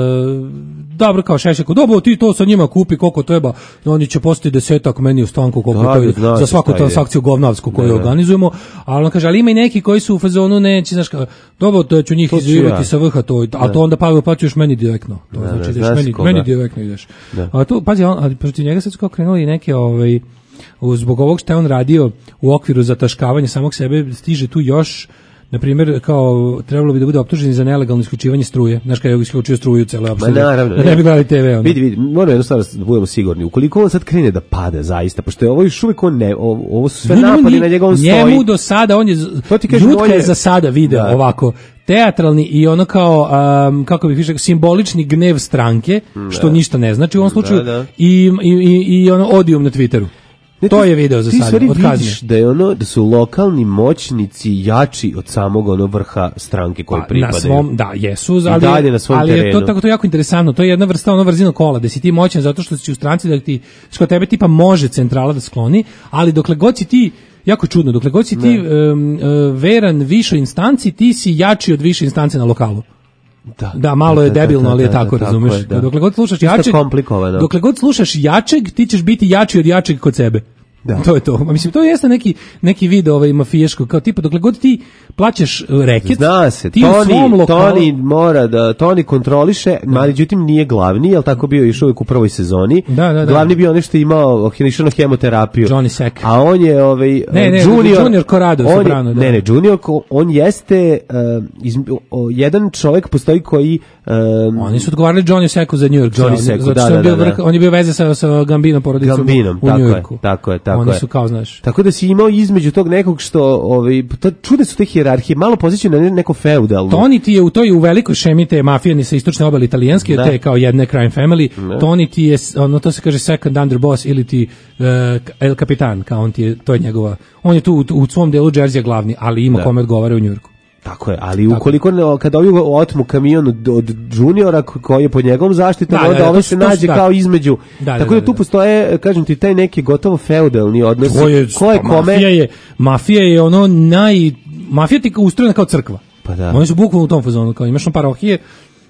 dobro kao Šešelj, dobro ti to sa njima kupi koliko treba, oni će postati desetak meni u stanku koliko Da, to je, zna za se svaku šta ide. transakciju govnavsku koju Da, da. organizujemo, ali on kaže, ali ima i neki koji su u fazonu neće, znaš, kao, dobro, to ću njih To ću izvivati ja. sa vrha, to, a to onda pa plaćuješ meni direktno. To Da, znači, da, ideš znaš meni, koga. meni direktno ideš. Da. A tu, pazi, on, ali protiv njega sad su kao krenuli i neke, ovaj, u- zbog ovog što je on radio u okviru zataškavanja samog sebe, stiže tu još, na primjer, kao trebalo bi da bude optuženi za nelegalno isključivanje struje. Znaš, kada je isključio struju cele Ma apsolutno. naravno. Da ne bi gledali te ve. Ono. Vidi, vidi, moramo jednostavno da budemo sigurni. Ukoliko on sad krene da pada zaista, pošto je ovo još uvijek on ne, ovo, ovo su sve Ne, njemu napadi ni- na njegovom stoji. Njemu do sada, on je, To ti kažem, Jutka on je- je za sada video Da. ovako, teatralni i ono kao, um, kako bih više, simbolični gnev stranke, što ništa ne znači u ovom slučaju, Da, da. I, i, i, i ono odijum na Twitteru. Ne, To ti- je video za ti sada, stvari od kazne. vidiš da je ono da su lokalni moćnici jači od samog ono vrha stranke koji Pa, pripadaju. na svom, da, jesu, I ali, dalje na svom ali je to terenu. tako to je jako interesantno. To je jedna vrsta ono vrzino kola, da si ti moćan zato što si u stranci da ti što tebe tipa može centrala da skloni, ali dokle god si ti jako čudno, dokle god si ti um, uh, veran višoj instanci, ti si jači od više instance na lokalu. Da, Da, malo je da, da, debilno, da, ali je da, tako, da, razumeš? je, da. Dokle god slušaš Isto jačeg, komplikovano. dokle god slušaš jačeg, ti ćeš biti jači od jačeg kod sebe. Da. To je to. Ma, mislim, to jeste neki, neki video ovaj mafijaško, kao tipa, dokle god ti plaćaš reket, Zna se, ti u svom Toni, lokalu... Toni mora da, Toni kontroliše, ali međutim nije glavni, jel tako bio još uvijek u prvoj sezoni. Da, da, da. Glavni bio nešto imao, išao na hemoterapiju. Johnny Sack. A on je ovaj, Ne, ne, junior, Junior Corrado, on je- Soprano, da. Ne, ne, junior, ko- on jeste, uh, iz, o, jedan čovjek postoji koji... Um, Oni su odgovarali Johnny Seku za New York. Johnny za- Seku, zato da, što je da, bio da, vrh- da. On je bio veze sa, sa Gambinom porodicom Gambinom, u tako New je, Yorku. tako je, tako Oni je. su kao, znaš... Tako da si imao između tog nekog što, ovaj, to, čude su te hijerarhije, malo pozicije na ne- neko feudalno. Toni ti je u toj u velikoj šemi te mafijani sa istočne obale italijanske, Da. te kao jedne crime family. Da. Toni ti je, ono to se kaže second underboss ili ti uh, El Capitan, kao on ti je, to je njegova, on je tu u, u svom delu Jersey glavni, ali ima Da. kome odgovara u Njujorku. Tako je, ali ukoliko ne, kada ovi otmu kamion od, od juniora ko- koji je pod njegovom zaštitom, Da, da, onda da, ovaj to se su- to su nađe da. kao između. Da, da, Tako da, da, tu da. postoje, kažem ti, taj neki gotovo feudalni odnos. To je, ko je pa, kome... Mafija je, mafija je ono naj... Mafija ti je ustrojena kao crkva. Pa da. Oni su bukvalno u tom fazonu, kao imaš on parohije,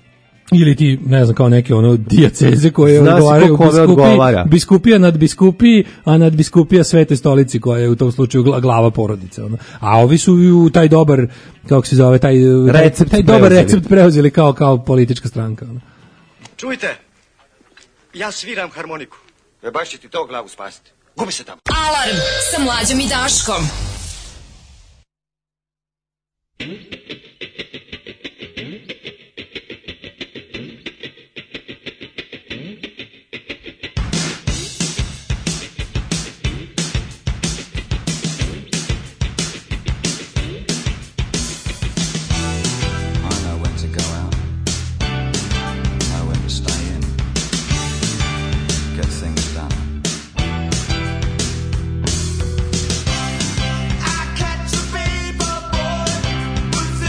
ili ti, ne znam, kao neke ono dijaceze koje Zna se odgovaraju ko kome odgovara. biskupija nad biskupiji, a nad biskupija Svete stolici koja je u tom slučaju gla- glava porodice. Ono. A ovi su u taj dobar, kako se zove, taj, Recept taj dobar preuzeli. recept preuzeli kao, kao politička stranka. Ono. Čujte, ja sviram harmoniku. E baš će ti to glavu spasiti. Gubi se tamo. Alarm sa Mlađom i Daškom. I catch a paper boy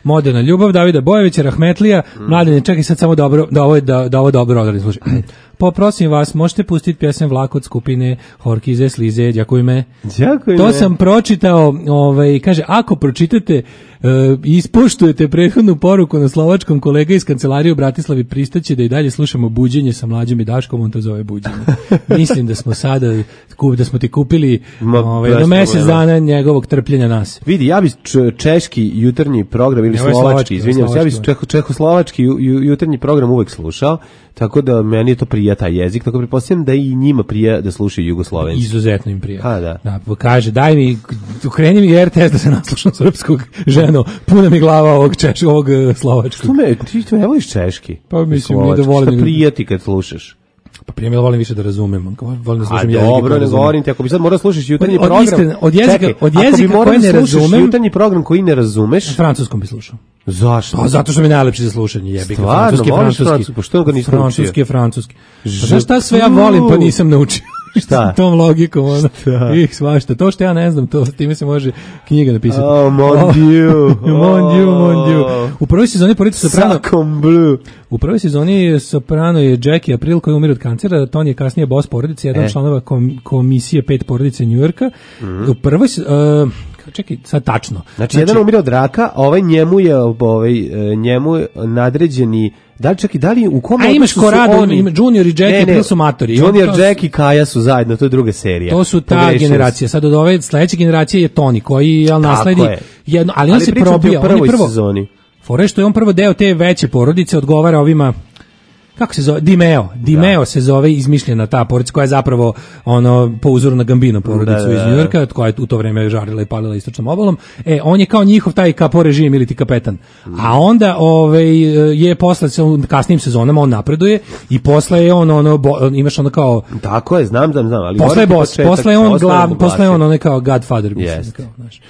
Moderna ljubav, Davida Bojevića, Rahmetlija, mm. Mladene, čekaj sad samo dobro, da ovo, da, da ovo dobro odradim, slušaj. Poprosim vas, možete pustiti pjesem Vlak od skupine Horkize, Slize, Đakuj me. Đakuj me. To sam pročitao, ovaj, kaže, ako pročitate i uh, ispoštujete prethodnu poruku na slovačkom, kolega iz kancelarije u Bratislavi pristaće da i dalje slušamo Buđenje sa Mlađom i Daškom, on to zove Buđenje. Mislim da smo sada, da smo ti kupili ovaj, do mjesec dana njegovog trpljenja nas. Vidi, ja bi češki jutarnji program ili slovački, slovački izvinjam se, ja bi čeho, čehoslovački jutarnji program uvek slušao, tako da meni je to prija taj jezik, tako pretpostavljam da i njima prija da slušaju Jugoslovenci. Izuzetno im prija. A, da. Da, kaže, daj mi, ukreni mi R T S da se naslušam srpskog, ženo, puna mi glava ovog, češ, ovog slovačkog. Što me, ti to ne voliš češki? Pa mislim mi da volim. Šta prija ti kad slušaš? Pa prije ja volim više da razumem, volim da slušam jezik. Dobro, ne govorim ti, ako bi sad morao slušati jutarnji program. Istine, od jezika, čekaj, od jezika koji ne razumem, jutarnji program koji ne razumeš, francuskom bi slušao. Zašto? Pa zato što mi je najlepši za slušanje, jebi ga, francuski, francuski. Pa što ga nisi naučio? Francuski je francuski. Pa znaš šta sve ja volim, pa nisam naučio. Šta? Tom logikom, ono. Ih, svašta. To što ja ne znam, to time se može knjiga napisati. Oh, mon dieu. Mon dieu, mon dieu. U prvoj sezoni Porodica Soprano. Sacom bleu. U prvoj sezoni Soprano je Jackie April koji umire od kancera, Tony je kasnije boss porodice, jedan e. članova kom, komisije pet porodice Njujorka. Mm. U prvoj uh, čekaj, sad tačno. Znači, znači jedan umire od raka, a ovaj njemu je ovaj njemu je nadređeni. Da li čekaj, da li u kom a imaš Korado, ima Junior i Jackie April su matori. Junior, Jackie i Kaja su zajedno, to je druga serija. To su ta Pogrešio generacija. Sad od ove sledeće generacije je Tony koji je nasledi jedno, ali, ali on se probija, on je prvo sezoni. Fore što je on prvo deo te veće porodice, odgovara ovima, kako se zove, Dimeo, Dimeo da. se zove, izmišljena ta porodica koja je zapravo ono po uzoru na Gambino porodicu da, da, iz Njujorka, koja je u to vreme žarila i palila istočnom obalom. E, on je kao njihov taj kapo režim ili ti kapetan. A onda ovaj je posle u kasnijim sezonama on napreduje i posle je on ono bo, imaš ono kao tako je, znam, znam, znam, ali posle je boss, posle je on glav, posle je on ono kao Godfather, mislim yes. kao, znaš.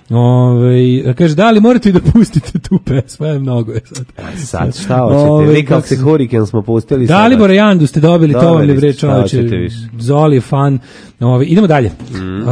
Ove, kaže, da li morate i da pustite tu pesmu, je mnogo je sad. Sad, šta hoćete? Vi kao se Hurricane smo pustili. Da li Borejandu ste dobili, to vam je bre čoveče. Zoli je fan. Ove, idemo dalje. Mm.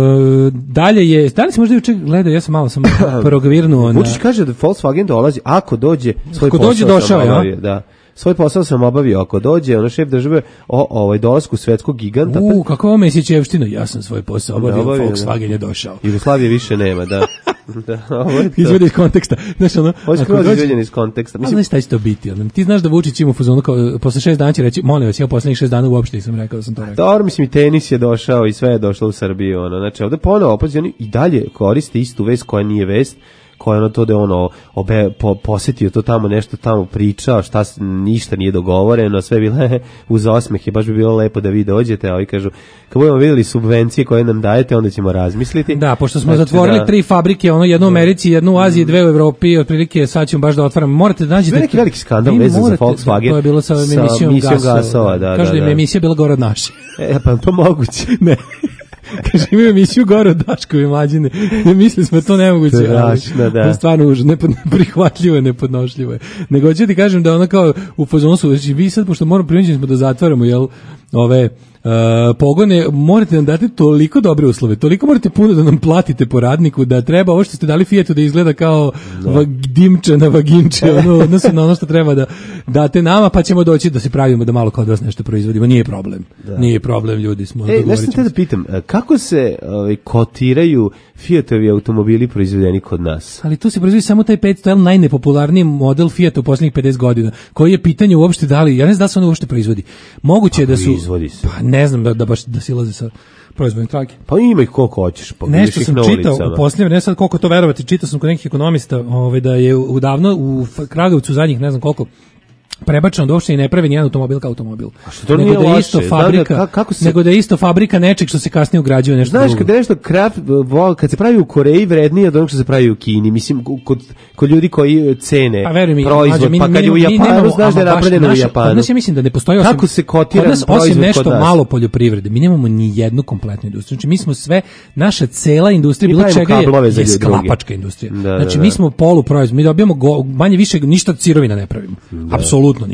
E, dalje je, da li si možda juče gledao, ja sam malo sam progvirnuo. Vučić kaže da Volkswagen dolazi, ako dođe, svoj ako dođe došao, ja? Da. Svoj posao sam obavio, ako dođe ono šef države o ovaj dolasku svetskog giganta. U, kako ovo Mesićevština, ja sam svoj posao obavio, obavio Volkswagen je došao. Jugoslavije više nema, da. Da, ovo je to. Izvedi iz konteksta. Znaš, ono, ovo je skroz izvedjen iz konteksta. Mislim, znaš šta će to biti? Ono, ti znaš da Vučić ima u fazonu, kao, posle šest dana će reći, molim vas, ja poslednjih šest dana uopšte nisam rekao da sam to rekao. Dobro, mislim, i tenis je došao i sve je došlo u Srbiju. Ono. Znači, ovde ponovo opozicioni i dalje koriste istu vest koja nije vest, koja ono to da ono obe, po, posjetio to tamo, nešto tamo pričao, šta ništa nije dogovoreno, sve bile uz osmeh i baš bi bilo lepo da vi dođete, a ovi kažu, kad budemo vidjeli subvencije koje nam dajete, onda ćemo razmisliti. Da, pošto smo znači, zatvorili da, tri fabrike, ono jednu u Americi, jednu u Aziji, dve u Evropi, otprilike sad ćemo baš da otvaramo. Morate da nađete. Sve neki veliki skandal vezan za Volkswagen. To je bilo sa emisijom, emisijom gasova. gasova da, Kažu da, da, da im emisija bila gore od naše. E, pa to moguće. Ne. Kaže, imaju emisiju gore od Daškovi Mlađine. Ne mislili smo to nemoguće. Strašno, da. To je stvarno užasno, neprihvatljivo je, nepodnošljivo je. Nego ću ti kažem da ono kao u fazonu su, znači vi sad, pošto moramo primeđeni smo da zatvaramo, jel, ove Uh, pogone, morate nam dati toliko dobre uslove, toliko morate puno da nam platite po radniku, da treba ovo što ste dali Fiatu da izgleda kao no. dimče na vaginče, ono, odnosno na ono što treba da date nama, pa ćemo doći da se pravimo da malo kod vas nešto proizvodimo, nije problem, da. Nije problem, ljudi smo. E, nešto te da pitam, kako se ovaj, kotiraju Fiatovi automobili proizvedeni kod nas? Ali tu se proizvodi samo taj petsto L, najnepopularniji model Fiata u posljednjih pedeset godina, koji je pitanje uopšte da li, ja ne znam da se on uopšte proizvodi. Moguće je da su, pa ne znam da, da baš da silaze sa proizvodnim trake. Pa ima ih koliko hoćeš. Pa nešto sam čitao u posljednje, ne sad koliko to verovati, čitao sam kod nekih ekonomista ovaj, da je udavno u Kragujevcu zadnjih ne znam koliko prebačeno da uopšte i ne pravi nijedan automobil kao automobil. A što to nego nije da je isto loše, fabrika, da, kako se... nego da je isto fabrika nečeg što se kasnije ugrađuje nešto. Znaš, kad nešto krap, kad se pravi u Koreji vrednije od onog što se pravi u Kini, mislim, kod, kod ljudi koji cene pa, mi, proizvod, mi, pa kad je u Japanu, nemamo, znaš da je napravljeno u Japanu. Kod nas ja mislim da ne postoji osim, kako se kotira nas, osim nešto malo poljoprivrede, mi nemamo ni jednu kompletnu industriju. Znači, mi smo sve, naša cela industrija, bilo čega je, je sklapačka industrija. Da, znači, da, da. Mi smo poluproizvod, mi dobijamo go, manje više ništa od sirovina ne pravimo. Da. Apsolutno ništa.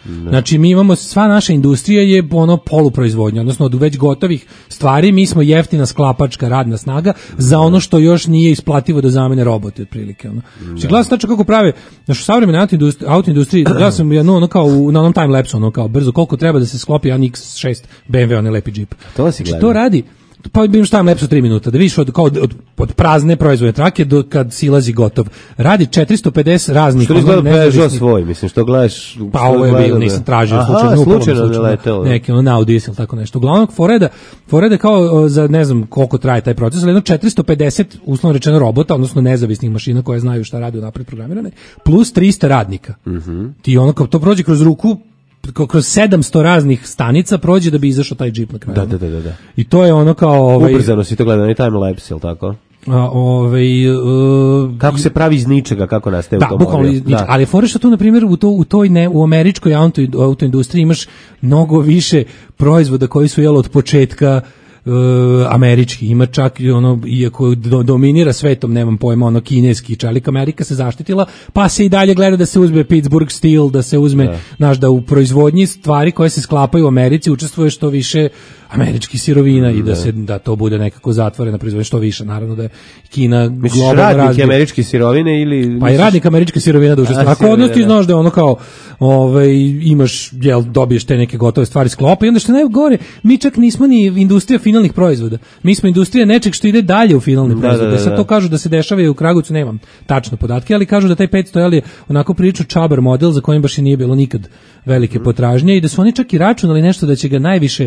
Znači mi imamo, sva naša industrija je ono poluproizvodnja, odnosno od već gotovih stvari mi smo jeftina sklapačka radna snaga za ono što još nije isplativo da zamene robote otprilike. Ono. Znači gledam tačno kako prave, znači u savremenoj autoindustriji, gledam sam jedno ono kao u, na onom time lapse, ono kao brzo koliko treba da se sklopi jedan iks šest be em ve, onaj lepi džip. To si znači, to radi, pa bi im šta lepso tri minuta, da vidiš od, kao od, od, od prazne proizvodne trake do kad silazi gotov. Radi četiristo pedeset raznih... Što izgleda Peugeot svoj, mislim, što gledaš... Pa ovo je bilo, nisam tražio, aha, slučajno, slučajno ne letelo. Neki, ono, Audi ili tako nešto. Uglavnom, Foreda, Foreda kao za, ne znam koliko traje taj proces, ali jedno četiristo pedeset, uslovno rečeno, robota, odnosno nezavisnih mašina koje znaju šta radi unapred programirane, plus trista radnika. Mm-hmm. Ti ono, kao to prođe kroz ruku, kroz sedamsto raznih stanica prođe da bi izašao taj džip na kraju. Da, da, da, da. I to je ono kao... Ovaj, ubrzano si to gleda, ni time lapse, ili tako? A, ovaj, uh, kako se pravi iz ničega, kako nastaje da, automobil. Bukvalno iz ničega. Ali fora što tu, na primjer, u, to, u toj ne, u američkoj auto, autoindustriji imaš mnogo više proizvoda koji su jelo od početka Uh, američki, ima čak ono, iako do, dominira svetom, nemam pojma, ono kineski čelik, Amerika se zaštitila, pa se i dalje gleda da se uzme Pittsburgh Steel, da se uzme, da. Znaš, da u proizvodnji stvari koje se sklapaju u Americi učestvuje što više američkih sirovina mm, i da, da se da to bude nekako zatvorena proizvodnja što više, naravno da je Kina globalno razvija. Radnik američke sirovine ili... Pa misliš... i radnik američke sirovine da učestvuje. Ako odnos ti znaš da je ono kao, ovaj, imaš, jel, dobiješ te neke gotove stvari sklopa i onda što najgore, mi čak nismo ni industrija finalnih proizvoda. Mi smo industrija nečeg što ide dalje u finalne da, proizvode. Da, da, da. Sad to kažu da se dešava i u Kragujevcu, nemam tačno podatke, ali kažu da taj petsto je onako prilično čabar model za kojim baš i nije bilo nikad velike mm. potražnje i da su oni čak i računali nešto da će ga najviše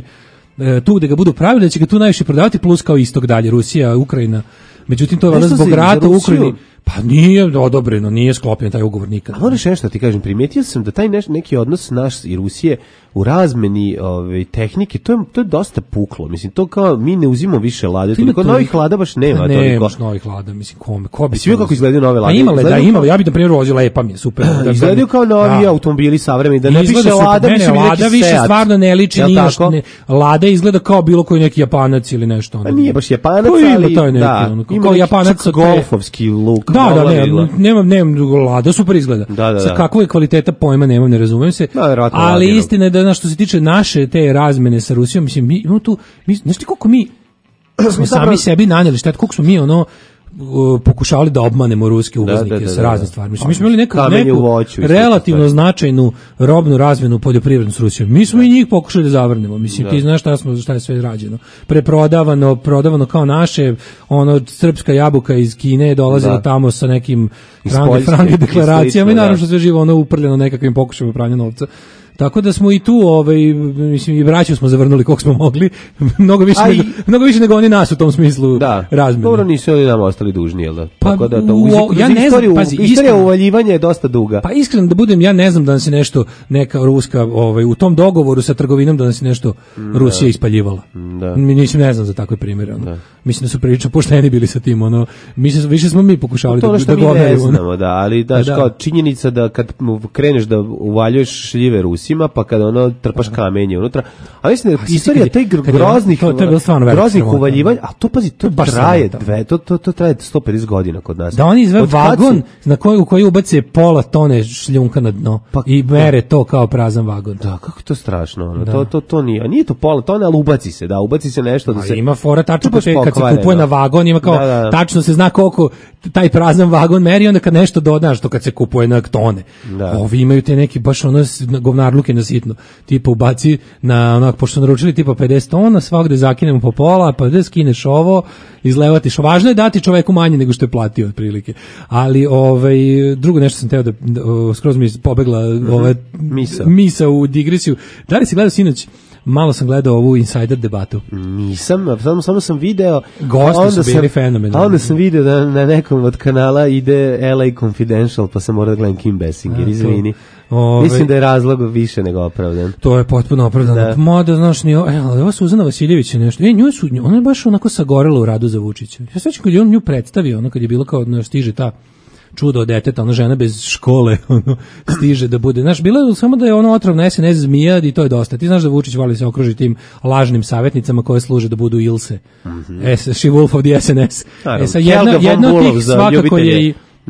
tu da ga budu pravili, da će ga tu najviše prodavati, plus kao istok dalje, Rusija, Ukrajina. Međutim, to je valjda zbog rata u Ukrajini. Pa nije odobreno, nije sklopljen taj ugovor nikad. A moraš nešto ti kažem, primetio sam da taj neš, neki odnos naš i Rusije u razmeni ove tehnike, to je to je dosta puklo. Mislim, to kao mi ne uzimamo više lade, toliko to, novih lada baš nema toliko. Nema novih lada, mislim, kome, ko bi sve kako izgledaju nove lade. Pa imale, da imale, ja bih na primjer vozila lepa mi je super. Da izgledaju kao novi da. Automobili savremeni, da ne piše lada, ne, ne, lada više stvarno ne liči ni ne, lada izgleda kao bilo koji neki Japanac ili nešto. Pa nije baš Japanac, ali taj neki, da, ono, kao Japanac sa golfovski look. Da, da, ne, nemam, nemam lada, super izgleda. Da, da, da. Sa kakva je kvaliteta pojma nemam, ne razumem se. Da, ali istina je da na što se tiče naše te razmene sa Rusijom, mislim, mi imamo tu, mi, znaš ti koliko mi smo sami sebi naneli štet, koliko smo mi ono uh, pokušavali da obmanemo ruske uvoznike da, da, da, sa raznim stvarima. Mislim, mi smo imali neku, neku voću, relativno značajnu robnu razmenu poljoprivrednu s Rusijom. Mi smo da. i njih pokušali da zavrnemo. Mislim, da. ti znaš šta, smo, šta je sve rađeno. Preprodavano, prodavano kao naše, ono, srpska jabuka iz Kine je dolazila da. tamo sa nekim frange, frange deklaracijama i naravno što sve živo ono uprljeno nekakvim pokušajima pranja novca. Tako da smo i tu, ovaj, mislim, i braću smo zavrnuli koliko smo mogli, mnogo više, nego, mnogo više nego oni nas u tom smislu da. razmene. Dobro, nisu oni nam ostali dužni, jel da? Pa, tako da to, u, ja ne istoriju, znam, pazi, istorija uvaljivanja je dosta duga. Pa iskreno da budem, ja ne znam da nas je nešto, neka ruska, ovaj, u tom dogovoru sa trgovinom da nas je nešto da. Rusija ispaljivala. Da. Mi nisam, ne znam za takve primjere. Ono. Mislim da su prilično pošteni bili sa tim, ono, mi se, više smo mi pokušavali to da, da govorimo. To ne znamo, da, ali daš, da. Kao činjenica da kad kreneš da uvaljuješ šljive Rusima, pa kada ono trpaš kamenje unutra. A mislim da istorija taj groznih to, to je groznih uvaljivanja, a to pazi, to traje dve, to to to traje sto pedeset godina kod nas. Da oni izve vagon su... na koji u koji ubace pola tone šljunka na dno pa, i mere da. To kao prazan vagon. Da, kako to strašno. Ono, to to to nije, nije to pola tone, al ubaci se, da, ubaci se nešto da se. Ima fora tačno kad se kupuje na vagon, ima kao da, da. Tačno se zna koliko taj prazan vagon meri, onda kad nešto dodaš, to kad se kupuje na tone. Da. Ovi imaju te neki baš ono govnarluke na sitno. Tipa ubaci na onak, pošto naručili tipa pedeset tona, svakde zakinemo po pola, pa da skineš ovo, izlevatiš. Važno je dati čoveku manje nego što je platio otprilike. Ali ovaj drugo nešto sam teo da, da skroz mi pobegla mm-hmm. ova misa. misa u digresiju. Da li si gledao sinoć? Malo sam gledao ovu Insider debatu. Nisam, samo, samo sam video. Gosti su bili fenomenalni. A onda sam video da na nekom od kanala ide L A Confidential, pa sam morao da gledam Kim Basinger, izvini. Ove, Mislim da je razlog više nego opravdan. To je potpuno opravdano. Da. Mada, znaš, nije, e, ali ova Suzana Vasiljević je nešto. E, nju su, ona je baš onako sagorela u radu za Vučića. Ja svećam kad je on nju predstavio, ono kad je bilo kao, no, stiže ta čudo od deteta, ona žena bez škole, ono, stiže da bude. Znaš, bilo je samo da je ono otrovna S N S zmija i to je dosta. Ti znaš da Vučić voli se okruži tim lažnim savjetnicama koje služe da budu Ilse. Mm-hmm. S, she wolf of the S N S. Naravno, e, sa jedna, jedna od tih svakako je i... Da.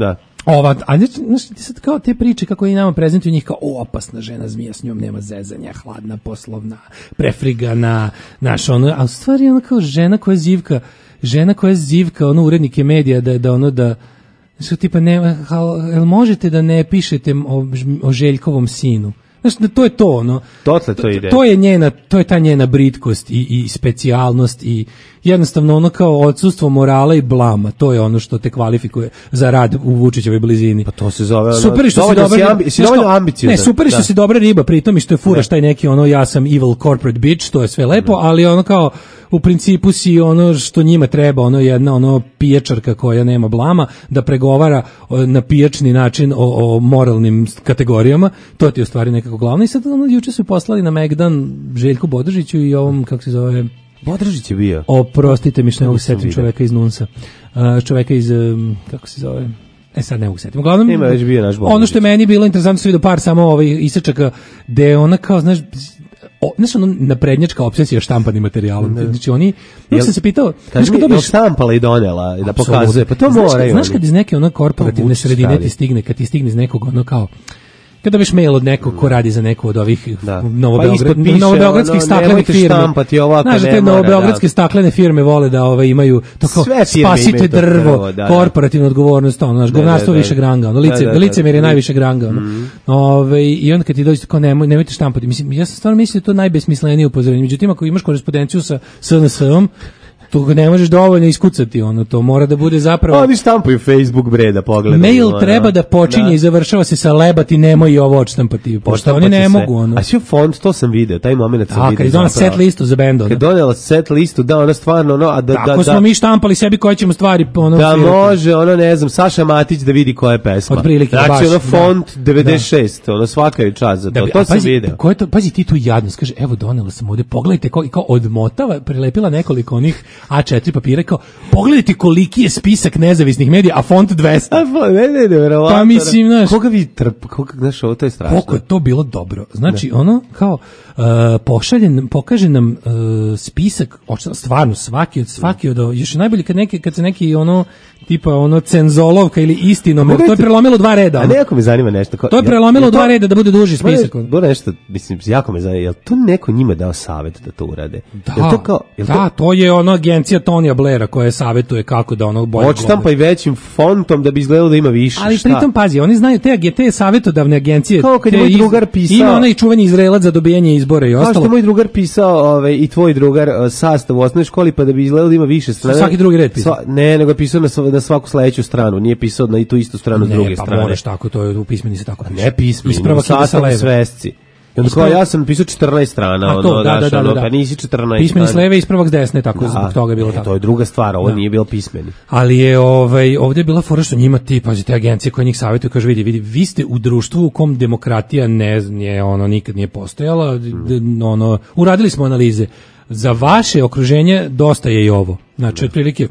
Ova, a ne, znaš, sad kao te priče kako i nama prezentuju njih kao o, opasna žena zmija, s njom nema zezanja, hladna, poslovna, prefrigana, naš ono, a u stvari ona kao žena koja zivka, žena koja zivka, ono, urednike medija da da ono da su tipa ne, jel možete da ne pišete o, o Željkovom sinu? Znaš, to je to, ono. Dotle to ide. To je njena, to je ta njena britkost i, i specijalnost i jednostavno ono kao odsustvo morala i blama, to je ono što te kvalifikuje za rad u Vučićevoj blizini. Pa to se zove ono, super što si dobra, ambi, si dovoljno ambiciozan. Ne, super što da. si dobra riba, pritom i što je furaš taj neki ono ja sam evil corporate bitch, to je sve lepo, mm. ali ono kao u principu si ono što njima treba, ono jedna ono pijačarka koja nema blama da pregovara na pijačni način o, o moralnim kategorijama, to ti je u stvari nekako glavno i sad ono juče su poslali na Megdan Željku Bodržiću i ovom kako se zove Bodržić je bio. Oprostite mi što ne mogu setim čoveka iz Nunsa. Uh, čoveka iz, um, kako se zove, e sad ne mogu setim. Uglavnom, ima već bio naš Bodržić. Ono što je meni bilo interesantno su vidio par samo ovaj isečaka, gde ona kao, znaš, o, znaš ono naprednjačka obsesija štampanim materijalom. Ne. Znači oni, uvijek sam se pitao, znaš kad dobiš štampala i donela da pokazuje, pa to znaš, moraju. Znaš kad iz neke ono korporativne sredine ti stigne, kad ti stigne iz nekog ono kao, kada biš mail od nekog ko radi za neku od ovih novobeograd, pa novobeogradskih staklenih firmi. Znaš, te novobeogradske staklene firme vole da ove imaju to kao spasite drvo, drvo da, korporativnu odgovornost, ono, znaš, govnarstvo više granga, ono, lice, licemjer je najviše granga, ono. Mm. Ove, i onda kad ti dođe tako, nemoj, nemojte štampati. Mislim, ja sam stvarno mislio da je to najbesmislenije upozorenje. Međutim, ako imaš korespondenciju sa S N S-om, to ne možeš dovoljno iskucati, ono, to mora da bude zapravo... Oni štampaju Facebook, bre, da pogledaju. Mail ono, treba da počinje da. I završava se sa lebati, nemoj i ovo odštampati, pošto oni ne mogu, ono. A sve font, to sam video, taj moment sam a, video. A, kad je donala set listu za bend, ono. Kad je donala set listu, da, ona stvarno, ono, a da... Tako da, smo da, mi štampali sebi koje ćemo stvari, ono... Da svirati. Može, ono, ne znam, Saša Matić da vidi koja je pesma. Od prilike, znači, baš. Znači, ono, font da. devedeset šest, ono, svaka je čast za to, da, to sam pazi, video. Ko je to, pazi, ti tu jadnost, kaže, evo, donela sam ovde, pogledajte, ko, kao odmotava, prilepila nekoliko onih A četiri papira, kao, pogledajte koliki je spisak nezavisnih medija, a font dvesta. A pa, ne, ne, ne, verovatno. Pa mislim, znaš... Koga vi trp, koga, znaš, ovo to je strašno. Koliko je to bilo dobro. Znači, ne. ono, kao, uh, pošaljen, pokaže nam uh, spisak, stvarno, svaki od, svaki od, još je najbolje kad, neki, kad se neki, ono, tipa, ono, cenzolovka ili istinomer, to je prelomilo dva reda. A nekako me zanima nešto. Kao, to je prelomilo ja, dva to, reda da bude duži spisak. Bude nešto, mislim, jako me zanima, je li to neko njima dao savjet da to urade? Da, to kao, da, to, to je ono agencija Tonija Blaira koja savjetuje kako da ono bolje gleda. Pa i većim fontom da bi izgledalo da ima više. Ali šta? Pritom, pazi, oni znaju te, te savjetodavne agencije. Kao kad je moj drugar pisao... Ima onaj čuveni Izraelac za dobijanje izbora i ostalo. Kao što je moj drugar pisao ovaj, i tvoj drugar uh, sastav u osnovnoj školi pa da bi izgledalo da ima više strane. Svaki drugi red pisao. Sva, ne, nego je pisao na, na svaku sledeću stranu. Nije pisao na i tu istu stranu s druge ne, pa strane. Ne, pa moraš tako, to je u pismeni se tako piše. Ne pismeni, ispravak ide sa leve. Svesci. I onda kao ja sam pisao četrnaest strana, to, ono, da, daš, da, da, ono, da. pa nisi četrnaest. Pismeni s leve, ispravak s desne, tako, da, zbog toga je bilo ne, tako. To je druga stvar, ovo da. Nije bilo pismeni. Ali je, ovaj, ovdje je bila fora što njima ti, pazite, agencije koje njih savjetuju, kaže, vidi, vidi, vi ste u društvu u kom demokratija ne, nije, ono, nikad nije postojala, hmm. ono, uradili smo analize. Za vaše okruženje dosta je i ovo. Znači, otprilike,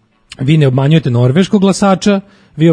vi ne obmanjujete norveškog glasača, vi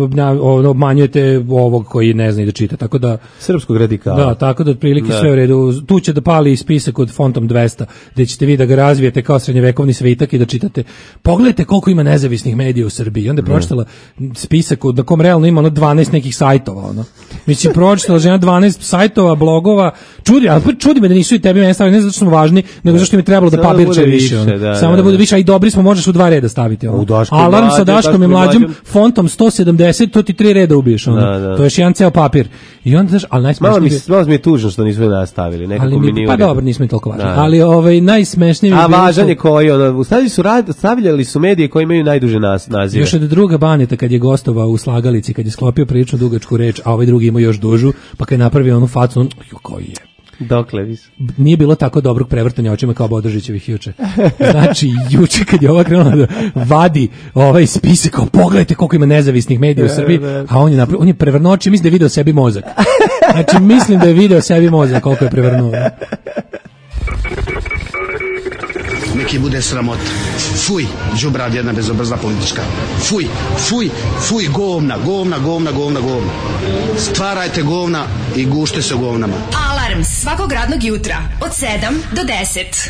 obmanjujete ovog koji ne zna da čita, tako da srpskog radikala. Da, tako da otprilike sve u redu. Tu će da pali spisak od fontom dvesta, gde ćete vi da ga razvijete kao srednjevekovni svitak i da čitate. Pogledajte koliko ima nezavisnih medija u Srbiji. Onda je pročitala spisak na kom realno ima ono dvanaest nekih sajtova, ono. Mislim pročitala žena dvanaest sajtova, blogova. Čudi, al čudi me da nisu i tebi meni stavili, ne zato što smo važni, nego zato što mi je trebalo da papirče više, ono. Da, samo da, da bude više, a i dobri smo, možeš u dva reda staviti, ono. Alarm sa Daškom i Mlađom fontom sto sedamdeset, to ti tri reda ubiješ, ono. Da, da. To je još jedan ceo papir. I onda znaš, al najsmešnije malo mi je tužno što nisu nastavili, nekako mi nije. Pa dobro, nismo toliko važni. Ali ovaj najsmešnije a važan je koji ono, stavili su rad, stavljali su medije koji imaju najduže nazive. Još od druga Baneta kad je gostovao u Slagalici, kad je sklopio prilično dugačku reč, a ovaj drugi ima još dužu, pa kad je napravio onu facu, on, jo, koji je. Dokle vis? Nije bilo tako dobrog prevrtanja očima kao Bodržićevih juče. Znači, juče kad je ova krenula da vadi ovaj spisak, kao pogledajte koliko ima nezavisnih medija u Srbiji, a on je, naprav, on je prevrnuo oči, mislim da je video sebi mozak. Znači, mislim da je video sebi mozak koliko je prevrnuo. Neki bude sramot. Fuj, đubrad jedna bezobrazna politička. Fuj, fuj, fuj, govna, govna, govna, govna, govna. Stvarajte govna i gušte se u govnama. Alarm svakog radnog jutra od sedam do deset.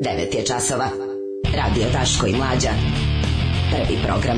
devet je časova. Radio Daško i Mlađa. Prvi program.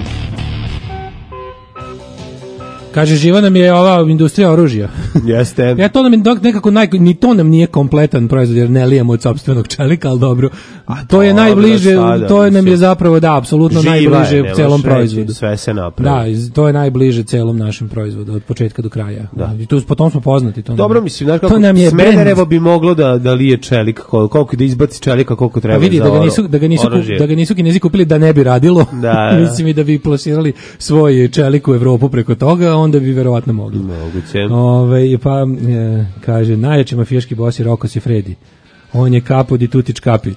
Kaže, živa nam je ova industrija oružja. Jeste. Ja to nam je nekako naj, ni to nam nije kompletan proizvod jer ne lijemo od sopstvenog čelika, ali dobro. A to, to je najbliže, sada, to je nam je zapravo da apsolutno najbliže je, celom proizvodu. Sve se napravi. Da, to je najbliže celom našem proizvodu od početka do kraja. Da. I tu po tom smo poznati. To dobro, nam, mislim, znaš kako Smederevo bi moglo da da lije čelik, koliko da izbaci čelika, koliko treba. A vidi za da ga nisu da ga nisu oružje. da ga nisu Kinezi kupili da ne bi radilo. Da, da. Mislim i da bi plasirali svoj čelik u Evropu preko toga, onda bi verovatno mogli. Moguće. Ove, pa, e, kaže, najjači mafijaški bos je Rocco Siffredi. On je kapo di tutič kapi.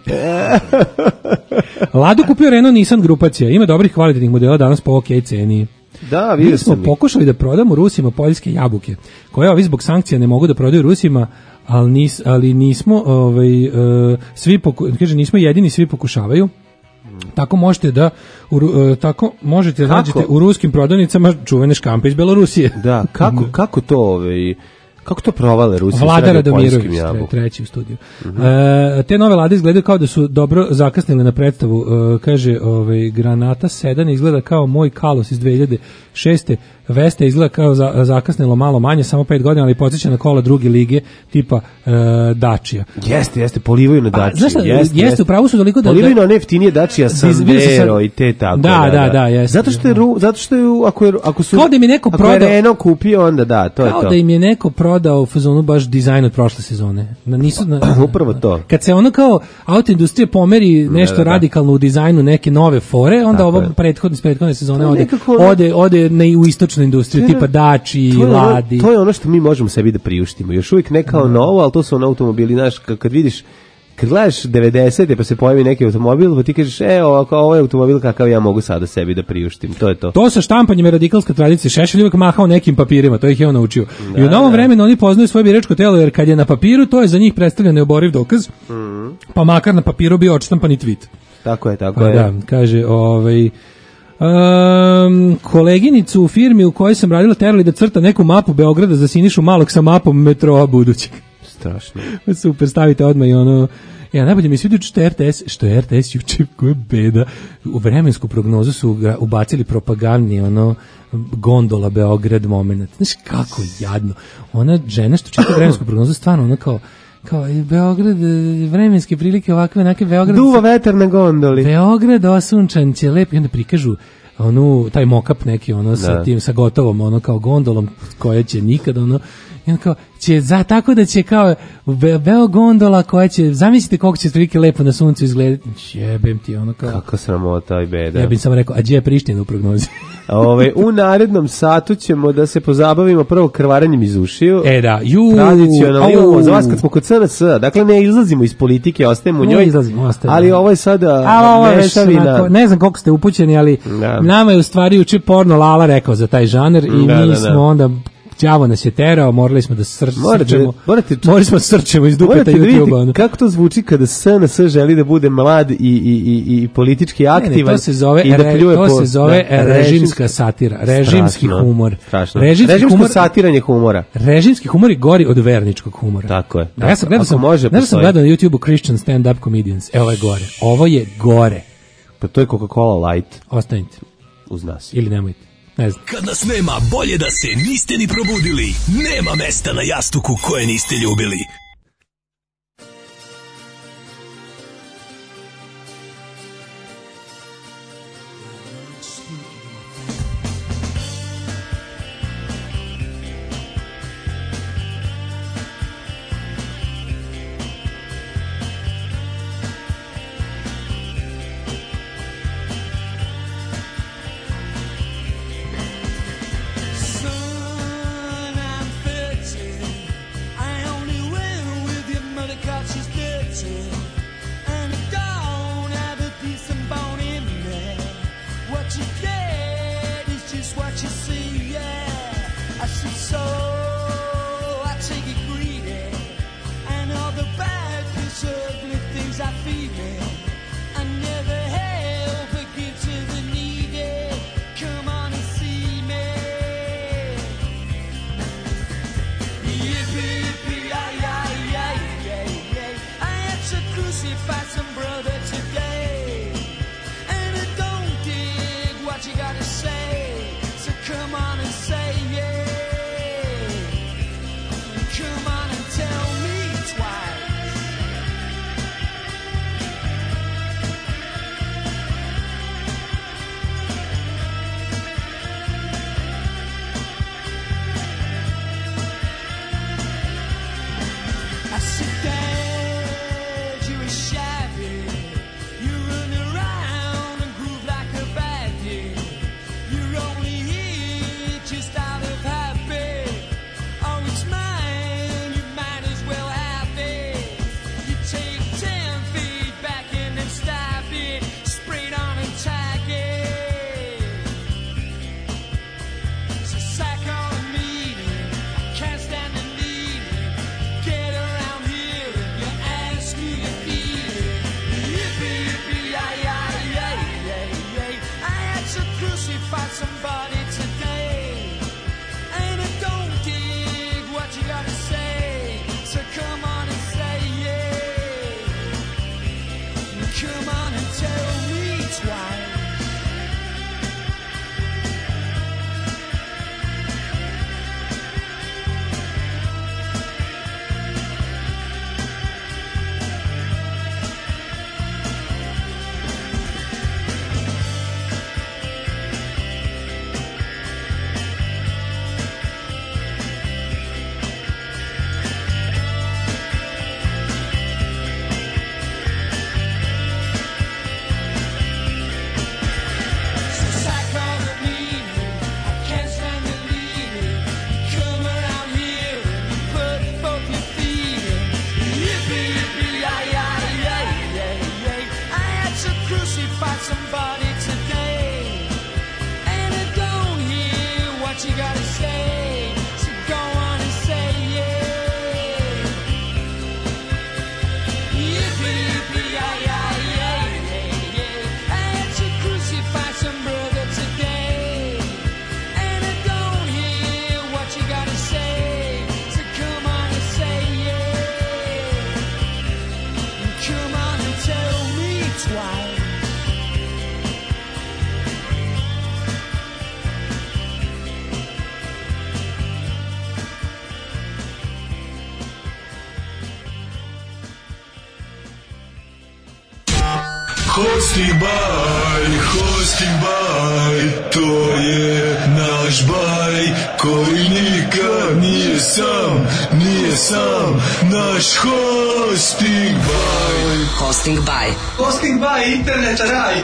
Lado kupio Renault Nissan grupacija. Ima dobrih kvalitetnih modela danas po ok ceni. Da, vidio sam. Mi smo pokušali da prodamo Rusima poljske jabuke, koje ovi zbog sankcija ne mogu da prodaju Rusima, ali, nis, ali nismo, ovaj, uh, svi poku, kaže, nismo jedini, svi pokušavaju. Tako možete da u, tako možete da nađete u ruskim prodavnicama čuvene škampe iz Belorusije. Da, kako kako to ovaj kako to provale Rusi? Vlada Radomirović, treći u studiju. Uh-huh. E, te nove lade izgledaju kao da su dobro zakasnile na predstavu. E, kaže, ovaj, Granata sedam izgleda kao moj Kalos iz dve hiljade šeste. Vesta izgleda kao za, zakasnilo malo manje, samo pet godina, ali podsjeća na kola druge lige tipa e, Dacia. Jeste, jeste, polivaju na Dacia. Znaš šta, jeste, jeste, upravo su toliko da... Polivaju na one jeftinije Dacia, Sandero i te tako. Da, da, da, da jeste. Zato što je, zato što je ako, je, ako su... Kao da im je neko prodao... Ako je Renault kupio, onda da, to je to. Kao da im je neko prodao u fazonu baš dizajn od prošle sezone. Na, nisu, na, upravo to. Kad se ono kao auto industrija pomeri nešto da, da, da. radikalno u dizajnu neke nove fore, onda ovo prethodne, prethodne sezone ode, nekako... ode, ode na, u istočnu industriju, tipa Daci, to Ladi. Ono, to je ono što mi možemo sebi da priuštimo. Još uvijek ne kao novo, ali to su ono automobili, znaš, kad vidiš, kad gledaš devedesete pa se pojavi neki automobil, pa ti kažeš, evo, ovo je automobil kakav ja mogu sada sebi da priuštim. To je to. To sa štampanjem je radikalska tradicija. Šešelj uvijek mahao nekim papirima, to ih je on naučio. Da, I u novom da. vremenu oni poznaju svoje biračko telo, jer kad je na papiru, to je za njih predstavljen neoboriv dokaz, mm-hmm. pa makar na papiru bio odštampani tweet. Tako je, tako pa je. Da, kaže, ovaj... Um, koleginicu u firmi u kojoj sam radila terali da crta neku mapu Beograda za Sinišu Malog sa mapom metroa budućeg. Strašno. Super, stavite odmah i ono... Ja, najbolje mi se vidi što je R T S, što je R T S juče, koja beda. U vremensku prognozu su ubacili propagandni, ono, gondola Beograd moment. Znaš kako jadno. Ona žena što čita vremensku prognozu, stvarno, ono kao... kao Beograd, vremenske prilike ovakve, onake Beograd... Duva vetar na gondoli. Beograd osunčan će lep i onda prikažu onu, taj mock-up neki, ono, sa da. tim, sa gotovom, ono, kao gondolom, koja će nikad, ono, i ono kao, će, za, tako da će kao, be, beo gondola koja će, zamislite koliko će prilike lepo na suncu izgledati, jebem ti, ono kao... Kako sramota i beda. Ja bih samo rekao, a gdje je Priština u prognozi? Ove, u narednom satu ćemo da se pozabavimo prvo krvaranjem iz ušiju. E da, ju, tradicionalno imamo za vas kad smo kod C N S, dakle ne izlazimo iz politike, ostajemo u njoj, izlazimo, ostajemo. Ali ovo je sada a, mešavina. Ne znam koliko ste upućeni, ali da. nama je u stvari uči porno Lala rekao za taj žanr i da, mi da, smo da. onda... Đavo nas je terao, morali smo da sr- morate, srčemo, morate, morali smo srčemo iz dupeta YouTube-a. Da kako to zvuči kada S N S želi da bude mlad i, i, i, i politički aktivan. Ne, ne, to se zove, i da re, to po, se zove da, režimska satira, režimski strašno, humor. Strašno. Režimski Režimsko humor, satiranje humora. Režimski humor je gori od verničkog humora. Tako je. Da, ja sam gledao, sam, ne sam gledao na YouTube-u Christian stand-up comedians. Evo je gore. Ovo je gore. Pa to je Coca-Cola Light. Ostanite. Uz nas. Ili nemojte. Ne znam. Kad nas nema, bolje da se niste ni probudili. Nema mesta na jastuku koje niste ljubili. Crucify some brother. Hosting by, hosting by, to je naš baj, koji nikad nije sam, nije sam, naš hosting by. Hosting by. Hosting by internet raj.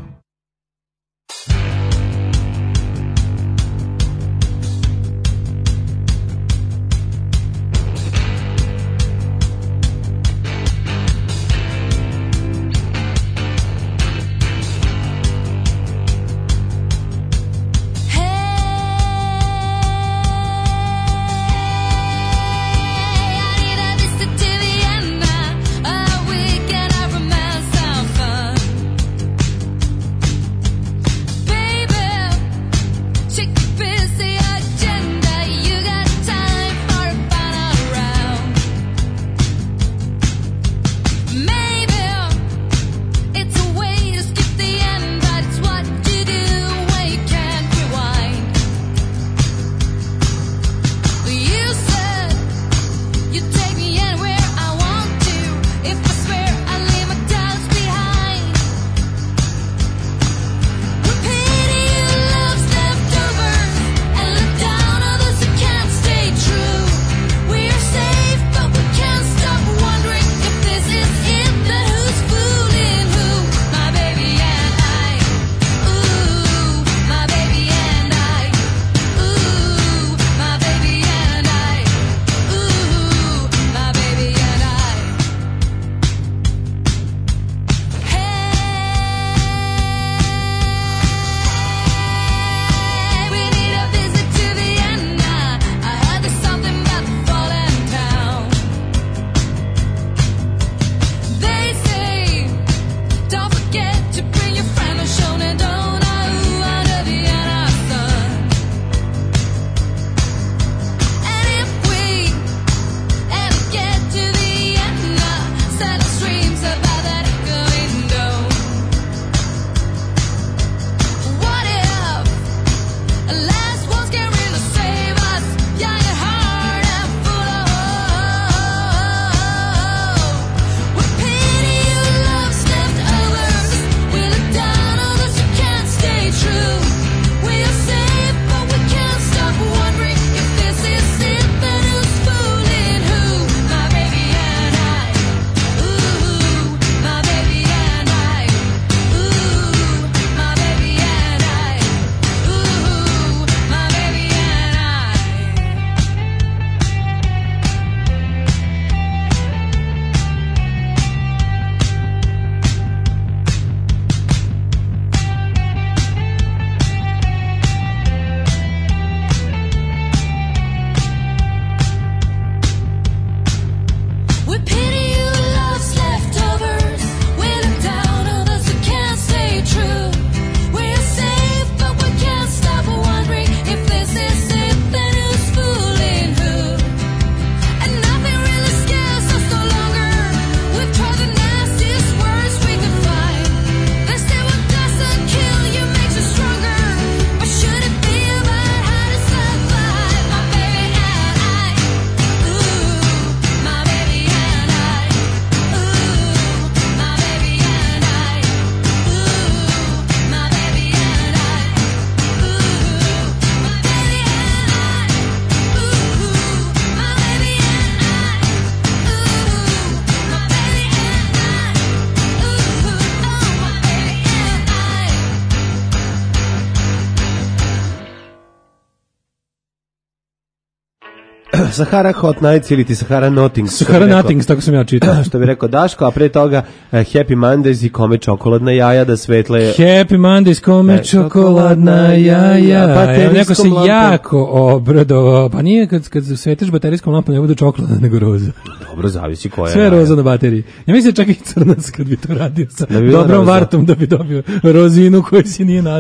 Sahara Hot Nights ili ti Sahara Nothings. Sahara Nothings, tako sam ja čitao. Što bi rekao Daško, a pre toga uh, Happy Mondays i kome čokoladna jaja da svetle... Happy Mondays, kome ne, čokoladna jaja. Evo, neko se lampom. Jako obradovao. Pa nije kad, kad svetiš baterijskom lampom ne bude čokolada nego roza. Dobro, zavisi koja je. Sve roza na bateriji. Ja mislim čak i crnac kad bi to radio sa da bi dobrom vartom da bi dobio rozinu koju si nije nadao.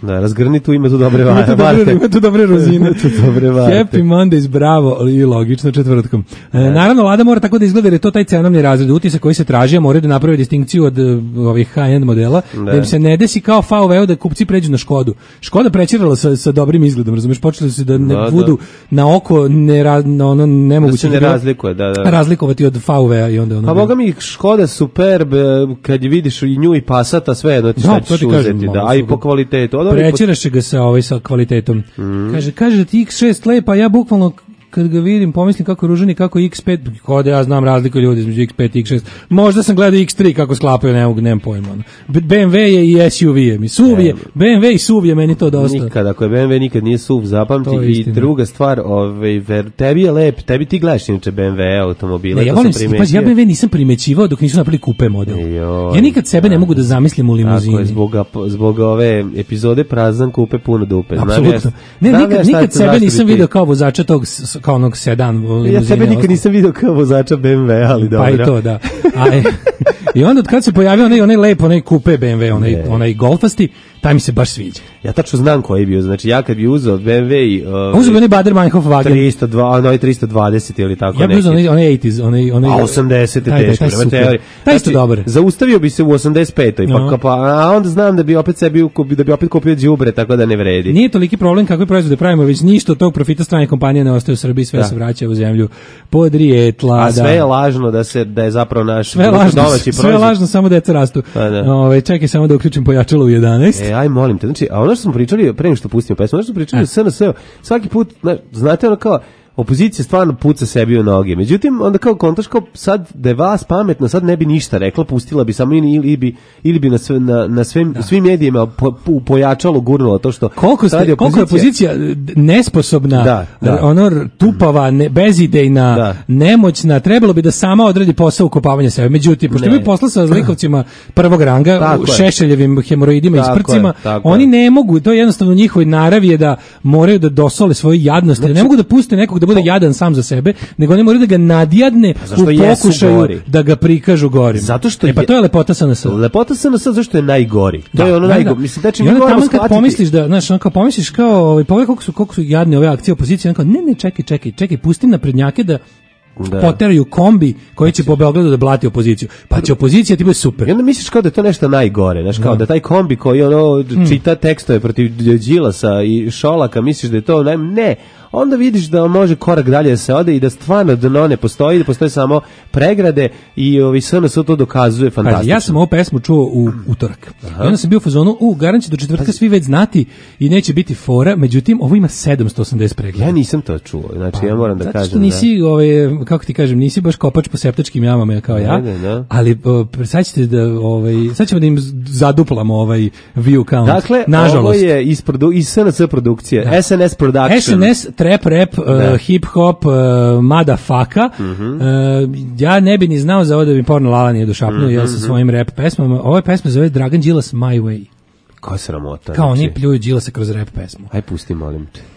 Da, razgrni tu, ima tu dobre Ima varte. tu dobre, ima tu dobre rozine. Ima tu dobre varte. Happy Mondays, bravo, i logično četvrtkom. E, naravno, Lada mora tako da izgleda jer je to taj cenovni razred, utisak koji se traži, a moraju da naprave distinkciju od uh, ovih high-end modela, da. da im se ne desi kao V W da kupci pređu na Škodu. Škoda prećerala sa, sa dobrim izgledom, razumeš, počeli su da ne da, budu da. na oko ne, na ono nemoguće da se ne razlikuje, da, da. razlikovati od V W i onda ono. Pa boga mi Škoda Superb, kad je vidiš i nju i Passata, sve jedno ti no, ćeš uzeti, da, a i po kvalitetu. Prećeraš ga sa ovaj sa kvalitetom. Mm. Kaže, kaže da ti X šest lepa, ja bukvalno kad ga vidim, pomislim kako ružan i kako X pet, kod ja znam razliku ljudi između X pet i X šest. Možda sam gledao X tri kako sklapaju, ne mogu, nemam pojma. B M W je i S U V je mi. S U V je, B M W i S U V je meni to dosta. Nikad, ako je B M W nikad nije S U V, zapamti. I druga stvar, ovaj, ver, tebi je lep, tebi ti gledaš inače B M W automobile, ne, ja to volim, sam primetio. Pa ja B M W nisam primećivao dok nisu napravili kupe model. Joj, ja nikad sebe ne mogu da zamislim u limuzini. Tako je, zbog, zbog ove epizode prazan kupe puno dupe. Apsolutno. Ne, nikad, nikad sebe nisam video kao vozača tog, kao onog sedan. Ja sebe nikad nisam vidio kao vozača B M W, ali dobro. Pa i to, da. A, e, I onda od kad se pojavio onaj, onaj lep, onaj kupe B M W, onaj, onaj golfasti, taj mi se baš sviđa. Ja tačno znam koji je bio, znači ja kad bi uzeo B M W i... Uh, uzeo bi onaj Bader-Meinhof wagen. tristo dva, onaj tristo dvadeset ili tako neki. Ja bi uzeo onaj, onaj osamdeset, onaj... onaj a osamdeset teško, prema teoriji. Taj isto dobar. Zaustavio bi se u osamdeset petoj pa, no. pa, a onda znam da bi opet sebi, da bi opet kupio đubre, tako da ne vredi. Nije toliki problem kakve proizvode pravimo, već ništa od tog profita strane kompanije ne ostaje u Srbiji, sve da. se vraća u zemlju podrijetla. A sve da. je lažno da se da je zapravo naš sve lažno, domaći proizvod. Sve je lažno, samo deca rastu. Ove, čekaj samo da uključim pojačalo u jedanaest. E, aj molim te, znači, a ono što smo pričali, pre nego što pustimo pesmu, ono što smo pričali o S N S, svaki put, znate ono kao, opozicija stvarno puca sebi u noge. Međutim, onda kao kontaš kao sad da je vas pametno, sad ne bi ništa rekla, pustila bi samo ili, ili bi, ili bi na, sve, na, na svim, da. svim medijima po, po, pojačalo, gurnula to što... Koliko, ste, opozicija, koliko je opozicija nesposobna, da, da. ono tupava, ne, bezidejna, da. nemoćna, trebalo bi da sama odradi posao ukopavanja sebe. Međutim, pošto imaju posla sa zlikovcima prvog ranga, šešeljevim hemoroidima i sprcima, oni ne mogu, to je jednostavno njihovoj naravi je da moraju da dosole svoju jadnost, znači, ne mogu da puste nekog da bude jadan sam za sebe, nego oni moraju da ga nadjadne u pokušaju da ga prikažu gorim. Zato što e, pa to je lepota S N S. Lepota S N S zašto je najgori. To da, je ono da, najgori. Da. Mislim da čim tamo kad pomisliš da, znaš, on kao pomisliš kao, ovaj pogledaj koliko su koliko su jadne ove akcije opozicije, on kao ne ne čekaj, čekaj, čekaj, pusti naprednjake da Da. poteraju kombi koji će po Beogradu da blati opoziciju. Pa će opozicija ti bude super. I onda misliš kao da je to nešto najgore, znaš, kao da, da taj kombi koji ono čita tekstove protiv Đilasa i Šolaka, misliš da je to naj... ne. Onda vidiš da može korak dalje da se ode i da stvarno dno ne postoji, da postoje samo pregrade i ovi S N S to dokazuje fantastično. Ja sam ovu pesmu čuo u utorak. Aha. I onda sam bio u fazonu, u, garanci do četvrtka svi već znati i neće biti fora, međutim, ovo ima sedamsto osamdeset pregleda. Ja nisam to čuo, znači pa, ja moram da zato kažem. Zato što nisi, da... ove, kako ti kažem, nisi baš kopač po septačkim jamama kao ja, ne, ne, ne. ali o, sad ćete da, ovaj, sad ćemo da im zaduplamo ovaj view count. Dakle, nažalost. Ovo je iz, produ, iz S N S produkcije, da. S N S Production. S N S, trap, rap, uh, hip hop, uh, motherfucka. Mm-hmm. Uh, ja ne bi ni znao za ovo da bi Porno Lala nije došapnuo, mm-hmm. jel sa svojim rap pesmama. Ova pesma zove Dragan Đilas My Way. Koja sramota. Kao oni pljuju Đilasa kroz rap pesmu. Aj pusti, molim te.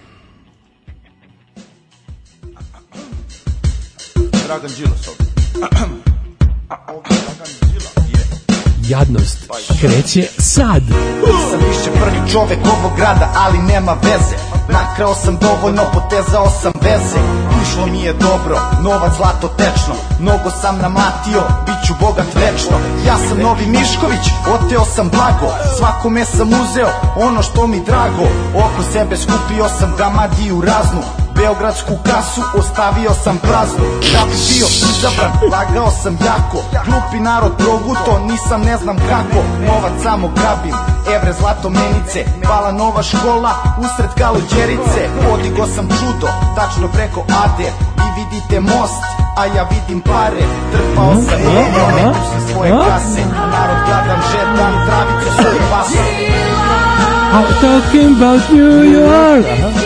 Dragan Đilas ovdje. Jadnost kreće sad. Nisam više prvi čovek ovog grada, ali nema veze. Nakrao sam dovoljno, potezao sam veze. Išlo mi je dobro, novac zlato tečno. Mnogo sam namlatio, bit ću bogat večno. Ja sam Novi Mišković, oteo sam blago. Svakome sam uzeo ono što mi drago. Oko sebe skupio sam gamadiju raznu. Beogradsku kasu ostavio sam praznu. Da bi bio izabran, lagao sam jako. Glupi narod proguto, nisam ne znam kako. Novac samo grabim, evre zlato menice. Pala nova škola, usred Kaluđerice. Podigo sam čudo, tačno preko Ade. Vi vidite most, a ja vidim pare. Trpao sam milione, ušli svoje kase. Narod gladan, žedan, travice svoje pase. I'm talking about New York.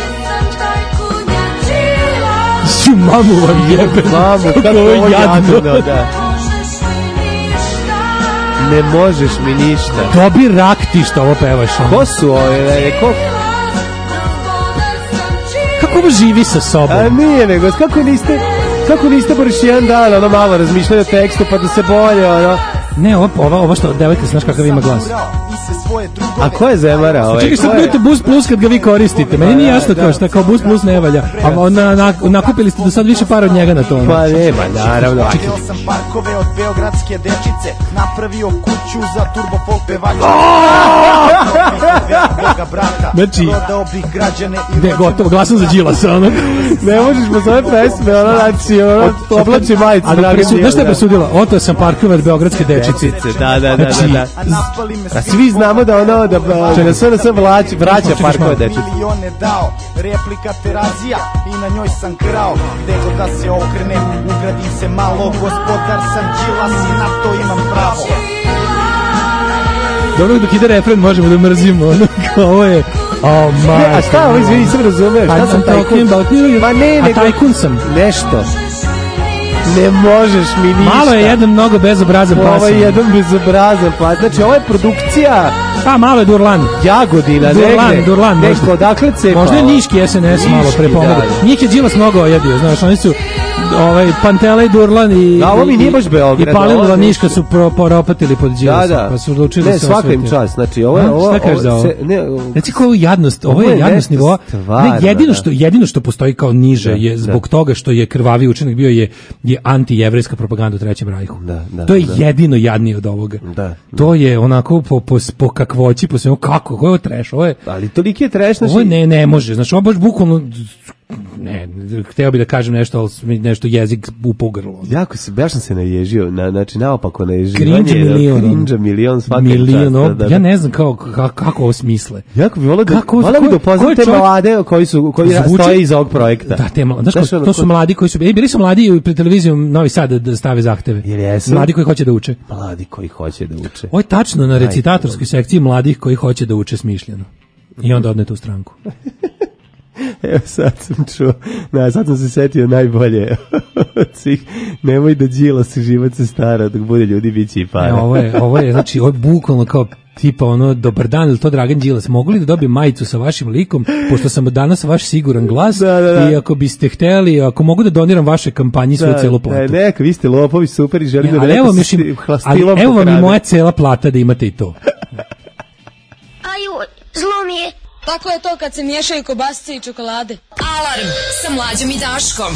Mamu vam jebe. Mamu, kako je ovo jadno, da. Ne možeš mi ništa. Dobi rak ti što ovo pevaš. Ko su ove, ko... Kako ovo živi sa sobom? A nije nego, kako niste, kako niste boriš jedan dan, ono malo razmišljaju o tekstu pa da se bolje, ono. Ne, ovo, ovo, ovo što devojka, znaš kakav ima glas. svoje drugove. A ko je Zemara ovaj? Čekaj, sad budete Bus Plus kad ga vi koristite. Meni nije jasno kao šta, kao Bus Plus ne valja. A onda na, nakupili ste do sad više para od njega na to. Pa nema, naravno. Čekaj sam parkove od beogradske dečice, napravio kuću za turbo folk pevača. Boga brata, znači, prodao bih građane i ne, gotovo, glasam za Đilasa, ono. Ne možeš po svoje pesme, ono, znači, ono, oblači majicu. Znaš šta je presudila? Oto sam parkove od beogradske dečice. Da, da, da, da. A svi znamo da ono, da na sve na sve vraća parkove dečice. Milione dao, replika terazija i na njoj sam krao. Gde god da se okrenem, ugradim se malo, gospodar sam Đilas i na to imam pravo. Dobro, dok ide refren možemo da mrzimo, ono, kao ovo je... Oh, a šta ovo, izvini, sam razumeo, šta sam tajkun? Ma ne, a tajkun sam. Nešto. Ne možeš mi ništa. Malo je jedan mnogo bezobrazan pas. Ovo je jedan bezobrazan pas. Znači, ovo je produkcija... Pa, malo je Durlan. Jagodina, Durlan, negde. Durlan, nešto, odakle cepao. Možda je niški S N S niški, malo prepomogao. Njih je Đilas mnogo ojedio, znaš, oni su ovaj Pantele i Durlan i da, ovo mi nije baš Beograd. I Palilula Niška su pro, poropatili pod Đilasa, da, da. pa su odlučili ne, se svaka im čast. Znači, ovo je ovo. Šta kažeš za ovo? Znači, kao jadnost, ovo je jadnost nivoa. Ne, jedino što jedino što postoji kao niže da, je zbog da. toga što je krvavi učinak bio je je antijevrejska propaganda u Trećem rajhu. Da, da, to je da. jedino jadnije od ovoga. Da. To je onako po po, po kakvoći, po svemu kako, ovo je trash, ovo je. Ali toliki je trash, znači. Ovo ne ne može. Znači, ovo baš bukvalno ne, hteo bih da kažem nešto, ali nešto jezik upao u grlo. Jako se, baš sam se naježio, na, znači naopako naježio. Cringe milion. Cringe milion svaka milion, čast. Da, da. Ja ne znam kao, kako, kako ovo smisle. Jako bi volio da, volio bi da upoznam te mlade koji, su, koji zvuči, stoje iza ovog projekta. Da, te mlade. Znaš, znaš to su mladi koji su, bili su mladi pred televizijom Novi Sad da, da stave zahteve. Jer jesu? Mladi koji hoće da uče. Mladi koji hoće da uče. Ovo je tačno na recitatorskoj sekciji mladih koji hoće da uče smišljeno. I onda odnete u stranku. Evo sad sam čuo, na, sad sam se setio najbolje od svih, nemoj da Đilas život se stara, dok bude ljudi biće i para. E, ovo je, ovo je, znači, ovo je bukvalno kao tipa ono, dobar dan, ili to Dragan Đilas, mogu li da dobijem majicu sa vašim likom, pošto sam od danas vaš siguran glas, da, da, da. I ako biste hteli, ako mogu da doniram vaše kampanji svoju celu platu. Da, neka, vi ste lopovi, super i želim ja, da evo, mi ali evo vam i moja cela plata da imate i to. Aju, zlo mi je. Tako je to kad se miješaju kobasice i čokolade. Alarm sa Mlađom i Daškom.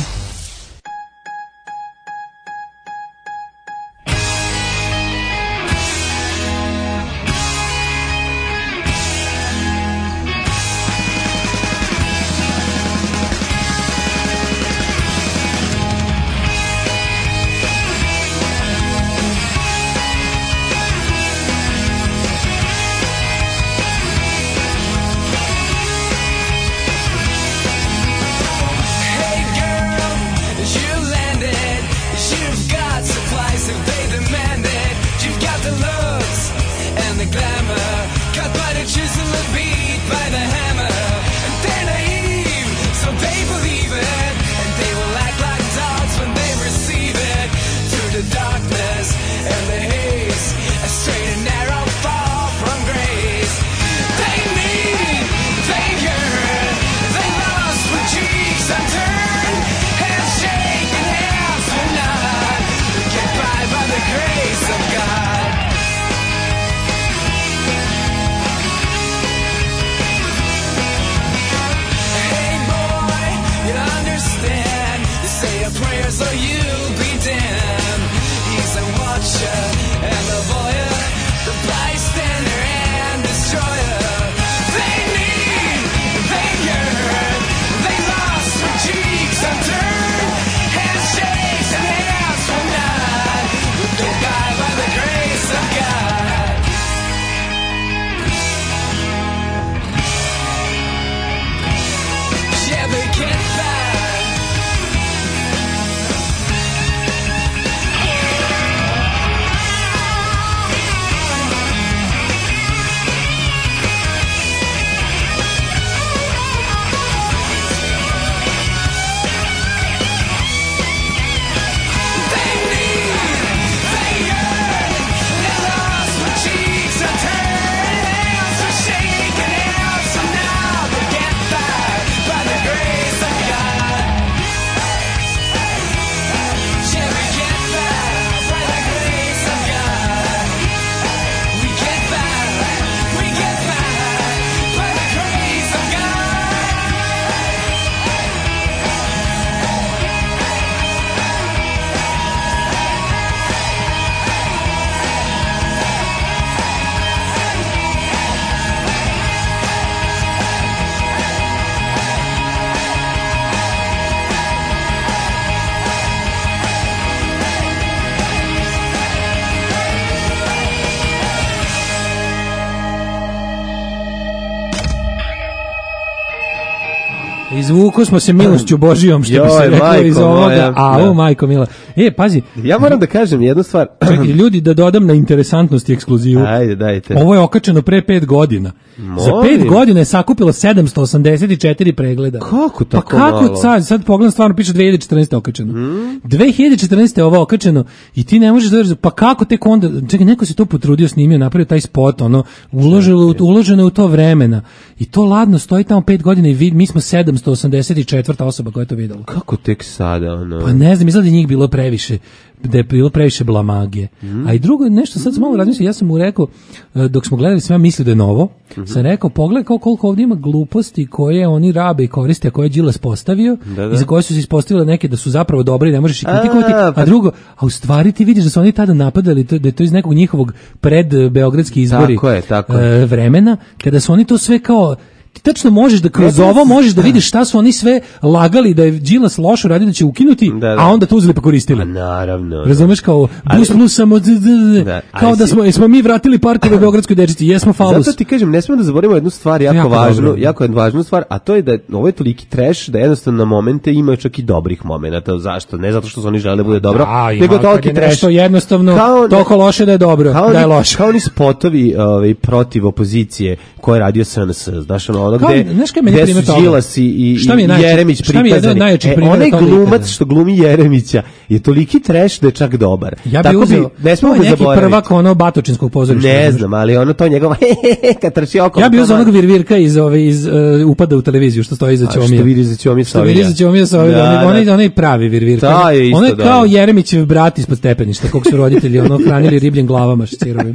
Izvuku smo se milošću Božijom, što bi se Joj, reklo iz majko ovoga. moja, A, da. o, majko mila. E, pazi. Ja moram da kažem jednu stvar. Čekaj, ljudi, da dodam na interesantnost i ekskluzivu. Ajde, dajte. Ovo je okačeno pre pet godina. Za Molim. pet godina je sakupilo sedamsto osamdeset četiri pregleda. Kako tako Pa kako malo? sad? Sad pogledam, stvarno piše dve hiljade četrnaeste okačeno. Hmm? dve hiljade četrnaeste je ovo okačeno i ti ne možeš da veriš, pa kako tek onda, čekaj, neko se to potrudio, snimio, napravio taj spot, ono, uložilo, uloženo je u to vremena i to ladno stoji tamo pet godina i vid, mi smo sedamsto osamdeset četvrta osoba koja je to videla. Kako tek sada, ono? Pa ne znam, izgleda da je njih bilo previše, da je bilo previše blamage. Mm. A i drugo, nešto sad sam malo razmislio, ja sam mu rekao, e, dok smo gledali, sam ja mislio da je novo, Mm-hmm. sam rekao, pogledaj kao koliko ovdje ima gluposti koje oni rabe i koriste, a koje je Đilas postavio, Da, da. i za koje su se ispostavile neke da su zapravo dobre i ne možeš ih kritikovati, A, a, pa- drugo, a u stvari ti vidiš da su oni tada napadali, to, da je to iz nekog njihovog pred e, beogradski izbori Tako je, tako e, je. vremena, kada su oni to sve kao ti tačno možeš da kroz Ne, ovo ne, možeš da vidiš šta su oni sve lagali da je Đilas loše radio da će ukinuti, Da, da. a onda to uzeli pa koristili. Pa naravno. Razumeš kao Ali- bus plus samo d- d- d- Da, kao ali da si- smo smo mi vratili parkove beogradskoj dečici, jesmo falus. Zato ti kažem, ne smemo da zaboravimo jednu stvar jako, Jako važnu, dobro. jako je važnu stvar, a to je da ovo je toliki trash da jednostavno na momente ima čak i dobrih momenata. Zašto? Ne zato što su oni žele da bude dobro, Da, ima, nego kad toliki je trash. nešto jednostavno toliko loše da je dobro, kao da je oni- loše. Kao oni spotovi ovaj, protiv opozicije koje je radio S N S, znaš ono, ono Kao, gde, znaš kaj je meni gde primjer su toga? Đilas i, i, Šta mi je i najjači- Jeremić šta mi je jedan od prikazani. najjačih E, primjera onaj toga glumac ikada? što glumi Jeremića je toliki trash da je čak dobar. Ja bih Tako uzeo, ne smemo to je ga neki zaboraviti. prvak ono batočinskog pozorišta. Ne znam, ali ono to njegova kad trči oko. Ja bih uzeo onog virvirka iz ove iz uh, upada u televiziju što stoji iza A, što Ćomija. viri iza Ćomija Što viri iza Ćomija sa Da, ovim, onaj da. onaj pravi virvirka. To je isto Onaj dobro. kao Jeremićev brat ispod stepeništa, kog su roditelji ono hranili ribljim glavama šcirovim.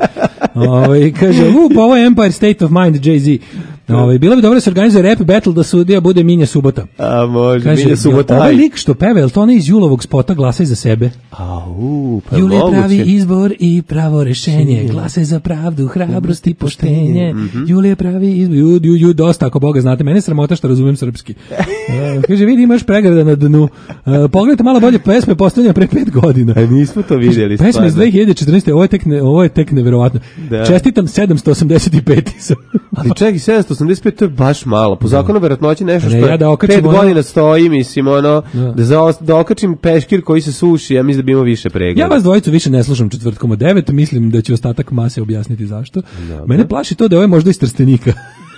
Ovaj kaže, "U, pa ovo je Empire State of Mind Jay-Z." Ovaj bilo bi dobro da se organizuje rap battle da sudija bude Minja Subota. A može, Kaže, Minja Subota. ovaj aj. lik što peva, je li to onaj iz Julovog spota Glasaj za sebe? Au, pa Jul je moguće. pravi izbor i pravo rešenje, glasaj za pravdu, hrabrost i poštenje. Jul je pravi izbor, ju, ju, ju, dosta, ako Boga znate, mene je sramota što razumem srpski. E, kaže, vidi, imaš pregrada na dnu. E, pogledajte malo bolje pesme postavljene pre pet godina. A nismo to vidjeli. Pesme iz stvarno. dve hiljade četrnaeste. Ovo je tek, ne, ovo je tek neverovatno. Da. Čestitam sedamsto osamdeset pet. sam. Ali čekaj, sedamsto osamdeset pet to je baš malo. Po zakonu verovatnoći nešto Ne, što ja je da okačim pet ono- godina stoji, mislim, ono, Da. da, za, da okačim peškir koji se suši, ja mislim da bi imao više pregleda. Ja vas dvojicu više ne slušam četvrtkom od devet, mislim da će ostatak mase objasniti zašto. Mene plaši to da je ovo možda iz Trstenika.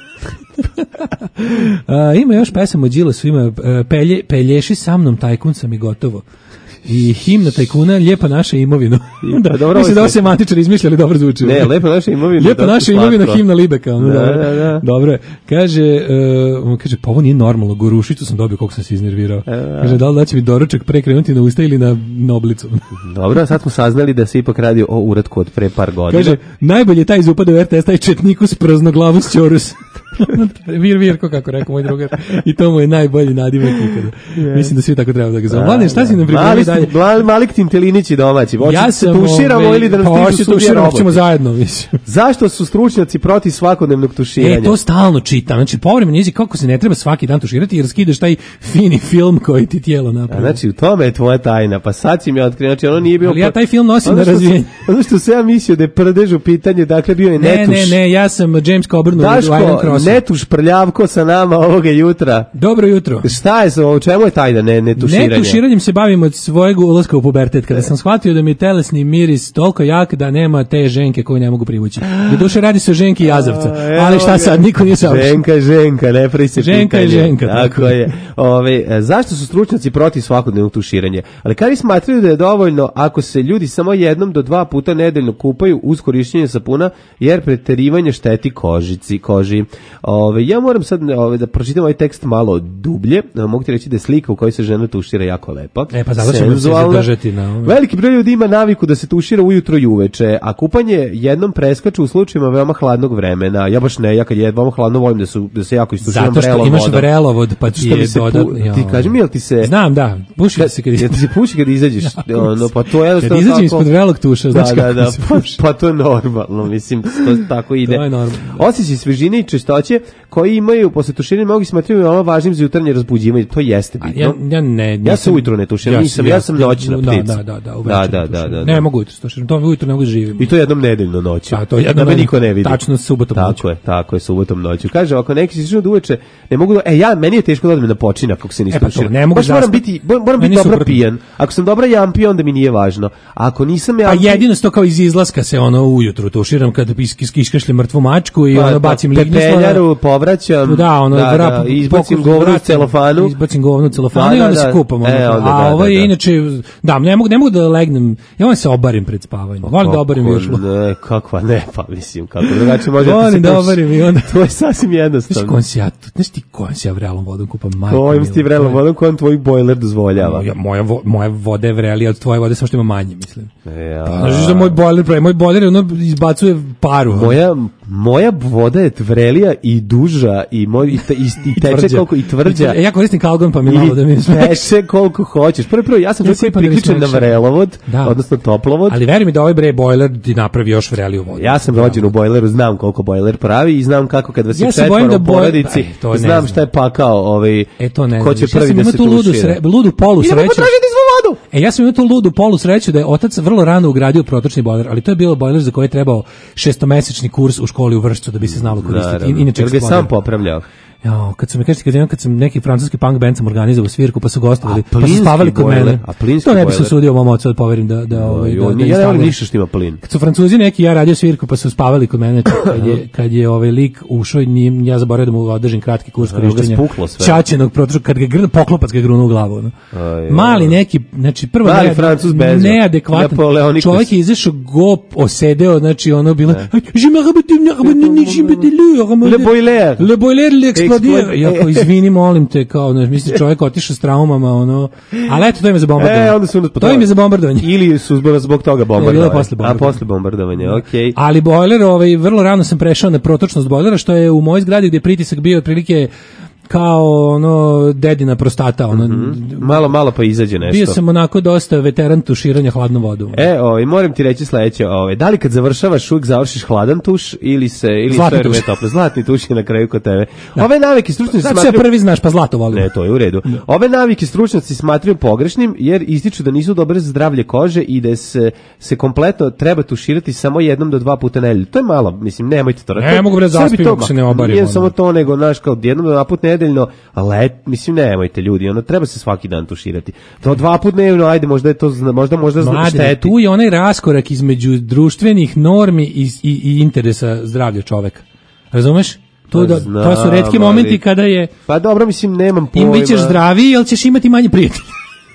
A, ima još pesama o Đilasu, ima e, pelje, pelješi sa mnom, tajkun sam i gotovo. I himna tajkuna, lijepa naša imovina. Da, da, dobro, mislim da ovo ovo se- se matičari izmišljali, dobro zvuči. Ne, lepa naša imovina. Lijepa dosta naša imovina, slatko. himna Libeka. Ono, Da, dobro. da, da. Dobro je. Kaže, uh, on kaže, pa ovo nije normalno, gorušicu sam dobio koliko sam se iznervirao. Kaže, da li da će mi doručak pre krenuti na usta ili na, na oblicu? Dobro, sad smo saznali da se ipak radi o uratku od pre par godina. Kaže, najbolje je taj iz upada u R T S, taj četnikus praznoglavus ćorus. Vir, Virko, kako rekao moj drugar. I to mu je najbolji nadimak ikada. Mislim da svi tako treba da ga zove. Mladen, šta si nam pripremio Mali, dalje? mali, Malik Tintelinić i domaći. Hoćete Ja da se sam, tuširamo ovaj, ili da nas pa stižu hoću sudije tuširamo, roboti? ćemo zajedno, mislim. Zašto su stručnjaci protiv svakodnevnog tuširanja? E, to stalno čitam. Znači, povremeno jezik kako se ne treba svaki dan tuširati jer skidaš taj fini film koji ti tijelo A napravi. znači, u tome je tvoja tajna. Pa sad si mi otkrio. Znači, ono nije bio... Ali ja taj film nosim Ono na što sam- razvijenje. Ono što sam ja mislio da je prdež u pitanju, dakle, bio je Ne, netuš. ne, ne, ja sam James Coburn u Iron Daško, Crossu. netuš prljavko sa nama ovoga jutra. Dobro jutro. Šta je sa ovo? Čemu je tajna ne, ne tuširanje? Ne tuširanjem se bavim od svojeg ulaska u pubertet. Kada sam shvatio da mi je telesni miris toliko jak da nema te ženke koju ne mogu privući. Do duše radi se o ženki jazavca. Ali šta sad, niko nije savršen. Ženka, ženka, ne pravi se Ženka je pitanje. ženka, Tako tako je. Ove, e, zašto su stručnjaci protiv svakodnevnog tuširanja? Ali kada smatraju da je dovoljno ako se ljudi samo jednom do dva puta nedeljno kupaju uz korišćenje sapuna, jer preterivanje šteti kožici, koži. Ove, ja moram sad ove, da pročitam ovaj tekst malo dublje. E, Mogu ti reći da je slika u kojoj se žena tušira jako lepa. E, pa zato ćemo se Senzualna. zadržati na ovome. Veliki broj ljudi ima naviku da se tušira ujutro i uveče, a kupanje jednom preskače u slučajevima veoma hladnog vremena. Ja baš ne, ja kad je veoma hladno volim da, su, da se jako istuširam Zato što vrelom imaš vodom. vrelovod, pa ti Što mi je se pu- dodatno. Ti kaži mi, jel ti se... Znam, da, puši Kad, se kad jel ti se puši kad izađeš? ono, pa to je Kad jednostavno izađem tako- ispod vrelog tuša, znači da, da, kako da, se pa, puši. pa to je normalno, mislim, to tako ide. To je normalno. Osjećaj svežine i češ, čistoće koji imaju posle tuširanja mnogi smatraju veoma važnim za jutarnje razbuđivanje. To jeste bitno. Ja, ja ne, ja se ujutro ne tuširam, ja, nisam, ja, ja sam noćna ptica. Da, da, da, da, da, da, da. Ne mogu ujutro tuširam, to ujutro ne mogu živim. I to jednom nedeljno noću. A to jednom da me niko ne vidi. Tačno subotom noću. Tako je, tako je, subotom noću. Kaže, ako neki se do uveče, ne mogu da, e ja meni je teško da odem na počinak kako se ne istuširam. Ne mogu moram biti, moram biti dobro pijan. Ako sam dobra jampi, onda mi nije važno. A ako nisam ja, pa jedino sto kao iz izlaska se ono ujutru tuširam kad iskašljem mrtvu mačku i pa, ono bacim lignju. Pepeljaru povraćam. Da, ono da, da, izbacim govno u celofanu. Izbacim govno u celofanu da, i onda da, se kupam. Ono, e, onda, a da, ovo je da, da. inače, da, ne mogu, ne mogu da legnem, ja volim se obarim pred spavanjem. Volim da obarim višlo. Ne, kakva ne, pa mislim, kako drugačije može da se volim da obarim i onda. To je sasvim jednostavno. Znaš kon si ja, znaš ti kon si ja vrelom vodom kupam, majko. Kojim si ti vrelom vodom, kojim tvoj bojler dozvoljava? Moja, moja, moja voda je vrelija od tvoje vode, samo što ima manje, mislim. Ja. Pa, znaš da moj bojler pravi, moj bojler ono izbacuje paru. Moja, moja voda je vrelija i duža i, moj, i, te, i, i teče tvrđa. Koliko i tvrđa. I, ja koristim kalgon pa mi malo da mi teče koliko hoćeš. Prvo, prvo, ja sam ja čovjek priključen na vrelovod, da. Odnosno toplovod. Ali veri mi da ovaj bre bojler ti napravi još vreliju vodu. Ja sam rođen u bojleru, znam koliko bojler pravi i znam kako kad vas je ja četvoro u porodici, e, znam šta je pakao ovaj, e, to ne ko će prvi ja da se tušira. Ludu polu sreću. Idemo potražiti svu vodu! E, ja sam imao tu ludu polu sreću da je otac vrlo rano ugradio protočni bojler, ali to je bilo bojler za koji je trebao šestomesečni kurs u školi u Vršcu da bi se znalo koristiti. I, inače ga sam popravljao. Ja, kad su mi kažete, kad, kad sam neki francuski punk band sam organizovao svirku, pa su gostovali, pa su spavali kod mene. To ne bi se sudio mom ocu da poverim da da ovaj da, da ja ne volim ništa što ima plin. Kad su Francuzi neki ja radio svirku, pa su spavali kod mene kad je kad je ovaj lik ušao i nije, ja zaboravio da mu održim kratki kurs korišćenja čačenog protočnog, kad ga grn poklopac ga grunuo u glavu, no. Aj, mali neki, znači prvo ne, Francuz bez neadekvatan čovjek je izašao go osedeo, znači ono bilo je me le boiler le boiler jako izvini, molim te, kao, znaš, mislim, čovjek otišao s traumama, ono, ali eto, to im je za bombardovanje. E, onda su to im je za bombardovanje. Ili su zbog, zbog toga bombardovanje. E, posle bombardovanja. A posle bombardovanja, okej. Okay. Ali bojler, ovaj, vrlo rano sam prešao na protočnost bojlera, što je u mojoj zgradi gdje je pritisak bio otprilike kao ono dedina prostata, ono mm-hmm. malo malo pa izađe nešto. Bio sam onako dosta veteran tuširanja hladnom vodom. E, ovaj moram ti reći sledeće, ovaj da li kad završavaš uvijek završiš hladan tuš ili se ili sve tuš. Toplo, zlatni tuš je na kraju kod tebe. Da. Ove navike stručnjaci znači, smatruju prvi znaš pa zlato volim. Ne, to je u redu. Da. Ove navike stručnjaci smatraju pogrešnim jer ističu da nisu dobre za zdravlje kože i da se se kompletno treba tuširati samo jednom do dva puta nedeljno. To je malo, mislim, nemojte to. Ne, to, mogu bre zaspim ako se ne obarim. Nije samo to nego naš kao jednom do dva puta nedeljno. Ali mislim nemojte ljudi, ono treba se svaki dan tuširati. To dva puta dnevno, ajde, možda je to možda možda šteti. Tu je onaj raskorak između društvenih normi i, i, i interesa zdravlja čoveka. Razumeš? To, da, Znam, to su retki momenti ali, kada je pa dobro, mislim, nemam pojma. Im bićeš zdraviji, jel ćeš imati manje prijatelja.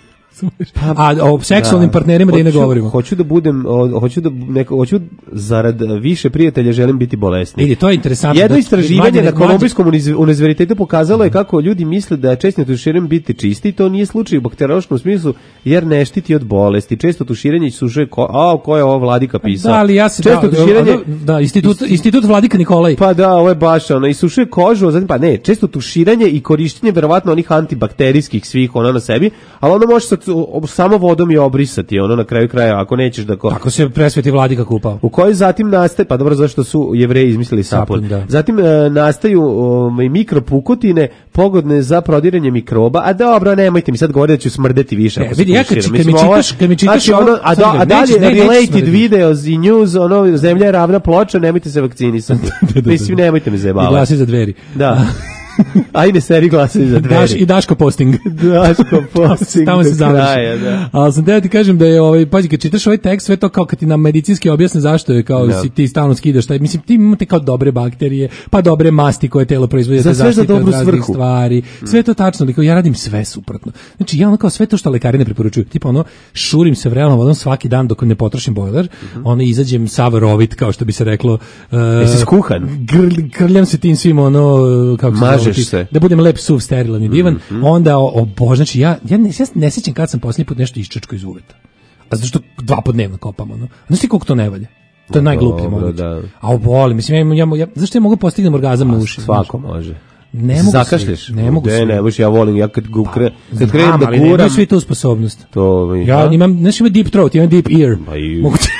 A o seksualnim da, partnerima da i ne govorimo. Hoću da budem, o, hoću da neko, hoću zarad više prijatelja želim biti bolesni. Vidi, to je interesantno. Jedno istraživanje na Kolumbijskom univerzitetu pokazalo je kako ljudi misle da je često tuširanje biti čisti, to nije slučaj u bakteriološkom smislu jer ne štiti od bolesti. Često tuširanje sušuje, ko, a ko je ovo Vladika pisao? Da, ali ja se često da, tuširanje, da, da, institut institut Vladika Nikolaj. Pa da, ovo je baš ono, isušuje kožu, zatim pa ne, često tuširanje i korištenje verovatno onih antibakterijskih svih ono na sebi, ali ono može samo vodom je obrisati, ono na kraju kraja, ako nećeš da... Ko... Ako se presveti Vladika kupao. U kojoj zatim nastaje, pa dobro, zašto su Jevreji izmislili sapun. sapun zatim e, nastaju e, mikropukotine pogodne za prodiranje mikroba, a dobro, nemojte mi sad govoriti da ću smrdeti više. Ne, vidi, ja kad, kad, mi čitaš, kad mi čitaš... Znači, ono, a, da, a dalje, neću, related neću videos i news, ono, zemlja je ravna ploča, nemojte se vakcinisati. Mislim, nemojte me zajebavati. I glasi za dveri. Da. Ajde seri glasa za dveri. Daš, I Daško posting. Daško posting tamo se završi. Da. Ali sam teo ti kažem da je, ovaj, pazi, kad čitaš ovaj tekst, sve to kao kad ti nam medicinski objasne zašto je, kao da. si ti stalno skidaš, taj, mislim, ti imate kao dobre bakterije, pa dobre masti koje telo proizvodi, za sve za dobru svrhu. Stvari. Sve to tačno, ali ja radim sve suprotno. Znači, ja ono kao sve to što lekari ne preporučuju, tipa ono, šurim se vrelom vodom svaki dan dok ne potrošim bojler, mm-hmm. ono izađem sav rovit, kao što bi se reklo. Uh, Jesi skuhan? Grljam se tim svim, ono, kako se Mažeš se. Da budem lep, suv, sterilan i divan, mm-hmm. onda, o, o bože, znači ja, ja, ne, ja ne sjećam kad sam posljednji put nešto iščačko iz uveta. A zato što dva put dnevno kopamo, no. Znaš ti koliko to ne valja? To je najgluplje moguće. Da. A oboli, mislim, ja, ja, ja, zašto ja mogu postignem orgazam na uši? Svako može. Ne mogu zakašlješ, svi, ne mogu ne, ne možeš, ja volim, ja kad ga kre, pa, kad krenem da guram, ali nemaju svi tu sposobnost. To, ja ha? imam, znaš ima deep throat, imam deep ear. Pa i, mogu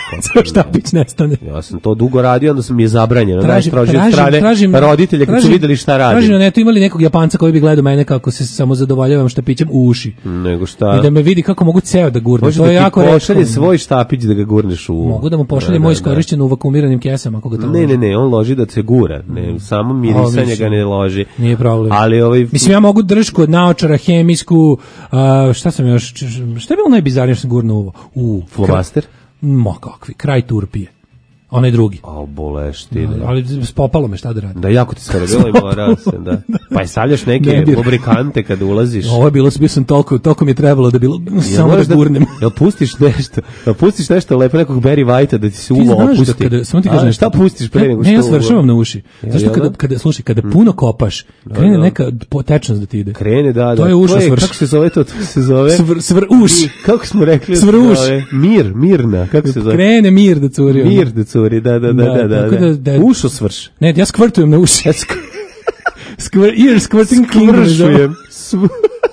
Štapić nestane. Ja sam to dugo radio, onda sam mi je zabranjeno. Tražim, Najstrožije od tražim, strane tražim, roditelja kad su tražim, videli šta radim. Tražim na netu, imali nekog Japanca koji bi gledao mene kako se samo zadovoljavam štapićem u uši. Nego šta? I da me vidi kako mogu ceo da gurnem. Može To da je ti jako pošalje retko. svoj štapić da ga gurneš u... Mogu da mu pošalje Da, moj da, iskorišćen u vakumiranim kesama. Ako ga to Ne, loži. ne, ne, on loži da se gura. Ne, samo mirisanje mislim, ga ne loži. Nije problem. Ali ovaj... Mislim, ja mogu držku od naočara, hemijsku, a, šta sam još, šta je bilo najbizarnije što sam gurno uvo? U, Flomaster? Ma kakvi, kraj Turpije. Onaj drugi. A bolešti. Da, ali spopalo me, šta da radim. Da, jako ti sve bilo i morao sam, da. Pa je stavljaš neke Ne, lubrikante kad ulaziš. Ovo je bilo, bio sam toliko, toliko mi je trebalo da bilo, samo da gurnem. Jel pustiš nešto, jel pustiš nešto lepo, nekog Barry Whitea da ti se Ti uvo znaš opusti? da kada, samo ti kažem A, nešto. šta pustiš pre nego što Ne, ja uvo? svršavam na uši. Ja, Zašto jel kada, da? kada, slušaj, kada puno kopaš, krene da. neka potečnost da ti ide. Krene, da, da. To je ušo svrš. Kako se zove to? To se zove... Svr, svr uš. Kako smo rekli? Svrhuš. Mir, mirna. Kako se zove? Krene mir da curi. Mir da curi, da, da, da, da, da. tako da- da- Ušo svrš. Ne, ja skvrtujem na uši. Skvr, ear squirting king. Svršujem. Sv-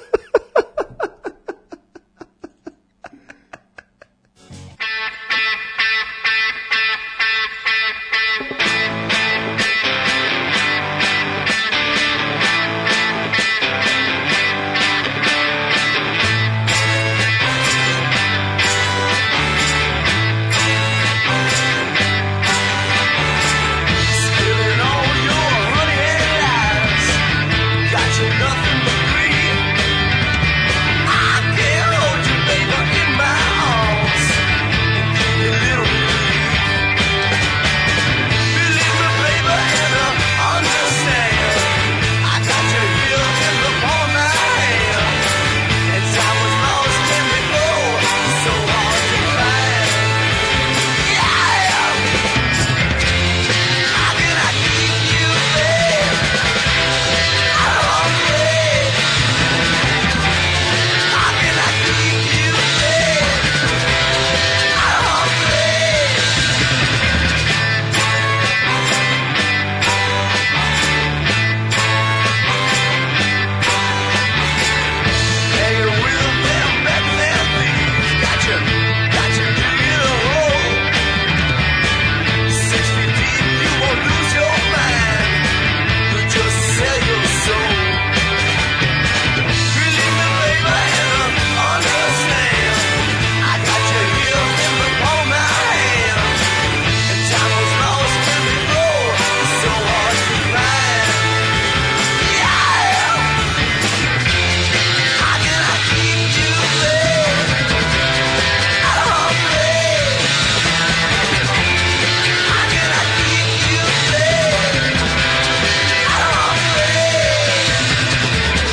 Spilling all your honey and lies. Got you nothing but greed. I can't hold you, baby, in my arms. Give you a little relief. Believe me, baby, and I understand. I got you here in the palm of my hand. And time was lost in the gold, so hard to find. Yeah. How can I keep you there? I'm afraid. How can I keep you there? I'm afraid. Hanging with them Batman thieves. Got you, got you digging a hole. Six feet deep, you won't lose your mind. You just sell your soul. Believe me, baby, and I understand. I got you here in the palm of my hand. And time was lost in the road. So hard to find. Yeah. How can I keep you there? I'm afraid. How can I keep you there? I'm afraid.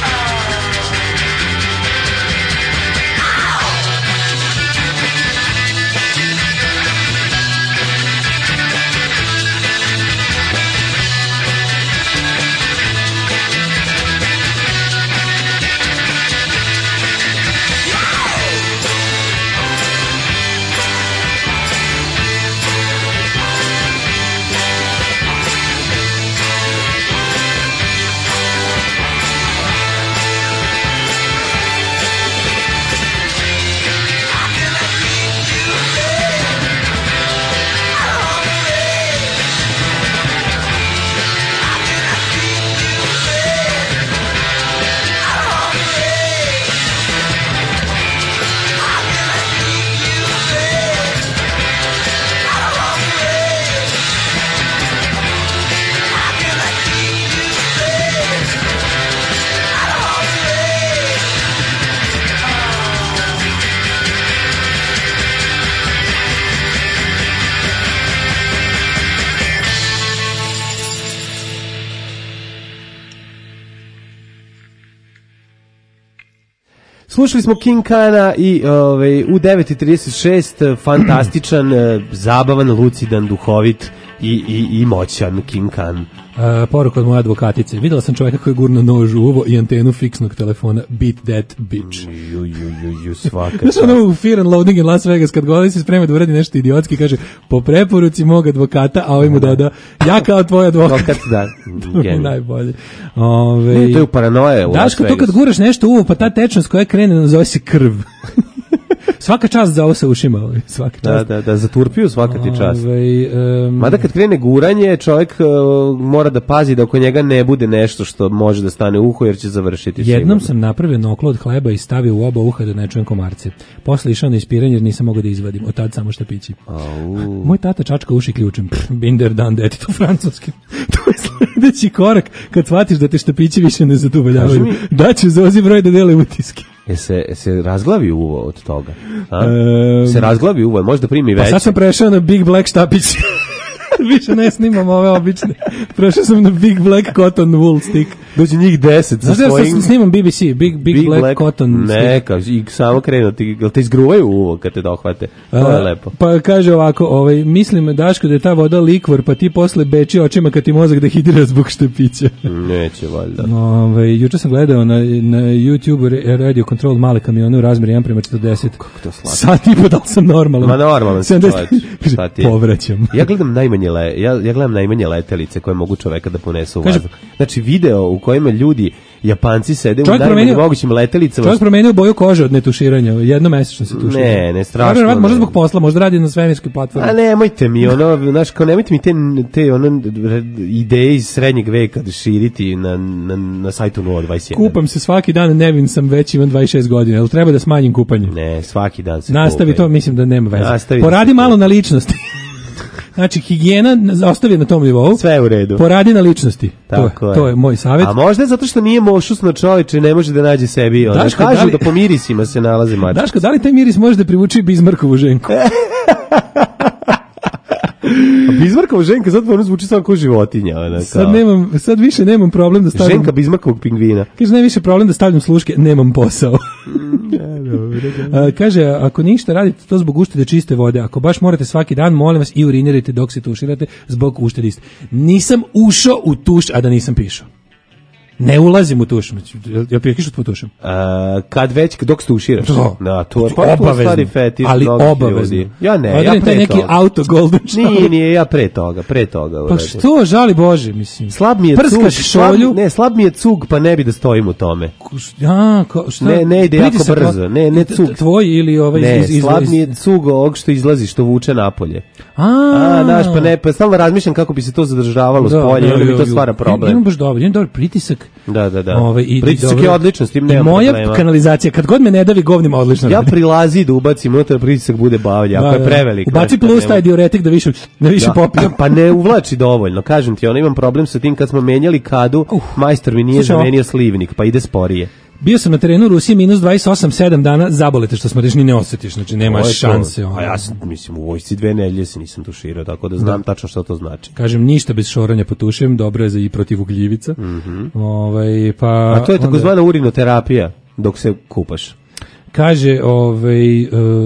Slušali smo King Kana i ovaj, u devet i trideset šest fantastičan, eh, zabavan, lucidan, duhovit i, i, i moćan King Kan. Uh, poruka od moje advokatice. Videla sam čovjeka koji je gurno nož u uvo i antenu fiksnog telefona. Beat that bitch. Ju, ju, ju, ju, svaka Znaš čast. ono u Fear and Loathing in Las Vegas kad govori se sprema da uradi nešto idiotski, kaže po preporuci mog advokata, a ovaj mu doda ja kao tvoj advokat. Advokat, da. To mi je najbolje. Ove, Ne, to je u paranoje u Las Daško, to kad Vegasu. guraš nešto u uvo, pa ta tečnost koja krene nazove se krv. Svaka čast za ovo sa ušima, ovaj, svaka čast. Da, da, da, za turpiju svaka ti čast. Ovaj, um, Mada kad krene guranje, čovjek uh, mora da pazi da oko njega ne bude nešto što može da stane u uho, jer će završiti. Jednom sigurno. sam napravio noklo od hleba i stavio u oba uha da ne čujem komarce. Posle išao na ispiranje jer nisam mogao da izvadim. Od tad samo štapići. Au. Moj tata čačka uši ključem. Binder dan deti, to francuskim. To je sledeći korak kad shvatiš da te štapići više ne zadovoljavaju. Daću Zozi broj da dele utiske. Je se, se razglavi uvo od toga? A? Um, se razglavi uvo, možda primi veće. Pa sad sam prešao na Big Black štapić. Više ne snimam ove obične. Prešao sam na Big Black Cotton Wool Stick. Dođe njih deset sa svojim... svojim... Znaš, snimam B B C, Big, Big, Big Black, Black Cotton Stick. Neka, i samo krenu, ti, jel te izgruvaju uvo kad te dohvate? To je lepo. Pa kaže ovako, ovaj, mislim, Daško, da je ta voda likvor, pa ti posle beči očima kad ti mozak dehidrira zbog štepića. Neće, valjda. Ove, juče sam gledao na, na YouTube Radio Control male kamione u razmeri jedan prema četrdeset. Kako to slatko. Sat i po da li sam normalan. Ma normalan si čovječ. Povraćam. Ja gledam najmanje, le, ja, ja gledam najmanje letelice koje mogu čoveka da ponesu u vazduh. Znači video u kojima ljudi, Japanci sede čovjek u najmanje mogućim letelicama. Čovjek promenio boju kože od netuširanja. Jednomesečno se tušira. Ne, ne, strašno. Možda, možda zbog posla, možda radi na svemirskoj platformi. A nemojte mi, ono, znaš, kao nemojte mi te, te ono, ideje iz srednjeg veka da širiti na, na, na sajtu nula dvadeset jedan. Kupam se svaki dan, nevin sam već, imam dvadeset šest godina. Jel treba da smanjim kupanje? Ne, svaki dan se nastavi kupaj. To, mislim da nema veze. Nastavi poradi malo na ličnosti. Znači, higijena ostavi na tom nivou. Sve u redu. Poradi na ličnosti. Tako to, je, je. to je moj savjet. A možda je zato što nije mošusno čovječe, ne može da nađe sebi. Onda Daško, kažu da, li, da po mirisima se nalaze mačke. Daško, da li taj miris može da privuči Bizmarkovu ženku? A Bizmarkova ženka sad ono zvuči samo kao životinja. Ona, kao. Sad, nemam, sad više nemam problem da stavim... Ženka Bizmarkovog pingvina. Kaže, ne više problem da stavljam sluške, nemam posao. A, kaže, ako ništa radite to zbog uštede čiste vode, ako baš morate svaki dan, molim vas i urinirajte dok se tuširate zbog uštede iste. Nisam ušao u tuš, a da nisam pišao. Ne ulazim u tuš. Jel piješ pod tušem? Uh, kad već, dok se tuširaš? To. Da, to je pa obavezno. Stari fetiš. Ali obavezno. Ljudi. Ja ne, Odren, ja pre neki toga. auto golden shower. Nije, nije, ja pre toga, pre toga. Pa što, žali Bože, mislim. Slab mi je prskaš cug, šolju. Slab, ne, slab mi je cug, pa ne bi da stojim u tome. Ja, ko, šta? Ne, ne ide jako brzo. Ne, ne cug. Tvoj ili ovaj ne, iz, iz, slab mi je cug ovog što izlazi, što vuče napolje. A, A znaš, pa ne, pa stalno razmišljam kako bi se to zadržavalo s polja, da, onda mi to stvara problem. Imam baš dobro, imam dobar pritisak. Da, da, da. Ovaj, i, pritisak dobro, je odlično, s tim nema moja problema. Moja kanalizacija, kad god me ne davi govnima, odlično ja radi. prilazi da ubacim unutra, pritisak bude bavlja, ako da, je prevelik. Ubaci plus taj diuretik da više, da više da, popije. Pa ne uvlači dovoljno, kažem ti, ono imam problem sa tim kad smo menjali kadu, uh, majstor mi nije zamenio slivnik, pa ide sporije. Bio sam na terenu u Rusiji minus dvadeset osam sedam dana, zabolete što smo reći ni ne osjetiš, znači nema šanse. A ja sam, mislim, u vojsci dve nedelje se nisam tuširao, tako da znam da. tačno što to znači. Kažem, ništa bez šoranja potušujem, dobro je za i protiv ugljivica. Mm-hmm. Ovaj, pa, a to je takozvana urinoterapija dok se kupaš. Kaže, ovaj, uh,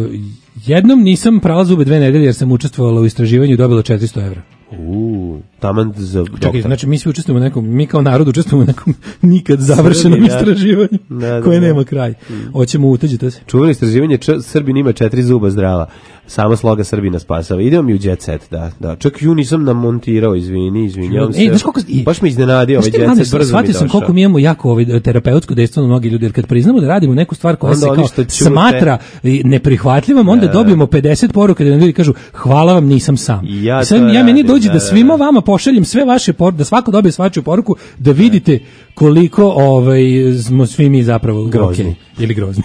jednom nisam prala zube dve nedelje jer sam učestvovala u istraživanju i dobila četiristo evra. Uuu, taman za doktora. Čekaj, znači mi svi učestvujemo u nekom, mi kao narod učestvujemo u nekom nikad završenom Srbi, istraživanju da, da, koje da, nema kraj. Mm. Hoćemo utađite se. Čuveno istraživanje, č- Srbin ima četiri zuba zdrava. Sama sloga Srbina spasava. Idemo mi u jet set, da. da. Čak ju nisam namontirao, izvini, izvinjavam se. Ej, znaš koliko... Baš me iznenadio ovaj jet set, brzo mi došao. Shvatio sam koliko mi imamo jako ovaj terapeutsko dejstvo na mnogi ljudi, jer kad priznamo da radimo neku stvar koja onda se kao smatra neprihvatljivom, onda da, dobijemo pedeset poruka da nam ljudi kažu hvala vam, nisam sam. Ja, I sad ja meni dođe da, da svima vama pošaljem sve vaše poruke, da svako dobije svačiju poruku, da vidite koliko ovaj, smo svi mi zapravo grozni. Okay, ili grozni.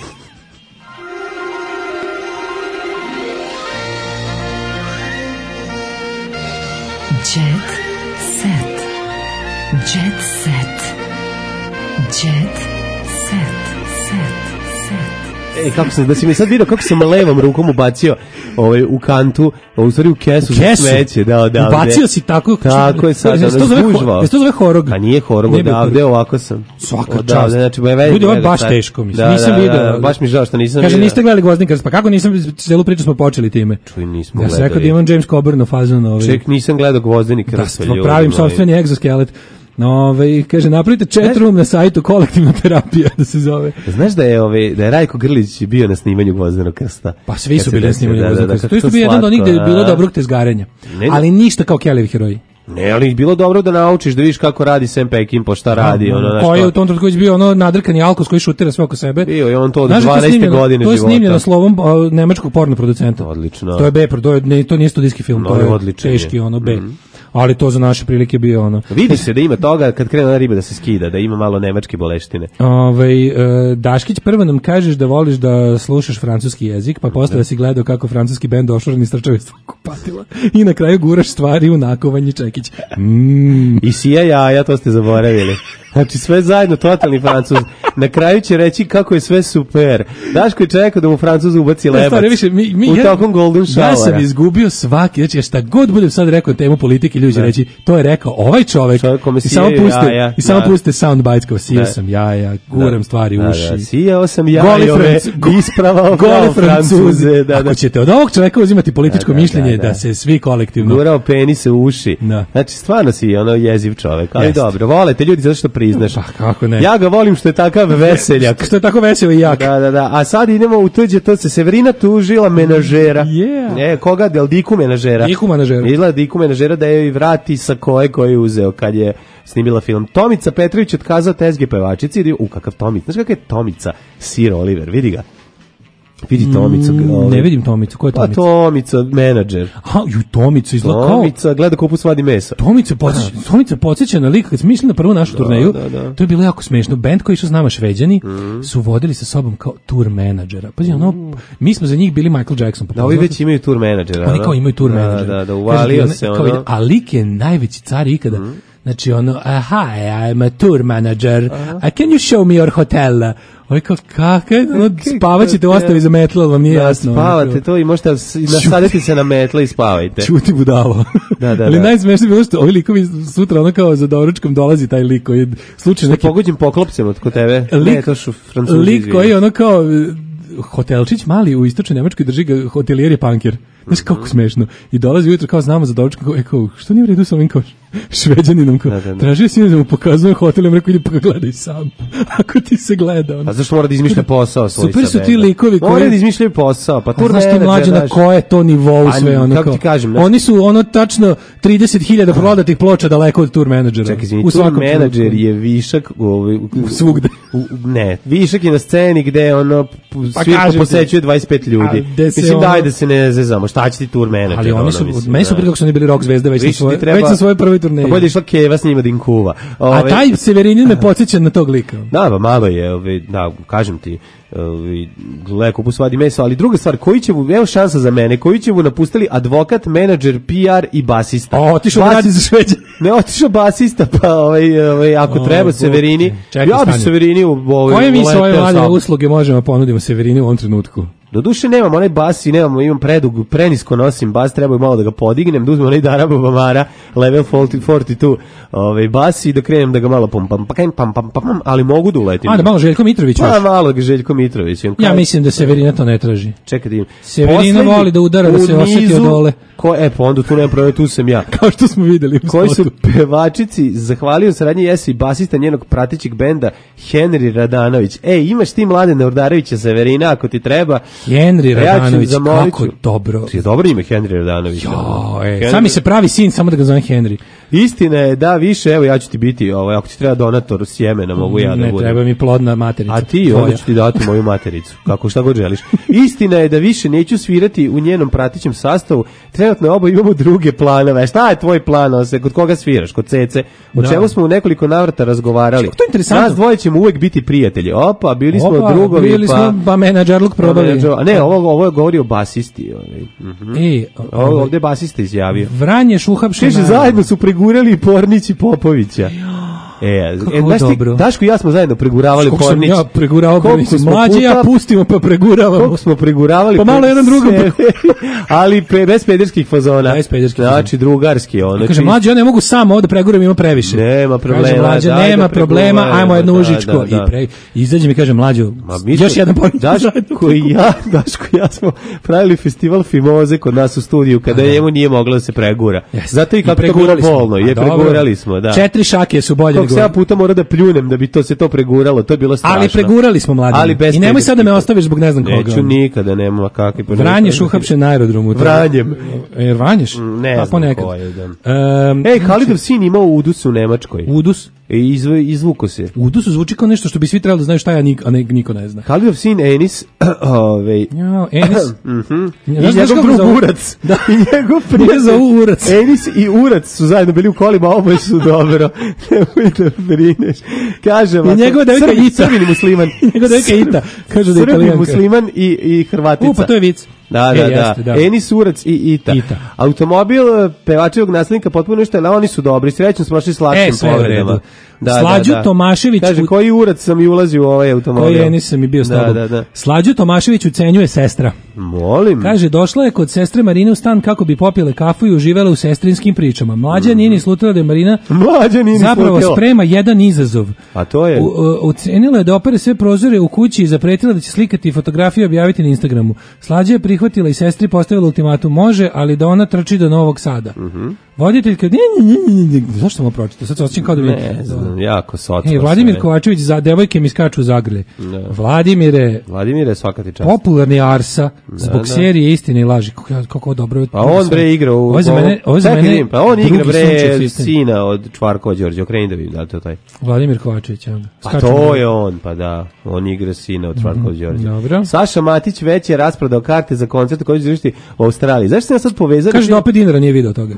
Jet set. Jet set. Jet set. Set. Set. Ej, kako sam, da si mi sad vidio kako sam levom rukom ubacio ovaj, u kantu, u stvari u kesu, kesu? Za smeće. Da, da, ubacio si tako? Tako je sad, ono zgužvao. Jesi to zove horog? Pa nije horog, odavde ovako sam. Svaka čast. Znači, Bude ovo baš teško, mislim. Da, nisam da, vidio. Da, baš mi žao što nisam Kaže, vidio. niste gledali Gvozdenikars, pa kako nisam, celu priču smo počeli time. Čuj, nismo ja gledali. Ja sam rekao da imam James Coburn fazon. Ovaj. Ček, nisam gledao Gvozdenikars. Da, pravim sopstveni egzoskelet. No, ovaj kaže napravite chat room na sajtu kolektivna terapija da se zove. Znaš da je ovaj da je Rajko Grlić bio na snimanju Gvozdenog krsta? Pa svi su bili na snimanju Gvozdenog krsta. To je bio jedan od onih gde je bilo dobrog tezgarenja. Ali ništa kao Kellyvi heroji. Ne, ali bilo dobro da naučiš, da vidiš kako radi Sam Peckinpah, šta radi. Ono, koji je u tom trenutku već bio ono nadrkani alkos koji šutira sve oko sebe. Bio je on to od Znaš, dvanaeste godine to je života. snimljeno slovom a, nemačkog porno producenta. Odlično. To je B, to, je, ne, to nije studijski film, No, to je odličan teški je. ono B. Mhm. Ali to za naše prilike bio ono. Vidi se da ima toga kad krene ona riba da se skida, da ima malo nemačke boleštine. Ovaj e, Daškić, prvo nam kažeš da voliš da slušaš francuski jezik, pa posle da si gledao kako francuski bend ošoreni strčao iz svog kupatila i na kraju guraš stvari u nakovanje Čekić. Mm. I sija jaja, to ste zaboravili. Znači sve zajedno totalni Francuz. Na kraju će reći kako je sve super. Daško je čekao da mu Francuz ubaci lebac. Stvari, više, mi, mi, u ja, tokom Golden Showera. Ja sam izgubio svaki, znači šta god budem sad rekao temu politike, ljudi će reći, to je rekao ovaj čovek. I samo puste, jaja, i samo da. puste soundbites kao sijao Da. sam jaja, guram Da. stvari u Da, uši. da, sijao sam Goli jajove, Franc- ispravao Goli kao Francuze. Francuze. Da, Ako da. ćete od ovog čoveka uzimati političko Da, da, mišljenje, da, da, da. se svi kolektivno... Gurao penise u uši. Da. Znači, stvarno si ono jeziv čovek. Ali Jeste. dobro, volete ljudi zato što priznaš. Pa kako ne. Ja ga volim što je takav veseljak. Što je tako veseo i jak. Da, da, da. A sad idemo u tuđe, to se Severina tužila menažera. Yeah. Ne, koga? Del Diku menažera. Diku menažera. Izgleda Diku menažera da je i vrati sa koje koje je uzeo kad je snimila film. Tomica Petrović otkazao tezge pevačici. U, kakav Tomica. Znaš kakav je Tomica? Sir Oliver, vidi ga. Vidi Tomicu. Mm, ovaj. ne vidim Tomicu, ko je Pa Tomica? Tomica, menadžer. A, ju, Tomica izgleda kao... Tomica, gleda kupu svadi mesa. Tomica podsjeća, Tomica podsjeća na lik, kad smo išli na prvu našu turneju, da, da. to je bilo jako smešno. Band koji je išao s nama Šveđani su vodili sa sobom kao tour menadžera. Pazi, ono, mi smo za njih bili Michael Jackson. Pa Da, ovi već imaju tour menadžera. Oni kao imaju tour da, menadžera. Da, da, uvalio Kaže, se kao ono. ide- A lik je najveći car ikada. Znači ono, uh, hi, I'm a tour manager. Uh, can you show me your hotel? Oj, kao, kakav, ono, spavaćete u ostavi za metlo, ali vam nije Da, jasno. ono, spavate kao- to i možete s- nasaditi se na metle i spavajte. Čuti budalo. Da, da, Ali da. najsmešnije je bilo što ovi likovi sutra ono kao za doručkom dolazi taj lik koji je slučajno neki Pogođim poklopcem od kod tebe. lik, Ne, to su Francuzi. lik koji je ono kao e, hotelčić mali u istočnoj Nemačkoj, drži ga hotelijer je panker. Znaš kako smešno. I dolazi ujutro kao znamo za doručkom, kao, e, kao, što nije u redu sa ovim kao šveđaninom, kao, Da, da, da. tražio si da mu pokazujem hotel, im rekao, idi pa ga gledaj sam. Ako ti se gleda. Ono. A zašto mora da izmišlja posao svoj Super sa su ti bendom? likovi koji... Mora da izmišljaju posao, pa A tur znaš ti menadžer, mlađe na znaš. koje to nivou A, sve ono kako kao. ti kažem, znaš- Oni su ono tačno trideset hiljada prodatih ploča daleko od tour menadžera. Čekaj, izvini, U tur svakom menadžer trenutku. je višak u, u, u, Svugde. u, ne, višak je na sceni gde ono Pa svirka kažem ti. posećuje dvadeset pet ljudi. A, gde se Mislim, ono- daj da se ne zezamo, šta će ti tur menadžer? Ali oni ono, su, mislim, meni su da. prije kako su oni bili rock zvezde već na Više ti svoje, treba- već na svoje prve turneje. Pa bolje išla Keva s njima da im kuva. A Ove- taj Severinin me podsjeća na tog lika. Da, ba, malo je, ovaj, da, kažem ti, ovaj, leko pusvadi meso, ali druga stvar, koji će mu, evo šansa za mene, koji će mu napustili advokat, menadžer, P R i basista. O, otišao da radi za Šveđe. Ne, otišao basista, pa ovaj, ovaj, ako O, treba Bog Severini, te. Čekaj, ja bi stani. Severini u ovaj, Koje mi svoje uleteo mlade sam. usluge možemo ponudimo Severini u ovom trenutku? Do duše nemam onaj bas i nemam, imam predug, prenisko nosim bas, treba malo da ga podignem, da uzmem onaj Darabo Bamara, level četrdeset dva, ovaj, bas i da krenem da ga malo pam pam pam pam pam pam, ali mogu da uletim. A, da malo Željko Mitrović Pa još. malo ga Željko Mitrović. on Ja kaže- mislim da Severina to ne traži. Čekaj da im. Severina Poslednji voli da udara, da u se osjeti nizu, od dole. Ko, e, pa onda tu nema problema, tu sam ja. Kao što smo videli u Koji su spotu. pevačici zahvalio saradnji Jesi i basista njenog pratećeg benda Henry Radanović. Ej, imaš ti Mladena Urdarevića Severina ako ti treba. Henry A ja ću Radanović, zamolit kako ću- dobro. Je dobro ime Henry Radanović. Jo, e, Henry- sam mi se pravi sin, samo da ga zovem Henry. Istina je da više, evo ja ću ti biti, ovaj, ako ti treba donator sjemena, mogu ja da Ne budem. treba mi plodna materica. A ti, Tvoja. onda ću ti dati moju matericu, kako šta god želiš. Istina je da više neću svirati u njenom pratećem sastavu, trenutno oba imamo druge planove. Šta je tvoj plan, Ose? Kod koga sviraš? Kod Cece? O Da. čemu smo u nekoliko navrata razgovarali? To je interesantno. Nas dvoje ćemo uvek biti prijatelji. Opa, bili smo Opa, drugovi, bili pa... smo, pa menadžerluk probali. A ne, ovo, ovo je govori o basisti. Ovaj. Mhm. E, Ovo ovde je basista izjavio. Vranješ uhapšen. Kaže, zajedno su pregurali Pornić i Popovića. E, Kako e, znaš ti, dobro. Daško i ja smo zajedno preguravali Koliko sam Pornić. ja preguravao Koliko Pornić. smo Mlađe ja puta- pustimo pa preguravamo. Koliko smo preguravali. Pa malo pre- jedan drugom. sebe, ali pe, bez pederskih fazona. Bez pederskih Znači, drugarski. Ono, Kaže, mlađe, ja ne mogu sam ovo da preguram, ima previše. Nema problema, Kaže, mlađe, daj da nema problema, pregovaramo, ajmo jedno da, užičko. da, da. I pre, izađe mi, kaže, mlađo, Ma, mi još smo- jedan Pornić. Daško i ja, Daško i ja smo pravili festival Fimoze kod nas u studiju, kada njemu nije moglo da se pregura. Jeste. Zato i kako to bilo pregurali smo. bolno. A Je dobro. pregurali smo, da. Četiri šake su bolje Kako nego se ja puta mora da pljunem da bi to se to preguralo, to je bilo strašno. Ali pregurali smo mlađe. Ali bez I nemoj sad da me pregurki. ostaviš zbog ne znam koga. Neću nikada, nema kakvi. Pa Vranješ uhapšen na aerodromu. Vranjem. E, Vranješ? Ne pa znam ponekad. ko je. Da. Um, Ej, Halidov sin imao udus u Nemačkoj. Udus? E, izv, izvuko se. Udus zvuči kao nešto što bi svi trebali da znaju šta ja, nik, a ne, niko ne zna. Halidov sin Enis, ovaj... Ja, Enis? Mhm. I Znaš njegov kako drug zovu? Urac. Da. I njegov prijatelj. zovu Urac. Enis i Urac su zajedno bili u kolima, oboje su dobro. Nemoj da brineš. Kaže I njegova devojka Srbin, Ita. Srbin i musliman. I njegova devojka Ita. Kaže da je Srbin, Italijanka. musliman i, i Hrvatica. U, pa to je vic. Da, E, da, jeste, da. da. Enis, Urac i Ita. Ita. Automobil pevačevog naslednika potpuno nešto, ali oni su dobri. Srećno smo prošli s lakšim E, sve je u povredama. redu. Slađu Tomašević Kaže, u- koji Urac sam i ulazio u ovaj automobil? Koji Enis sam i bio s tobom. Da, da, da. Slađu Tomašević ucenjuje sestra. Molim. Kaže, došla je kod sestre Marine u stan kako bi popile kafu i uživala u sestrinskim pričama. Mlađa nije ni slutila da je Marina Mlađa nije ni zapravo slutila. sprema jedan izazov. A to je... U, u, ucenila je da opere sve prozore u kući i zapretila da će slikati fotografije i objaviti na Instagramu. Slađa je prihvatila i sestri postavila ultimatum, može, ali da ona trči do Novog Sada. Mhm. Voditeljka, ne, ne, ne, ne, ne, zašto sam ovo pročitao? Sad se osjećam kao da mi... Ne znam, jako socko. Ej, Vladimir sve. Kovačević, za devojke mi skaču u zagrlje. Da. Vladimire, Vladimire, svaka ti čast. popularni Arsa, zbog da. serije Istine i laži. Kako, kako dobro. Pa on bre igra u... Ovo je za mene, ovo je za Čekaj, mene vidim, pa on igra drugi Sunčev bre sistem. sina od Čvarkova Đorđe, okreni da vidim da li to taj. Vladimir Kovačević, ja. Pa Skaču to u- je on, pa da. On igra sina od Čvarkova Đorđe. Dobro. Saša Matić već je rasprodao karte za koncert koji će završiti u Australiji. Zašto se ja sad povezali? Kaže da opet dinara nije video toga.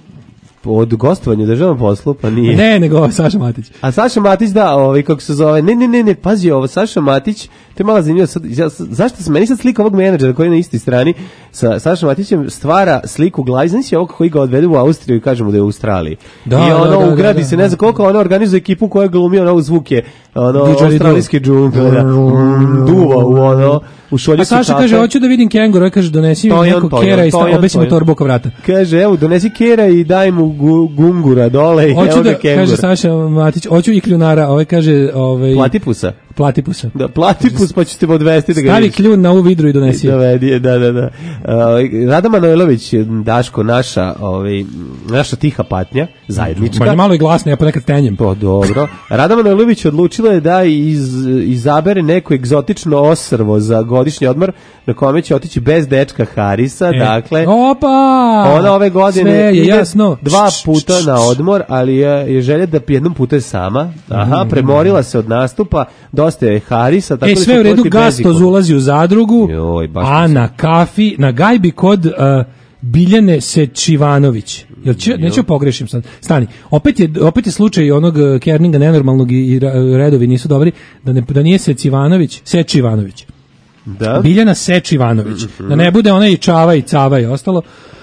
Od gostovanja u državnom poslu, pa nije. Ne, nego ovo, Saša Matić. A Saša Matić, da, ovaj, kako se zove, ne, ne, ne, ne, pazi ovo, Saša Matić, to je malo zanimljivo, sad, ja, zašto se, meni sad slika ovog menadžera koji je na istoj strani, sa Saša Matićem stvara sliku u glavi, znači ovog koji ga odvede u Austriju i kažemo da je u Australiji. Da, I ono, da, da, ugradi da, se, da. ne znam koliko, ono organizuje ekipu koja glumi ono zvuke, ono, Didgeridoo. australijske džungle, da, mm, duva u ono, u šolju A Saša kaže, hoću da vidim kenguru, kaže, donesi mi To je on, nekog to je on, kera i to je on, obesi to mu je on. torbu oko vrata. Kaže, evo, donesi kera i daj mu gu, gungura dole i Hoću evo ga da, kengura. kaže Saša Matić, hoću i kljunara, ovaj kaže, ovaj... Platipusa. Platipusa. Da, platipus pa ćete me odvesti da ga Stavi vidiš. kljun na ovu vidru i donesi. Dovedi je, da, da, da. Uh, Rada Manojlović, Daško, naša, ovaj, naša tiha patnja, zajednička. Ma je malo i glasno, ja ponekad tenjem. To dobro. Rada Manojlović odlučila je da iz, izabere neko egzotično ostrvo za godišnji odmor na kome će otići bez dečka Harisa, E. dakle... Opa! Ona ove godine Sve je ide jasno. dva puta na odmor, ali je, je želja da jednom puta je sama. Aha, premorila se od nastupa, dosta je Harisa. Tako E, da sve će u redu, poti Gastoz Beziku. ulazi u zadrugu, Joj, baš a mi se- na kafi, na gajbi kod uh, Biljane Sečivanović. Jel će, neću pogrešim sad. Stani. Opet je opet je slučaj onog uh, Kerninga nenormalnog i, i ra- redovi nisu dobri, da ne da nije Secivanović, Sečivanović. Da. Biljana Sečivanović. Da ne bude ona i Čava i Cava i ostalo.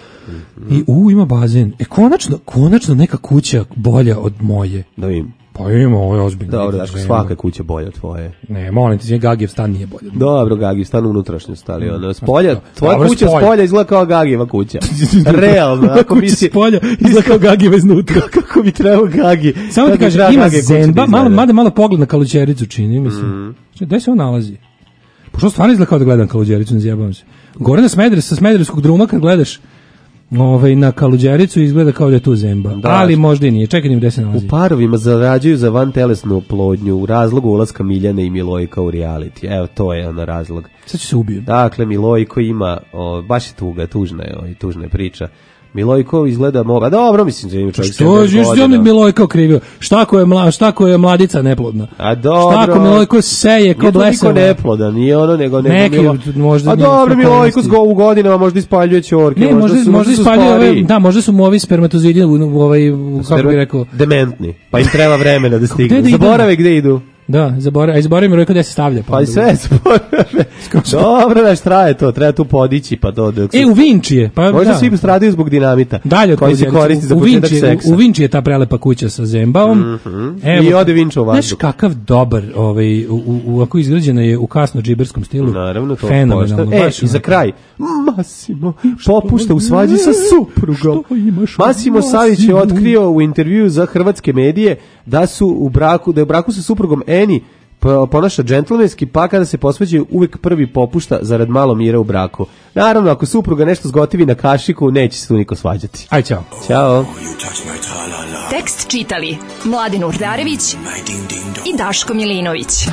I u ima bazen. E konačno, konačno neka kuća bolja od moje. Da vidim. Pa ima, ovo je ozbiljno. Dobro, Daško, svaka je kuća bolja od tvoje. Ne, molim te, Gagijev stan nije bolje. Dobro, Gagi, stan unutrašnjost, ali ono, spolja, tvoja Dobro, kuća spolja. spolja izgleda kao Gagijeva kuća. Realno, ako Kuća misli... spolja izgleda kao Gagijeva iznutra. Kako bi trebao Gagi? Samo ti kako bi kažem, trebao ima Gagi kuća da Zenba, malo, izgleda. mada malo pogled na Kaluđericu čini, mislim. Mm. Gde se on nalazi? Pošto stvarno izgleda kao da gledam Kaluđericu, ne zjebavam se. Gore na Smederes, sa Smederevskog druma kad gledaš ovaj, na Kaluđericu izgleda kao da je tu Zemba. Da. Ali možda i nije. Čekaj da mi gde se nalazi. U parovima zarađuju za vantelesnu oplodnju u razlogu ulaska Miljane i Milojka u reality. Evo, to je ono razlog. Sad će se ubiju. Dakle, Milojko ima, o, baš je tuga, tužna je, o, tužna je priča. Milojko izgleda moga, dobro, mislim da ima čovjek Što sedamdeset je što godina. mi Milojko krivio? Šta ako je mla, šta ako je mladica neplodna? A dobro. Šta ako Milojko seje kao Nije to niko blesava? neplodan, nije ono nego nego Neki, Milo... možda A nije dobro, okolnosti. Milojko s go u godinama možda ispaljuje ćorke, Ne, možda su, možda su ispaljuje ove, stariji. da, možda su mu ovi spermatozoidi u, u ovaj u, kako bih rekao, dementni, pa im treba vremena da stignu. Gde da idu? Zaborave gde idu. da, zaboravim, a zaboravim rekao gde se stavlja. Pa i onda- sve zaborave. Dobro, već traje to, treba tu podići, pa to dok E, u Vinči je, pa možda da. svi stradaju zbog dinamita. Dalje od koji se Kaluđerice. koristi za U početak Vinči, seksa. u, u Vinči je ta prelepa kuća sa Zembaom. Mhm. I ode Vinča u Znaš vazduh. kakav dobar, ovaj, u, u, u ako izgrađena je u kasno džiberskom stilu. Naravno, to fenomenalno. pošta. E, baš i za onako. kraj, Massimo popušta u svađi sa suprugom. Massimo Savić je otkrio u intervju za hrvatske medije da su u braku, da je u braku sa suprugom Eni po- ponaša džentlmenski, pa kada se posvađaju uvek prvi popušta zarad malo mira u braku. Naravno, ako supruga nešto zgotivi na kašiku, neće se tu niko svađati. Aj, čao. Ćao. Tekst čitali Mladin Urdarević i Daško Milinović.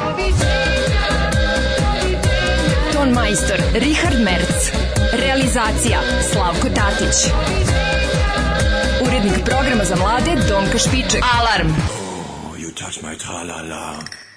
Ton majstor Richard Merc. Realizacija Slavko Tatić. Urednik programa za mlade Donka Špiček. Alarm! You touch my tra-la-la.